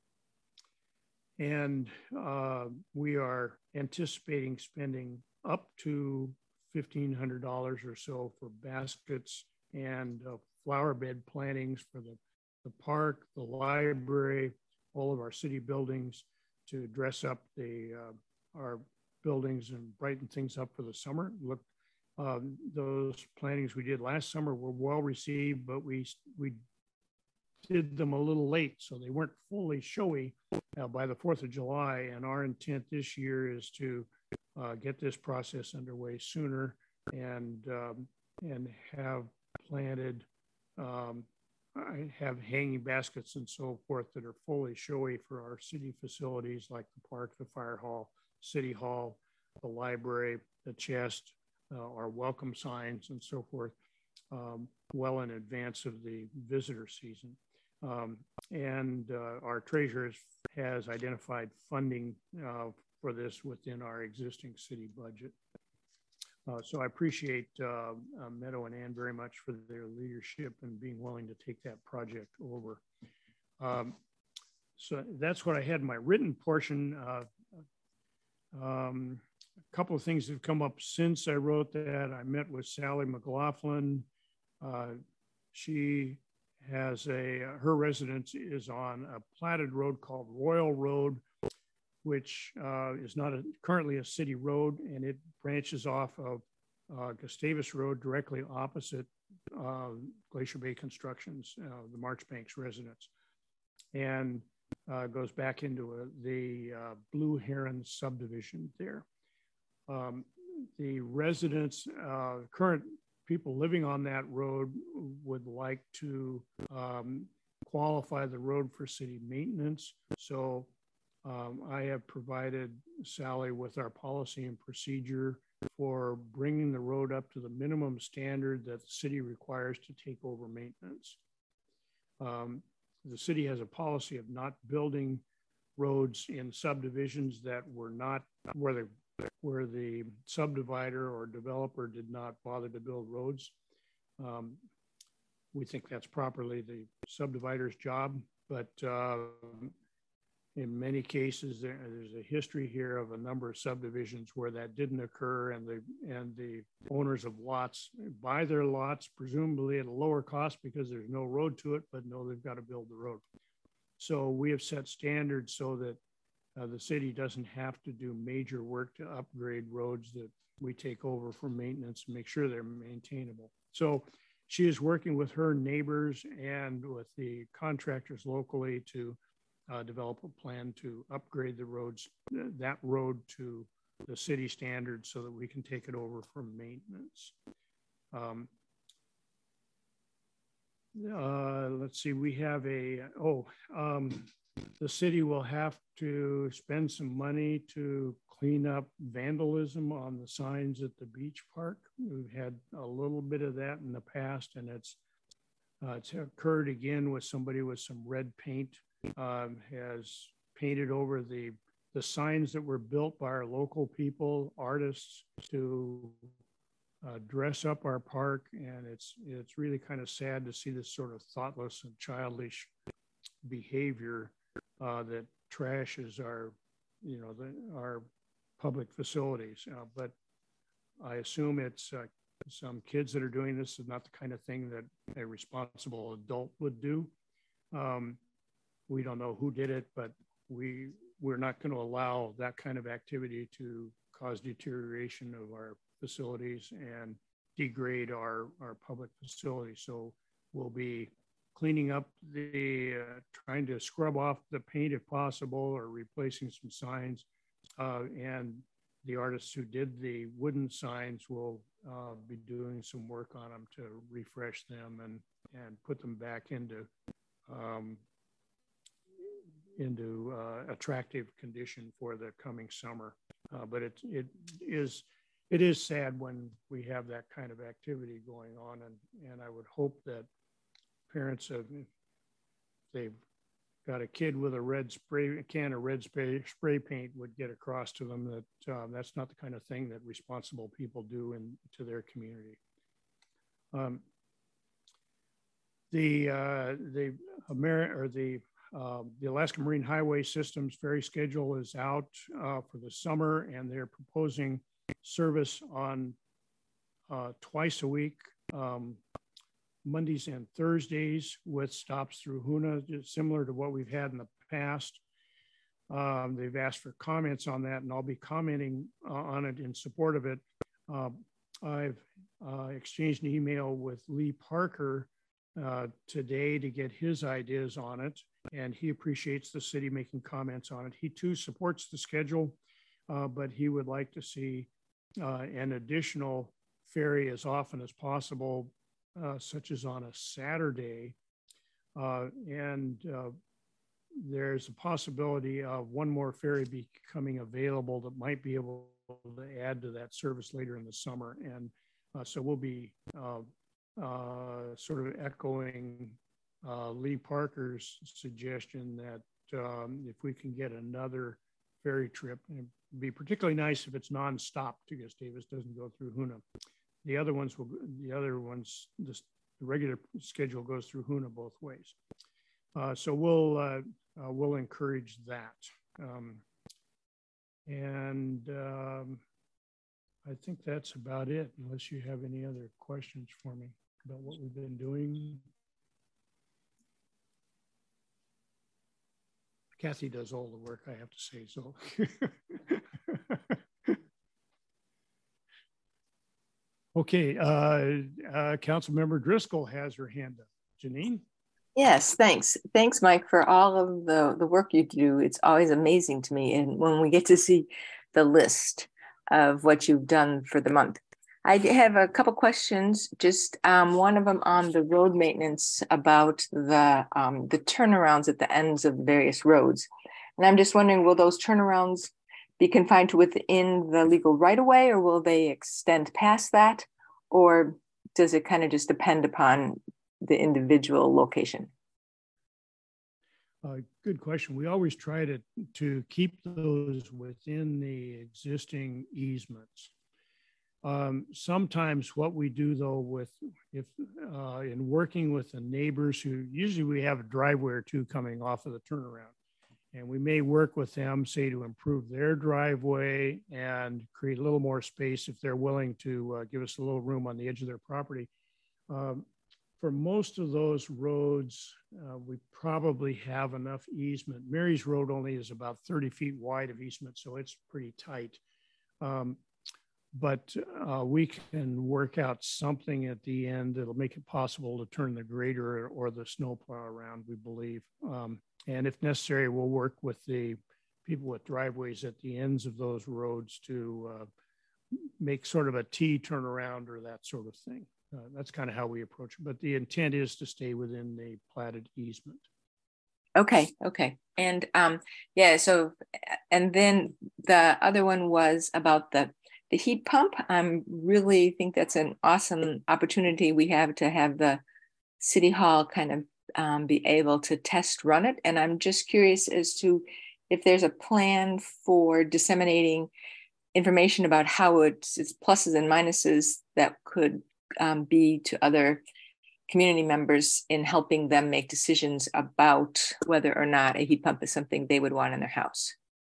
and uh, we are anticipating spending up to fifteen hundred dollars or so for baskets and uh, flower bed plantings for the, the park, the library, all of our city buildings, to dress up the uh, our buildings and brighten things up for the summer. Look, Um, those plantings we did last summer were well received, but we we did them a little late, so they weren't fully showy uh, by the fourth of July. And our intent this year is to uh, get this process underway sooner and um, and have planted, um, have hanging baskets and so forth that are fully showy for our city facilities like the park, the fire hall, city hall, the library, the chest, Uh, our welcome signs and so forth, um, well in advance of the visitor season. Um, and uh, our treasurer has identified funding uh, for this within our existing city budget. Uh, so I appreciate uh, uh, Meadow and Ann very much for their leadership and being willing to take that project over. Um, so that's what I had in my written portion. Uh, um, A couple of things have come up since I wrote that. I met with Sally McLaughlin. Uh, she has a, her residence is on a platted road called Royal Road, which uh, is not a, currently a city road, and it branches off of uh, Gustavus Road directly opposite uh, Glacier Bay Constructions, uh, the Marchbanks residence, and uh, goes back into a, the uh, Blue Heron subdivision there. Um, the residents, uh, current people living on that road would like to um, qualify the road for city maintenance. So um, I have provided Sally with our policy and procedure for bringing the road up to the minimum standard that the city requires to take over maintenance. Um, the city has a policy of not building roads in subdivisions that were not where the where the subdivider or developer did not bother to build roads. Um, we think that's properly the subdivider's job, but uh, in many cases, there, there's a history here of a number of subdivisions where that didn't occur, and the and the owners of lots buy their lots presumably at a lower cost because there's no road to it, but no, they've got to build the road. So we have set standards so that uh, the city doesn't have to do major work to upgrade roads that we take over for maintenance and make sure they're maintainable. So she is working with her neighbors and with the contractors locally to Uh, develop a plan to upgrade the roads, uh, that road to the city standards so that we can take it over for maintenance. Um, uh, let's see, we have a, oh, um, the city will have to spend some money to clean up vandalism on the signs at the beach park. We've had a little bit of that in the past, and it's, uh, it's occurred again with somebody with some red paint. Um, has painted over the the signs that were built by our local people, artists, to uh, dress up our park, and it's it's really kind of sad to see this sort of thoughtless and childish behavior uh, that trashes our, you know, the, our public facilities. Uh, but I assume it's uh, some kids that are doing this is not the kind of thing that a responsible adult would do. Um, We don't know who did it, but we, we're not going to allow that kind of activity to cause deterioration of our facilities and degrade our, our public facilities. So we'll be cleaning up the, uh, trying to scrub off the paint if possible, or replacing some signs. Uh, and the artists who did the wooden signs will uh, be doing some work on them to refresh them and, and put them back into um, into uh, attractive condition for the coming summer. Uh, but it, it is it is sad when we have that kind of activity going on, and, and I would hope that parents have, they've got a kid with a red spray, a can of red spray, spray paint would get across to them that um, that's not the kind of thing that responsible people do in to their community. Um, the uh, the Ameri- or the Uh, the Alaska Marine Highway System's ferry schedule is out uh, for the summer, and they're proposing service on uh, twice a week, um, Mondays and Thursdays, with stops through Hoonah, just similar to what we've had in the past. Um, they've asked for comments on that, and I'll be commenting uh, on it in support of it. Uh, I've uh, exchanged an email with Lee Parker uh, today to get his ideas on it, and he appreciates the city making comments on it. He too supports the schedule, uh, but he would like to see uh, an additional ferry as often as possible, uh, such as on a Saturday. Uh, and uh, there's a possibility of one more ferry becoming available that might be able to add to that service later in the summer. And uh, so we'll be uh, uh, sort of echoing uh, Lee Parker's suggestion that um, if we can get another ferry trip, it'd be particularly nice if it's nonstop to Gustavus, doesn't go through Hoonah. The other ones will, the other ones, this, the regular schedule goes through Hoonah both ways. Uh, so we'll uh, uh, we'll encourage that. Um, and um, I think that's about it, unless you have any other questions for me about what we've been doing. Kathy does all the work, I have to say so. Okay, uh, uh, Councilmember Driscoll has her hand up. Janine? Yes, thanks. Thanks, Mike, for all of the, the work you do. It's always amazing to me. And when we get to see the list of what you've done for the month, I have a couple questions, just um, one of them on the road maintenance about the, um, the turnarounds at the ends of the various roads. And I'm just wondering, will those turnarounds be confined to within the legal right of way, or will they extend past that? Or does it kind of just depend upon the individual location? Uh, good question. We always try to, to keep those within the existing easements. Um, sometimes what we do though with, if uh, in working with the neighbors who, usually we have a driveway or two coming off of the turnaround, and we may work with them, say, to improve their driveway and create a little more space if they're willing to uh, give us a little room on the edge of their property. Um, For most of those roads, uh, we probably have enough easement. Mary's Road only is about thirty feet wide of easement, so it's pretty tight. Um, but uh, we can work out something at the end that'll make it possible to turn the grader or the snowplow around, we believe. Um, and if necessary, we'll work with the people with driveways at the ends of those roads to uh, make sort of a T turnaround or that sort of thing. Uh, that's kind of how we approach it. But the intent is to stay within the platted easement. Okay, okay. And um, yeah, so, and then the other one was about the, the heat pump. I um, really think that's an awesome opportunity we have to have the City Hall kind of um, be able to test run it. And I'm just curious as to if there's a plan for disseminating information about how it's, its pluses and minuses that could um, be to other community members in helping them make decisions about whether or not a heat pump is something they would want in their house.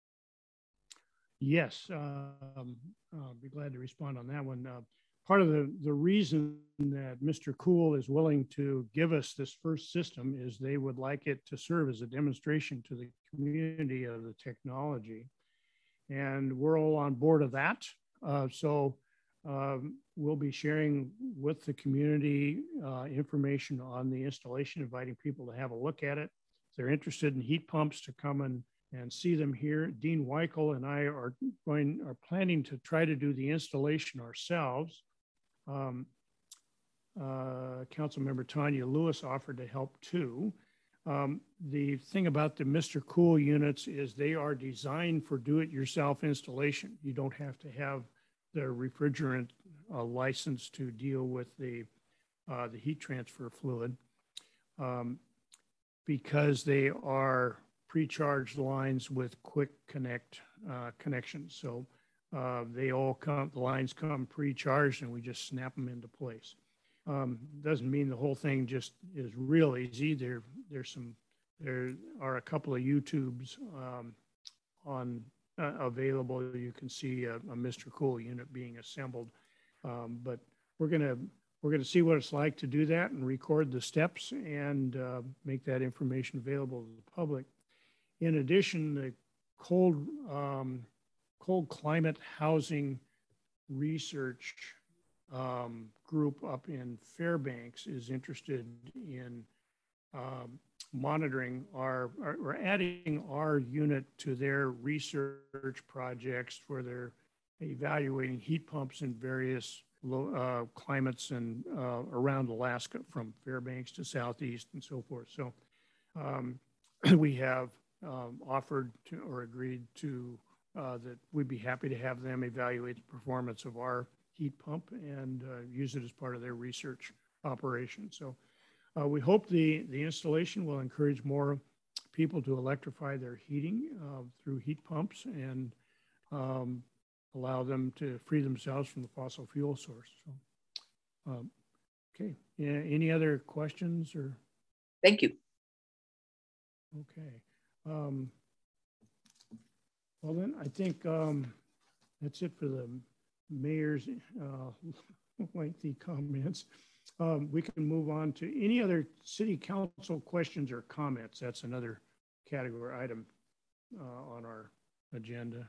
Yes, um, I'll be glad to respond on that one. Uh, part of the, the reason that Mister Cool is willing to give us this first system is they would like it to serve as a demonstration to the community of the technology. And we're all on board of that. Uh, so um, we'll be sharing with the community uh, information on the installation, inviting people to have a look at it. If they're interested in heat pumps, to come and, and see them here. Dean Weichel and I are going, are planning to try to do the installation ourselves. Um, uh, Councilmember Tanya Lewis offered to help too. Um, the thing about the Mister Cool units is they are designed for do-it-yourself installation. You don't have to have the refrigerant uh, license to deal with the, uh, the heat transfer fluid um, because they are pre-charged lines with quick connect uh, connections. So uh, they all come, the lines come pre-charged and we just snap them into place. Um, doesn't mean the whole thing just is real easy. There, there's some, there are a couple of YouTubes um, on uh, available. You can see a, a Mister Cool unit being assembled, um, but we're gonna we're gonna see what it's like to do that and record the steps and uh, make that information available to the public. In addition, the cold um, cold climate housing research Um, group up in Fairbanks is interested in um, monitoring our, our, or adding our unit to their research projects where they're evaluating heat pumps in various low, uh, climates and uh, around Alaska, from Fairbanks to Southeast and so forth. So um, we have um, offered to, or agreed to uh, that we'd be happy to have them evaluate the performance of our heat pump and uh, use it as part of their research operation. So uh, we hope the, the installation will encourage more people to electrify their heating uh, through heat pumps and um, allow them to free themselves from the fossil fuel source. So, um, okay, yeah, any other questions or? Thank you. Okay. Um, well then, I think um, that's it for the mayor's uh, lengthy comments. Um, we can move on to any other city council questions or comments. That's another category item uh, on our agenda.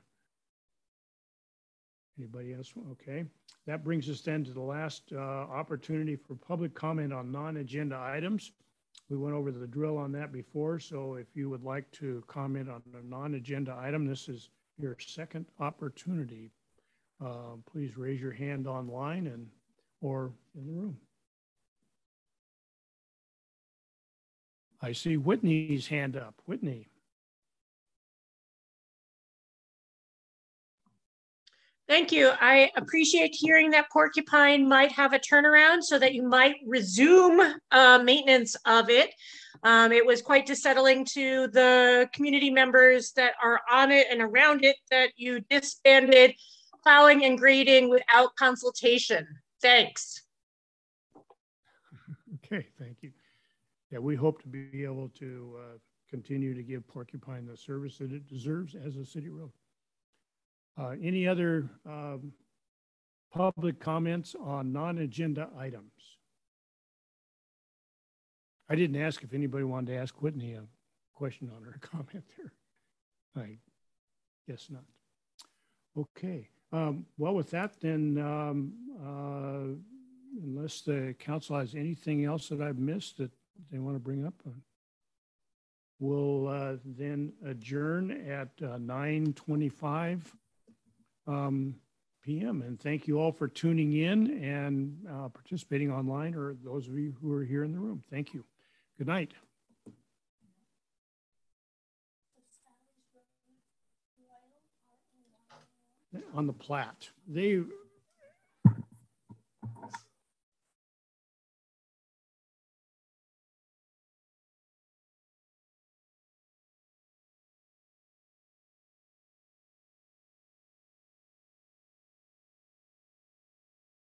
Anybody else? Okay. That brings us then to the last uh, opportunity for public comment on non-agenda items. We went over the drill on that before, so if you would like to comment on a non-agenda item, this is your second opportunity. uh, please raise your hand online and or in the room. I see Whitney's hand up. Whitney. Thank you. I appreciate hearing that Porcupine might have a turnaround so that you might resume uh, maintenance of it. Um, it was quite dissettling to the community members that are on it and around it that you disbanded plowing and grading without consultation. Thanks. Okay, thank you. Yeah, we hope to be able to uh, continue to give Porcupine the service that it deserves as a city road. Uh, any other um, public comments on non-agenda items? I didn't ask if anybody wanted to ask Whitney a question on her comment there. I guess not. Okay. Um, well, with that, then, um, uh, unless the council has anything else that I've missed that they want to bring up, uh, we'll uh, then adjourn at uh, nine twenty-five um, p m And thank you all for tuning in and uh, participating online, or those of you who are here in the room. Thank you. Good night. On the plat, they